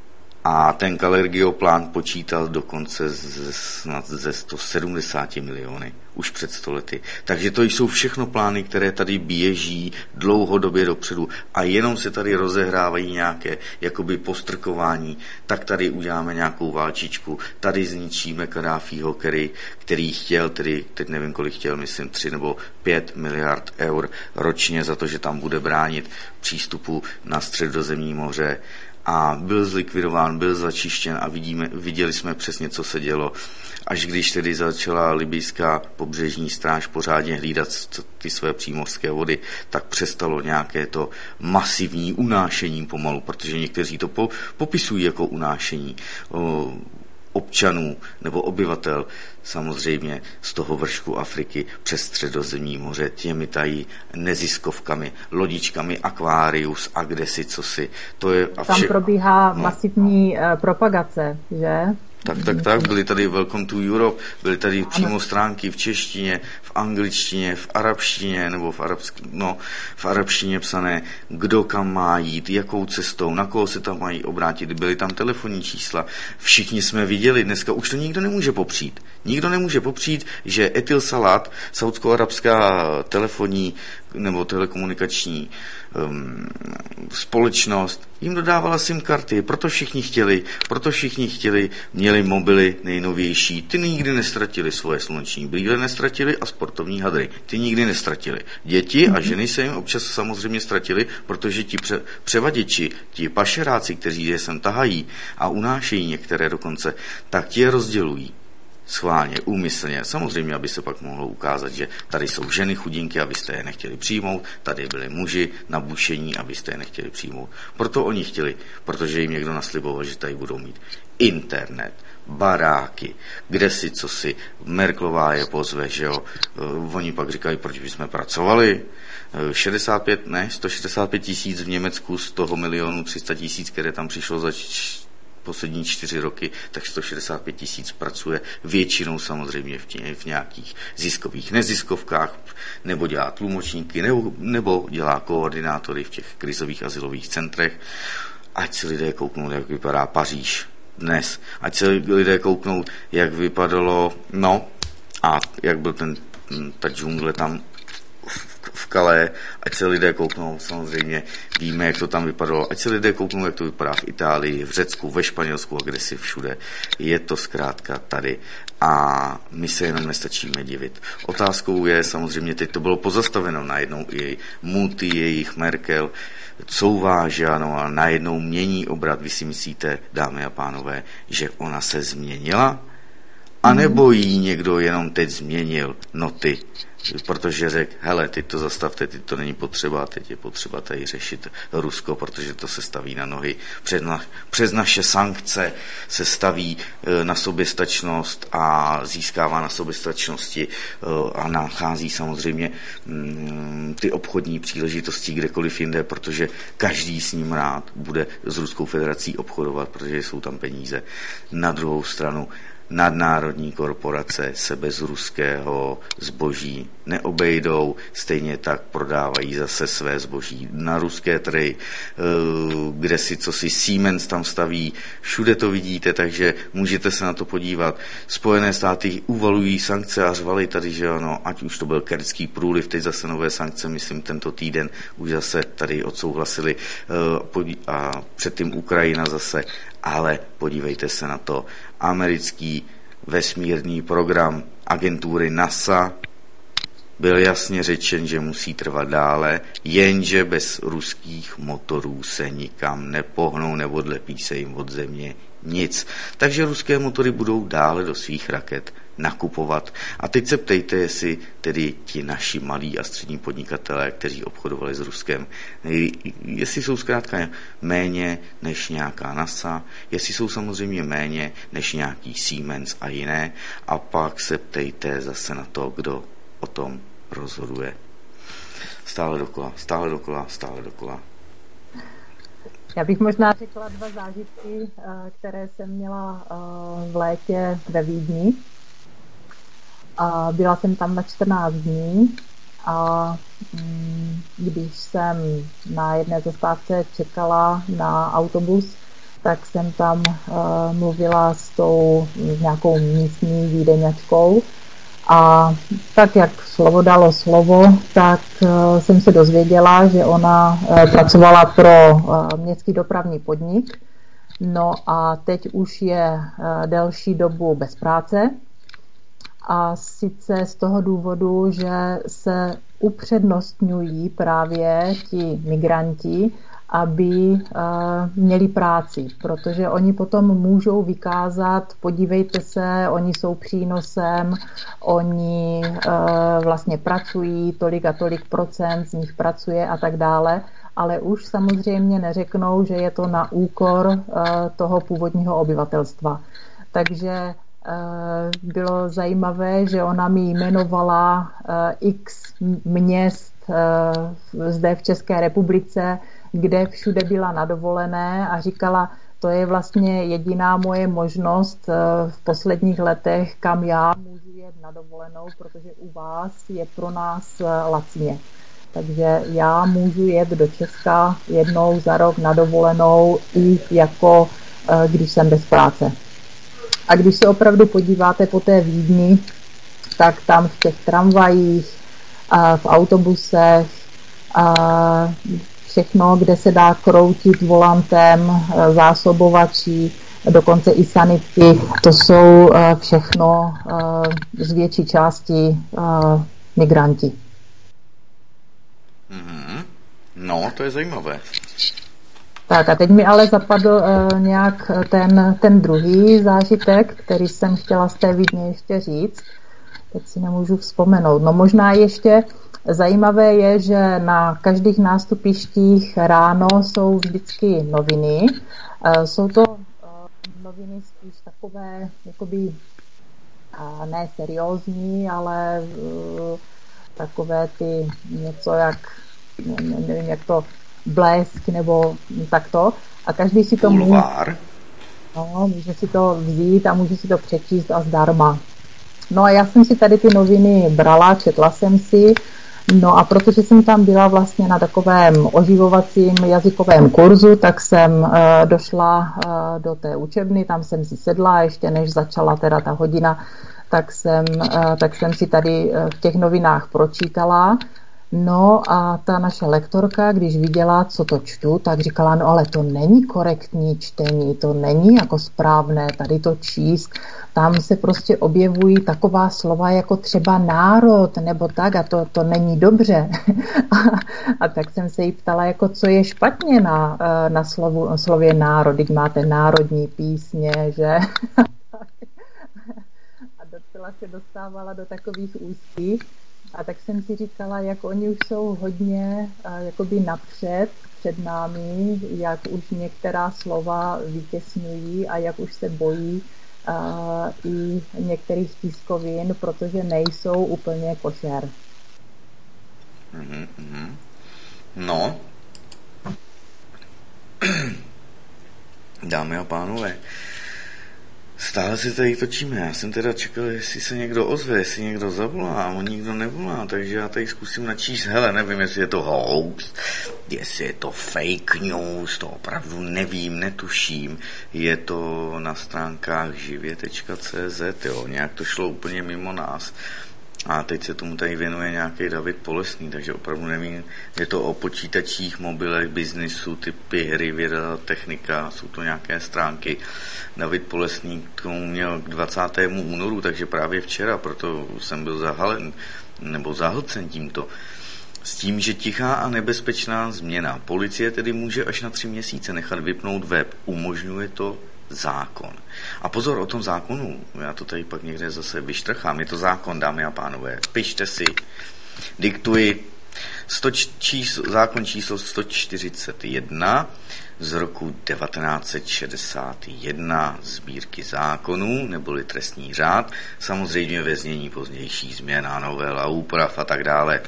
A ten Kalergioplán počítal dokonce ze, snad ze sto sedmdesát miliony už před sto lety. Takže to jsou všechno plány, které tady běží dlouhodobě dopředu a jenom se tady rozehrávají nějaké jakoby postrkování, tak tady uděláme nějakou válčičku, tady zničíme Kadáfího, který, který chtěl, tedy, teď nevím, kolik chtěl, myslím tři nebo pět miliard eur ročně za to, že tam bude bránit přístupu na Středozemní moře. A byl zlikvidován, byl začištěn a vidíme, viděli jsme přesně, co se dělo. Až když tedy začala libijská pobřežní stráž pořádně hlídat ty své přímořské vody, tak přestalo nějaké to masivní unášení pomalu, protože někteří to po, popisují jako unášení o, občanů nebo obyvatel samozřejmě z toho vršku Afriky přes Středozemní moře těmi tají neziskovkami, lodičkami Aquarius a kdesi cosi. To je a vše... Tam probíhá no. masivní uh, propagace, že? Tak, tak, tak, byly tady Welcome to Europe, byly tady přímo stránky v češtině, v angličtině, v arabštině, nebo v, arabsk, no, v arabštině psané, kdo kam má jít, jakou cestou, na koho se tam mají obrátit, byly tam telefonní čísla, všichni jsme viděli, dneska už to nikdo nemůže popřít. Nikdo nemůže popřít, že Etilsalat, saudsko-arabská telefonní nebo telekomunikační um, společnost, jim dodávala SIM karty, proto všichni chtěli, proto všichni chtěli, měli mobily nejnovější, ty nikdy nestratili svoje sluneční brýle, nestratili a sportovní hadry, ty nikdy nestratili. Děti a ženy se jim občas samozřejmě ztratili, protože ti pře- převaděči, ti pašeráci, kteří je sem tahají a unášejí některé dokonce, tak ti je rozdělují. Schválně, úmyslně, samozřejmě, aby se pak mohlo ukázat, že tady jsou ženy chudinky, abyste je nechtěli přijmout, tady byli muži na bušení, abyste je nechtěli přijmout. Proto oni chtěli, protože jim někdo nasliboval, že tady budou mít internet, baráky, kde si, co si, Merklová je pozve, že jo, oni pak říkají, proč bychom pracovali, šedesát pět, ne, sto šedesát pět tisíc v Německu z toho milionu tři sta tisíc, které tam přišlo za č- poslední čtyři roky, tak sto šedesát pět tisíc pracuje většinou samozřejmě v, tě, v nějakých ziskových neziskovkách, nebo dělá tlumočníky, nebo, nebo dělá koordinátory v těch krizových azylových centrech. Ať si lidé kouknou, jak vypadá Paříž dnes. Ať se lidé kouknou, jak vypadalo, no, a jak byl ten, ta džungle tam v Calais, ať se lidé kouknou, samozřejmě víme, jak to tam vypadalo, ať se lidé kouknou, jak to vypadá v Itálii, v Řecku, ve Španělsku a kde si všude. Je to zkrátka tady a my se jenom nestačíme divit. Otázkou je samozřejmě, teď to bylo pozastaveno najednou i Muty, jejich Merkel, couvá, že ano, a najednou mění obrat. Vy si myslíte, dámy a pánové, že ona se změnila? A nebo jí někdo jenom teď změnil noty, protože řekl, hele, teď to zastavte, teď to není potřeba, teď je potřeba tady řešit Rusko, protože to se staví na nohy. Před na, přes naše sankce se staví e, na soběstačnost a získává na soběstačnosti e, a nachází samozřejmě m, ty obchodní příležitosti kdekoliv jinde, protože každý s ním rád bude s Ruskou federací obchodovat, protože jsou tam peníze. Na druhou stranu nadnárodní korporace se bez ruského zboží neobejdou, stejně tak prodávají zase své zboží na ruské trhy, kde si co si Siemens tam staví, všude to vidíte, takže můžete se na to podívat. Spojené státy uvalují sankce a řvali tady, že ano, ať už to byl Kerčský průliv, teď zase nové sankce, myslím tento týden už zase tady odsouhlasili a předtím Ukrajina zase, ale podívejte se na to, americký vesmírný program agentury NASA byl jasně řečen, že musí trvat dále, jenže bez ruských motorů se nikam nepohnou, neodlepí se jim od země nic. Takže ruské motory budou dále do svých raket nakupovat. A teď se ptejte, jestli tedy ti naši malí a střední podnikatelé, kteří obchodovali s Ruskem, jestli jsou zkrátka méně než nějaká NASA, jestli jsou samozřejmě méně než nějaký Siemens a jiné, a pak se ptejte zase na to, kdo o tom rozhoduje. Stále dokola, stále dokola, stále dokola. Já bych možná řekla dva zážitky, které jsem měla v létě ve Vídni. Byla jsem tam na čtrnáct dní a když jsem na jedné zastávce čekala na autobus, tak jsem tam mluvila s tou nějakou místní Vídeňačkou. A tak, jak slovo dalo slovo, tak jsem se dozvěděla, že ona pracovala pro městský dopravní podnik. No a teď už je delší dobu bez práce. A sice z toho důvodu, že se upřednostňují právě ti migranti, aby měli práci, protože oni potom můžou vykázat, podívejte se, oni jsou přínosem, oni vlastně pracují, tolik a tolik procent z nich pracuje a tak dále, ale už samozřejmě neřeknou, že je to na úkor toho původního obyvatelstva. Takže bylo zajímavé, že ona mi jmenovala x měst zde v České republice, kde všude byla na dovolené, a říkala, to je vlastně jediná moje možnost v posledních letech, kam já můžu jet na dovolenou, protože u vás je pro nás lacině. Takže já můžu jet do Česka jednou za rok na dovolenou, i jako když jsem bez práce. A když se opravdu podíváte po té Vídni, tak tam v těch tramvajích, v autobusech, všechno, kde se dá kroutit volantem, zásobovačí, dokonce i sanitky, to jsou všechno z větší části migranti. Mm-hmm. No, to je zajímavé. Tak a teď mi ale zapadl uh, nějak ten, ten druhý zážitek, který jsem chtěla z té Vídně ještě říct. Teď si nemůžu vzpomenout. No možná ještě zajímavé je, že na každých nástupištích ráno jsou vždycky noviny. Uh, jsou to uh, noviny spíš takové, jakoby uh, ne seriózní, ale uh, takové ty něco jak, ne, nevím jak to, Blesk nebo takto. A každý si to může, no, může si to vzít a může si to přečíst a zdarma. No a já jsem si tady ty noviny brala, četla jsem si, no a protože jsem tam byla vlastně na takovém oživovacím jazykovém kurzu, tak jsem uh, došla uh, do té učebny, tam jsem si sedla, ještě než začala teda ta hodina, tak jsem, uh, tak jsem si tady uh, v těch novinách pročítala. No a ta naše lektorka, když viděla, co to čtu, tak říkala, no ale to není korektní čtení, to není jako správné tady to číst, tam se prostě objevují taková slova jako třeba národ nebo tak a to, to není dobře. a, a tak jsem se jí ptala, jako co je špatně na, na slovu, slově národ, když máte národní písně, že? A docela se dostávala do takových ústí. A tak jsem si říkala, jak oni už jsou hodně jakoby napřed před námi, jak už některá slova vytěsňují a jak už se bojí a, i některých tiskovin, protože nejsou úplně košer. Mm-hmm. No. Dámy a pánové, stále si tady točíme. Já jsem teda čekal, jestli se někdo ozve, jestli někdo zavolá, a on nikdo nevolá, takže já tady zkusím načíst. Hele, nevím, jestli je to hoax, jestli je to fake news, to opravdu nevím, netuším. Je to na stránkách živě tečka cé zet, jo, nějak to šlo úplně mimo nás. A teď se tomu tady věnuje nějaký David Polesný, takže opravdu nevím, je to o počítačích, mobilech, biznisu, typy hry, věda, technika, jsou to nějaké stránky. David Polesný k tomu měl k dvacátému únoru, takže právě včera, proto jsem byl zahalen, nebo zahlcen tímto. S tím, že tichá a nebezpečná změna. Policie tedy může až na tři měsíce nechat vypnout web. Umožňuje to zákon. A pozor, o tom zákonu, já to tady pak někde zase vyštrchám, je to zákon, dámy a pánové, pište si, diktuji, sto číslo, zákon číslo sto čtyřicet jedna z roku devatenáct set šedesát jedna sbírky zákonů, neboli trestní řád, samozřejmě ve znění pozdějších změn a novel a úprav a tak dále.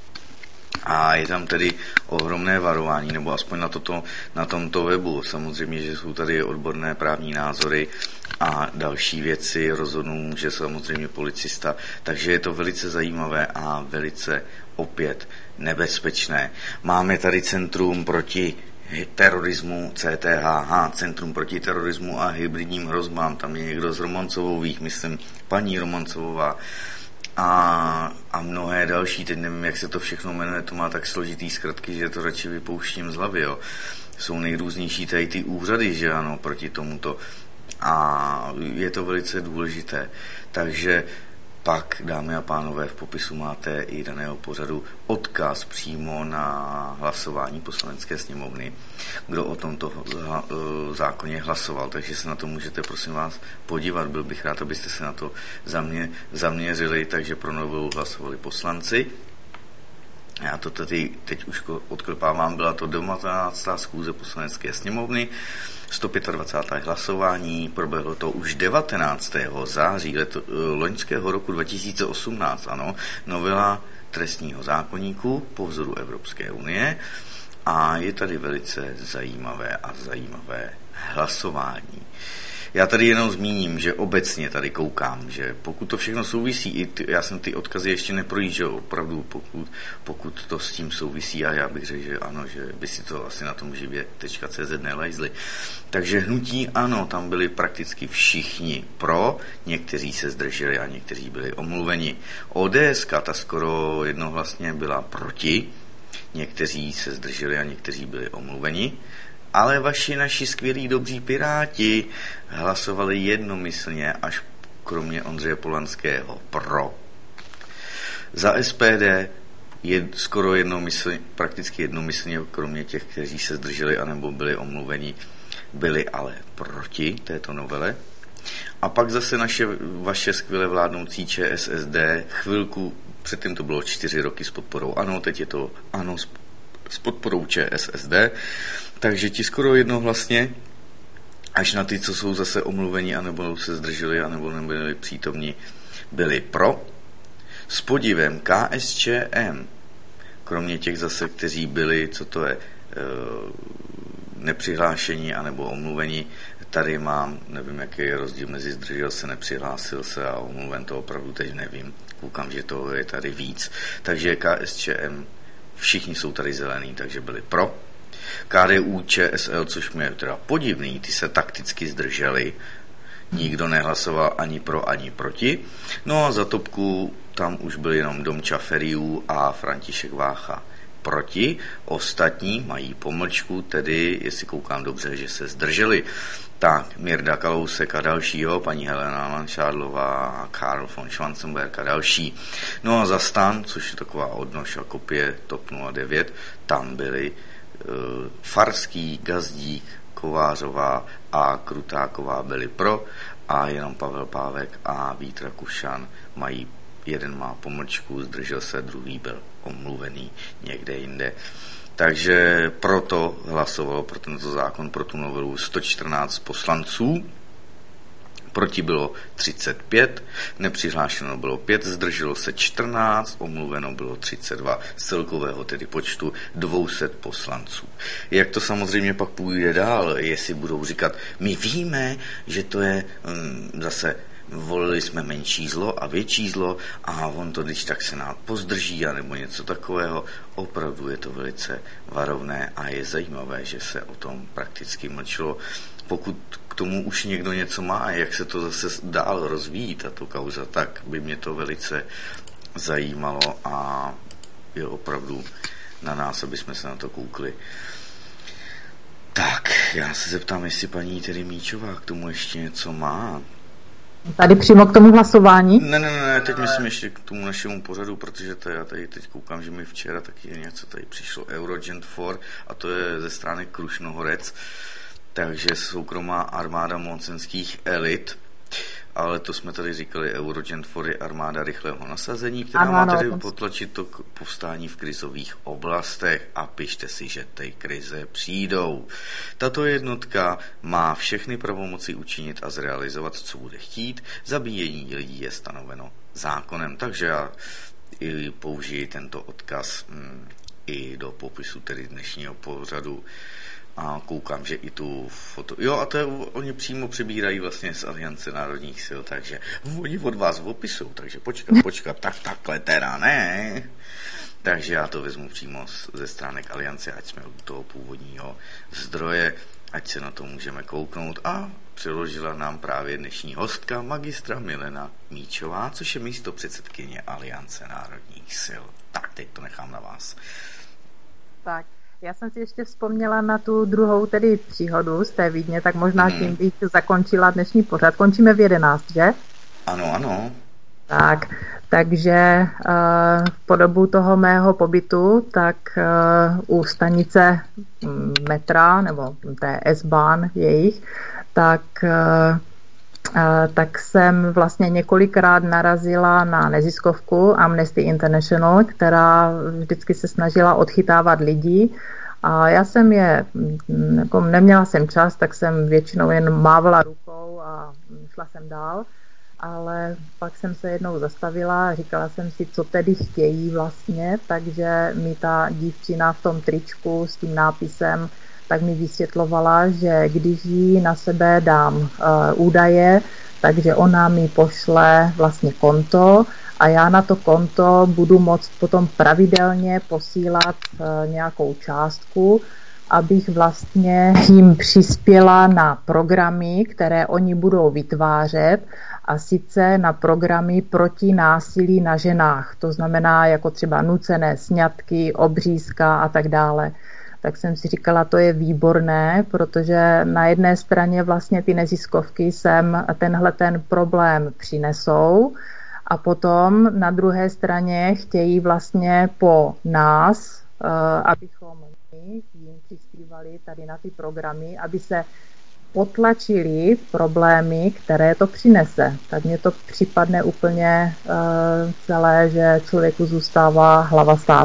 A je tam tedy ohromné varování, nebo aspoň na, toto, na tomto webu. Samozřejmě, že jsou tady odborné právní názory a další věci, rozhodnou může samozřejmě policista, takže je to velice zajímavé a velice opět nebezpečné. Máme tady Centrum proti terorismu, C T H H, Centrum proti terorismu a hybridním hrozbám, tam je někdo z Romancovových, myslím, paní Romancovová, A, a mnohé další, teď nevím, jak se to všechno jmenuje, to má tak složitý zkratky, že to radši vypouštím z hlavy, jo. Jsou nejrůznější tady ty úřady, že ano, proti tomuto. A je to velice důležité. Takže pak, dámy a pánové, v popisu máte i daného pořadu odkaz přímo na hlasování Poslanecké sněmovny, kdo o tomto zákoně hlasoval, takže se na to můžete, prosím vás, podívat. Byl bych rád, abyste se na to zamě, zaměřili, takže pro novelu hlasovali poslanci. Já to tady teď už odklepávám, byla to devatenáctá schůze Poslanecké sněmovny, sto dvacátého pátého hlasování, proběhlo to už devatenáctého září leto, loňského roku dva tisíce osmnáct, ano, novela trestního zákoníku po vzoru Evropské unie a je tady velice zajímavé a zajímavé hlasování. Já tady jenom zmíním, že obecně tady koukám, že pokud to všechno souvisí, i ty, já jsem ty odkazy ještě neprojížděl, opravdu, pokud, pokud to s tím souvisí, a já bych řekl, že ano, že by si to asi na tom živě tečka cé zet nelajzli. Takže hnutí ano, tam byli prakticky všichni pro, někteří se zdrželi a někteří byli omluveni. O D S ka, ta skoro jednohlasně byla proti, někteří se zdrželi a někteří byli omluveni. Ale vaši naši skvělí dobří piráti hlasovali jednomyslně, až kromě Ondřeje Polanského, pro. Za S P D je skoro jednomyslně, prakticky jednomyslně, kromě těch, kteří se zdrželi anebo byli omluveni, byli ale proti této novele. A pak zase naše, vaše skvěle vládnoucí Č S S D, chvilku, předtím to bylo čtyři roky s podporou ANO, teď je to ANO s podporou Č S S D, takže ti skoro jednohlasně, až na ty, co jsou zase omluveni, anebo se zdrželi, anebo nebyli přítomní, byli pro. S podivem K S Č M, kromě těch zase, kteří byli, co to je, nepřihlášení, anebo omluveni, tady mám, nevím, jaký je rozdíl mezi zdržel se, nepřihlásil se a omluven, to opravdu teď nevím. Koukám, že to je tady víc. Takže K S Č M, všichni jsou tady zelení, takže byli pro. K D U Č S L, což mě je teda podivný, ty se takticky zdrželi, nikdo nehlasoval ani pro, ani proti. No a za topku tam už byl jenom Domča Feriů a František Vácha proti. Ostatní mají pomlčku, tedy, jestli koukám dobře, že se zdrželi. Tak, Mirda Kalousek a dalšího, paní Helena Langšádlová, Karl von Schwarzenberg a další. No a za STAN, což je taková odnož a kopie TOP nula devět, tam byli uh, Farský, Gazdík, Kovářová a Krutáková byli pro a jenom Pavel Pávek a Vít Rakušan mají, jeden má pomlčku, zdržel se, druhý byl omluvený někde jinde. Takže proto hlasovalo pro tento zákon, pro tu novelu sto čtrnáct poslanců, proti bylo třicet pět, nepřihlášeno bylo pět, zdrželo se čtrnáct, omluveno bylo třicet dva, z celkového tedy počtu dvě stě poslanců. Jak to samozřejmě pak půjde dál, jestli budou říkat, my víme, že to je um, zase volili jsme menší zlo a větší zlo a on to když tak Senát pozdrží a nebo něco takového. Opravdu je to velice varovné a je zajímavé, že se o tom prakticky mlčelo. Pokud k tomu už někdo něco má, jak se to zase dál rozvíjí, tato kauza, tak by mě to velice zajímalo a je opravdu na nás, aby jsme se na to koukli. Tak, já se zeptám, jestli paní tedy Míčová k tomu ještě něco má. Tady přímo k tomu hlasování? Ne, ne, ne, teď myslím ještě k tomu našemu pořadu, protože to já tady teď koukám, že mi včera taky něco tady přišlo, Eurogent čtyři a to je ze strany Krušnohorec takže soukromá armáda mocenských elit, ale to jsme tady říkali, Eurogent for je armáda rychlého nasazení, která ano, má tedy ano, potlačit to povstání v krizových oblastech a pište si, že ty krize přijdou. Tato jednotka má všechny pravomoci učinit a zrealizovat, co bude chtít. Zabíjení lidí je stanoveno zákonem, takže já i použiji tento odkaz mm, i do popisu tedy dnešního pořadu. A koukám, že i tu foto... Jo, a to je, oni přímo přebírají vlastně z Aliance národních sil, takže oni od vás v opisu, takže počkat, počkat, tak takhle teda ne. Takže já to vezmu přímo ze stránek Aliance, ať jsme u toho původního zdroje, ať se na to můžeme kouknout. A přiložila nám právě dnešní hostka, magistra Milena Míčová, což je místo předsedkyně Aliance národních sil. Tak, teď to nechám na vás. Tak. Já jsem si ještě vzpomněla na tu druhou tedy příhodu z té Vídně, tak možná hmm. tím bych zakončila dnešní pořad. Končíme v jedenáct, že? Ano, ano. Tak, takže uh, po dobu toho mého pobytu, tak uh, u stanice metra, nebo té S-Bahn jejich, tak... Uh, tak jsem vlastně několikrát narazila na neziskovku Amnesty International, která vždycky se snažila odchytávat lidi a já jsem je, jako neměla jsem čas, tak jsem většinou jen mávala rukou a šla jsem dál, ale pak jsem se jednou zastavila a říkala jsem si, co tedy chtějí vlastně, takže mi ta dívčina v tom tričku s tím nápisem tak mi vysvětlovala, že když jí na sebe dám uh, údaje, takže ona mi pošle vlastně konto a já na to konto budu moct potom pravidelně posílat uh, nějakou částku, abych vlastně jim přispěla na programy, které oni budou vytvářet, a sice na programy proti násilí na ženách. To znamená jako třeba nucené sňatky, obřízka a tak dále. Tak jsem si říkala, to je výborné, protože na jedné straně vlastně ty neziskovky sem tenhle ten problém přinesou a potom na druhé straně chtějí vlastně po nás, abychom my jim přispívali tady na ty programy, aby se potlačili problémy, které to přinese. Tak mně to připadne úplně celé, že člověku zůstává hlava stát.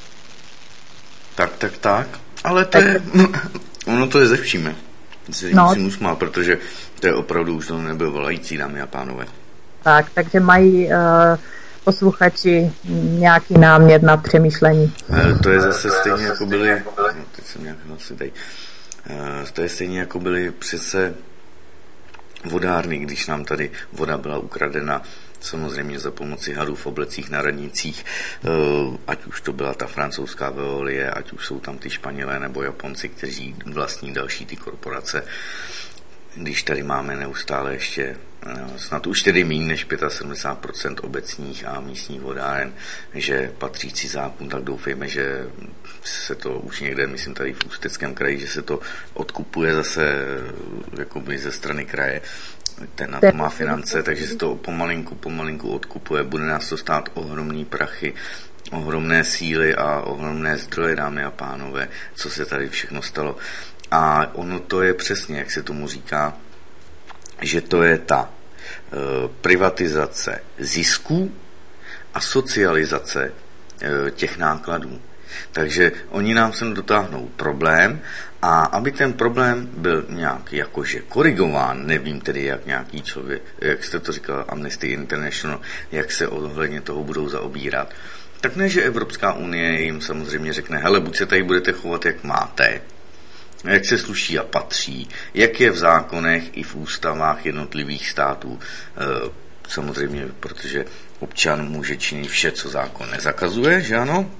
Tak, tak, tak. Ale to je, ono to je ze všíme. Se no. musím usmál, protože to je opravdu už to nebyl volající, dámy a pánové. Tak, takže mají uh, posluchači nějaký námět na přemýšlení. Uh, to je zase stejně jako byly, no, teď jsem nějak asi tady, uh, to je stejně jako byly přece vodárny, když nám tady voda byla ukradena, samozřejmě za pomoci hadů v oblecích na radnicích, ať už to byla ta francouzská Veolie, ať už jsou tam ty Španělé nebo Japonci, kteří vlastní další ty korporace. Když tady máme neustále ještě snad už tedy méně než sedmdesát pět procent obecních a místních vodáren, že patřící zákon, tak doufejme, že se to už někde, myslím tady v Ústeckém kraji, že se to odkupuje zase jakoby ze strany kraje, ten na to má finance, takže se to pomalinku, pomalinku odkupuje, bude nás to stát ohromný prachy, ohromné síly a ohromné zdroje, dámy a pánové, co se tady všechno stalo. A ono to je přesně, jak se tomu říká, že to je ta e, privatizace zisků a socializace e, těch nákladů. Takže oni nám sem dotáhnou problém a aby ten problém byl nějak jakože korigován, nevím tedy, jak nějaký člověk, jak jste to říkal, Amnesty International, jak se ohledně toho budou zaobírat, tak ne, že Evropská unie jim samozřejmě řekne, hele, buď se tady budete chovat, jak máte, jak se sluší a patří, jak je v zákonech i v ústavách jednotlivých států. E, samozřejmě, protože občan může činit vše, co zákon nezakazuje, že ano?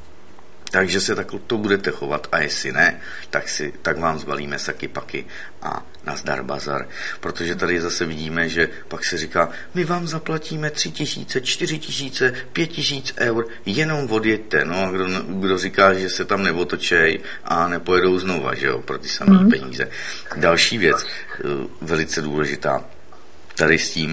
Takže se takhle to budete chovat a jestli ne, tak, si, tak vám zbalíme saky paky a nazdar bazar. Protože tady zase vidíme, že pak se říká, my vám zaplatíme tři tisíce, čtyři tisíce, pět tisíc eur, jenom odjeďte. No a kdo, kdo říká, že se tam neotočej a nepojedou znova, že jo, pro ty samé mm. peníze. Další věc, velice důležitá, tady s tím,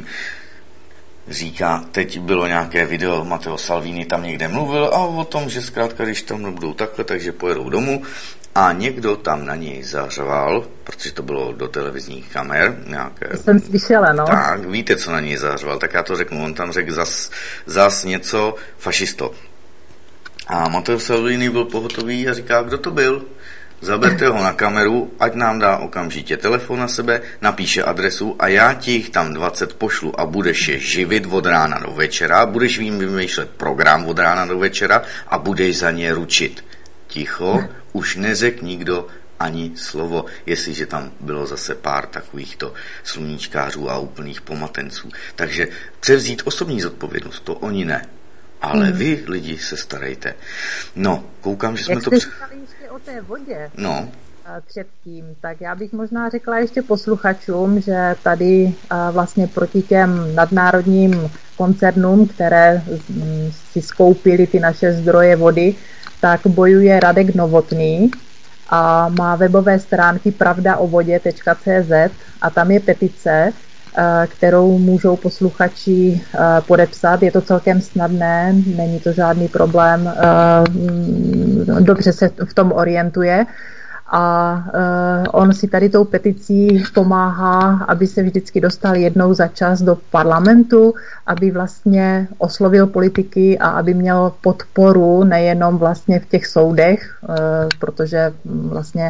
říká, teď bylo nějaké video, Matteo Salvini tam někde mluvil a o tom, že zkrátka, když tam budou takhle, takže pojedou domů a někdo tam na něj zařval, protože to bylo do televizních kamer. Nějaké, to jsem slyšela, no. Tak, víte, co na něj zařval, tak já to řeknu. On tam řekl zas, zas něco fašisto. A Matteo Salvini byl pohotový a říká, kdo to byl? Zaberte ho na kameru, ať nám dá okamžitě telefon na sebe, napíše adresu a já ti jich tam dvacet pošlu a budeš je živit od rána do večera, budeš jim vymýšlet program od rána do večera a budeš za ně ručit. Ticho, už nezek nikdo ani slovo, jestliže tam bylo zase pár takovýchto sluníčkářů a úplných pomatenců. Takže převzít osobní zodpovědnost, to oni ne. Ale hmm. vy, lidi, se starejte. No, koukám, že jsme Jak to... Jak jste říkali ještě o té vodě no. předtím, tak já bych možná řekla ještě posluchačům, že tady vlastně proti těm nadnárodním koncernům, které si skoupily ty naše zdroje vody, tak bojuje Radek Novotný a má webové stránky pravda o vodě tečka cé zet a tam je petice, kterou můžou posluchači podepsat. Je to celkem snadné, není to žádný problém, dobře se v tom orientuje. A on si tady tou peticí pomáhá, aby se vždycky dostal jednou za čas do parlamentu, aby vlastně oslovil politiky a aby měl podporu nejenom vlastně v těch soudech, protože vlastně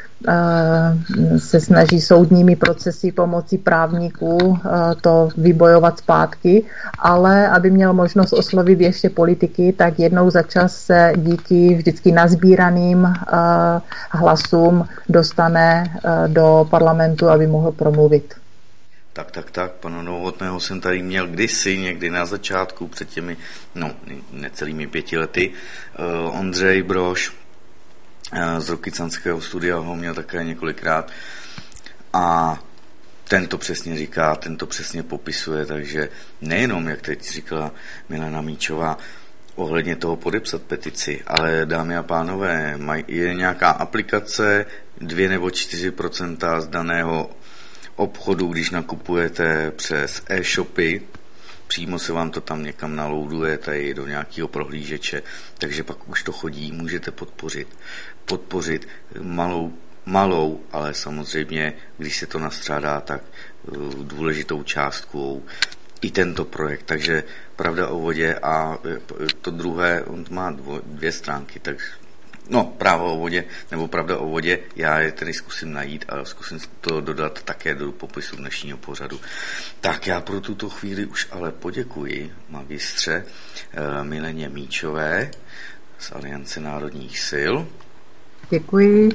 se snaží soudními procesy pomocí právníků to vybojovat zpátky, ale aby měl možnost oslovit ještě politiky, tak jednou za čas se díky vždycky nazbíraným hlasům dostane do parlamentu, aby mohl promluvit. Tak, tak, tak, pana Novotného jsem tady měl kdysi, někdy na začátku, před těmi, no, necelými pěti lety. Uh, Ondřej Brož z Rokycanského studia ho měl také několikrát a ten to přesně říká, ten to přesně popisuje, takže nejenom, jak teď říkala Milena Míčová, ohledně toho podepsat petici, ale dámy a pánové, je nějaká aplikace, dvě nebo čtyři procenta z daného obchodu, když nakupujete přes e-shopy, přímo se vám to tam někam nalouduje tady do nějakého prohlížeče, takže pak už to chodí, můžete podpořit. Podpořit malou, malou, ale samozřejmě, když se to nastřádá, tak důležitou částkou i tento projekt. Takže pravda o vodě a to druhé, on má dvo, dvě stránky, tak no, právo o vodě, nebo pravda o vodě, já je tedy zkusím najít a zkusím to dodat také do popisu dnešního pořadu. Tak já pro tuto chvíli už ale poděkuji magistře uh, Mileně Míčové z Aliance národních sil. Děkuji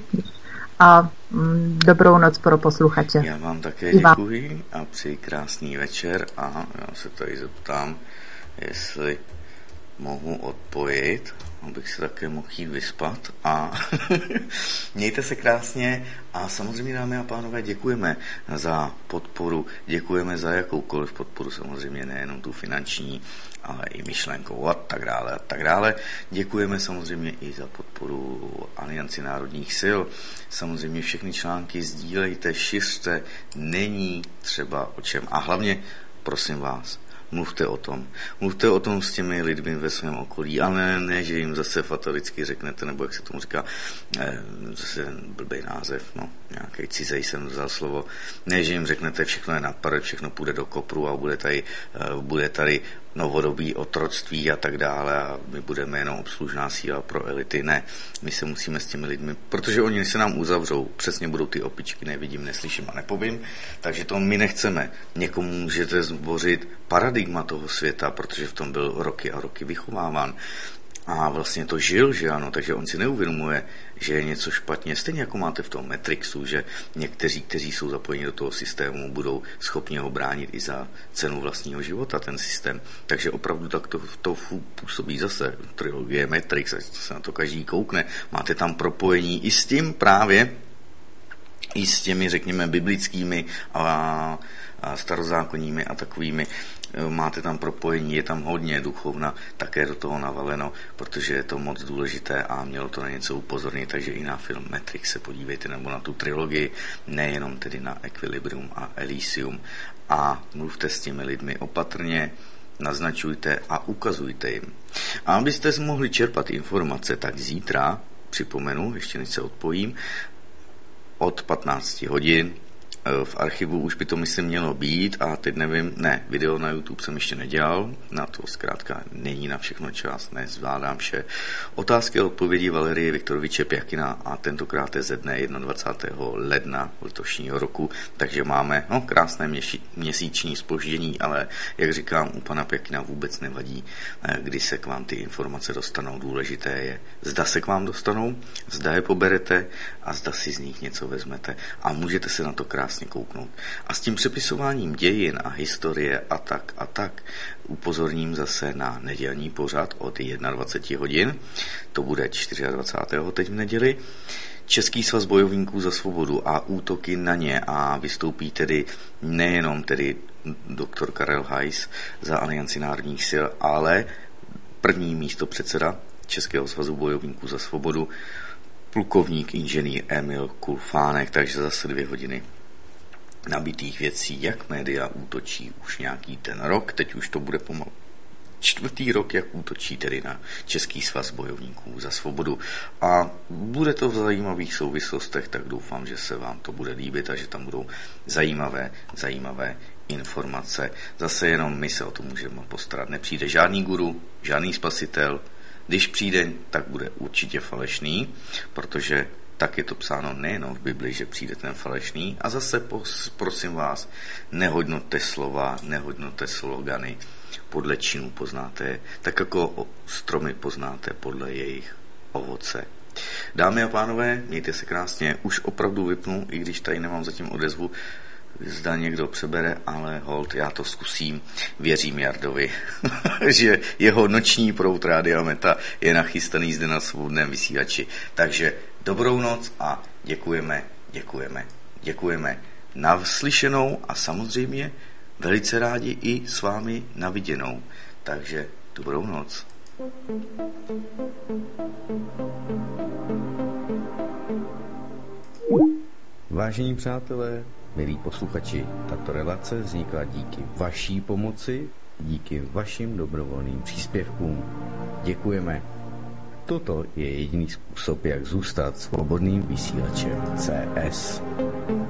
a mm, dobrou noc pro posluchače. Já vám také děkuji a přeji krásný večer a já se tady zeptám, jestli mohu odpojit, abych se také mohl jít vyspat a mějte se krásně a samozřejmě, dámy a pánové, děkujeme za podporu, děkujeme za jakoukoliv podporu, samozřejmě nejenom tu finanční, ale i myšlenkou a tak dále a tak dále. Děkujeme samozřejmě i za podporu Alianci národních sil. Samozřejmě všechny články sdílejte, šiřte, není třeba o čem. A hlavně, prosím vás, mluvte o tom. Mluvte o tom s těmi lidmi ve svém okolí, ale ne, ne že jim zase fatalicky řeknete, nebo jak se tomu říká, eh, zase blbej název, no, nějaký cizej jsem vzal slovo, ne, že jim řeknete, všechno je napadat, všechno půjde do kopru a bude tady, eh, bude tady novodobí otroctví a tak dále a my budeme jenom obslužná síla pro elity. Ne, my se musíme s těmi lidmi, protože oni se nám uzavřou, přesně budou ty opičky, nevidím, neslyším a nepovím, takže to my nechceme. Někomu můžete zbořit paradigma toho světa, protože v tom byl roky a roky vychováván a vlastně to žil, že ano, takže on si neuvědomuje, že je něco špatně. Stejně jako máte v tom Matrixu, že někteří, kteří jsou zapojeni do toho systému, budou schopni ho bránit i za cenu vlastního života, ten systém. Takže opravdu tak to, to působí zase trilogie Matrix, ať se na to každý koukne. Máte tam propojení i s tím právě, i s těmi, řekněme, biblickými a, a starozákonními a takovými. Máte tam propojení, je tam hodně duchovna také do toho navaleno, protože je to moc důležité a mělo to na něco upozornit, takže i na film Matrix se podívejte, nebo na tu trilogii, nejenom tedy na Equilibrium a Elysium. A mluvte s těmi lidmi opatrně, naznačujte a ukazujte jim. A abyste mohli čerpat informace, tak zítra připomenu, ještě než se odpojím, od patnácti hodin. V archivu už by to myslím mělo být a teď nevím, ne, video na YouTube jsem ještě nedělal, na to zkrátka není na všechno čas, nezvládám vše. Otázky a odpovědi Valerie Viktoroviče Pjakina a tentokrát je ze dne dvacátého prvního ledna letošního roku, takže máme no, krásné měši, měsíční zpoždění, ale jak říkám, u pana Pjakina vůbec nevadí, kdy se k vám ty informace dostanou. Důležité je, zda se k vám dostanou, zda je poberete a zda si z nich něco vezmete a můžete se na to krásně kouknout. A s tím přepisováním dějin a historie a tak a tak upozorním zase na nedělní pořad od dvacet jedna hodin. To bude dvacátého čtvrtého teď v neděli. Český svaz bojovníků za svobodu a útoky na ně a vystoupí tedy nejenom tedy doktor Karel Hajs za Alianci národních sil, ale první místopředseda Českého svazu bojovníků za svobodu plukovník inženýr Emil Kulfánek, takže zase dvě hodiny nabitých věcí, jak média útočí už nějaký ten rok, teď už to bude pomalu čtvrtý rok, jak útočí tedy na Český svaz bojovníků za svobodu a bude to v zajímavých souvislostech, tak doufám, že se vám to bude líbit a že tam budou zajímavé, zajímavé informace. Zase jenom my se o to můžeme postarat. Nepřijde žádný guru, žádný spasitel, když přijde, tak bude určitě falešný, protože tak je to psáno nejenom v Bibli, že přijde ten falešný. A zase pos, prosím vás, nehodnote slova, nehodnote slogany, podle činů poznáte, tak jako stromy poznáte podle jejich ovoce. Dámy a pánové, mějte se krásně, už opravdu vypnu, i když tady nemám zatím odezvu, zda někdo přebere, ale hold, já to zkusím, věřím Jardovi, že jeho noční proud Rádia Meta je nachystaný zde na svobodném vysílači. Takže dobrou noc a děkujeme, děkujeme, děkujeme naslyšenou a samozřejmě velice rádi i s vámi na viděnou. Takže dobrou noc. Vážení přátelé, milí posluchači, tato relace vznikla díky vaší pomoci, díky vašim dobrovolným příspěvkům. Děkujeme. Toto je jediný způsob, jak zůstat svobodným vysílačem C S.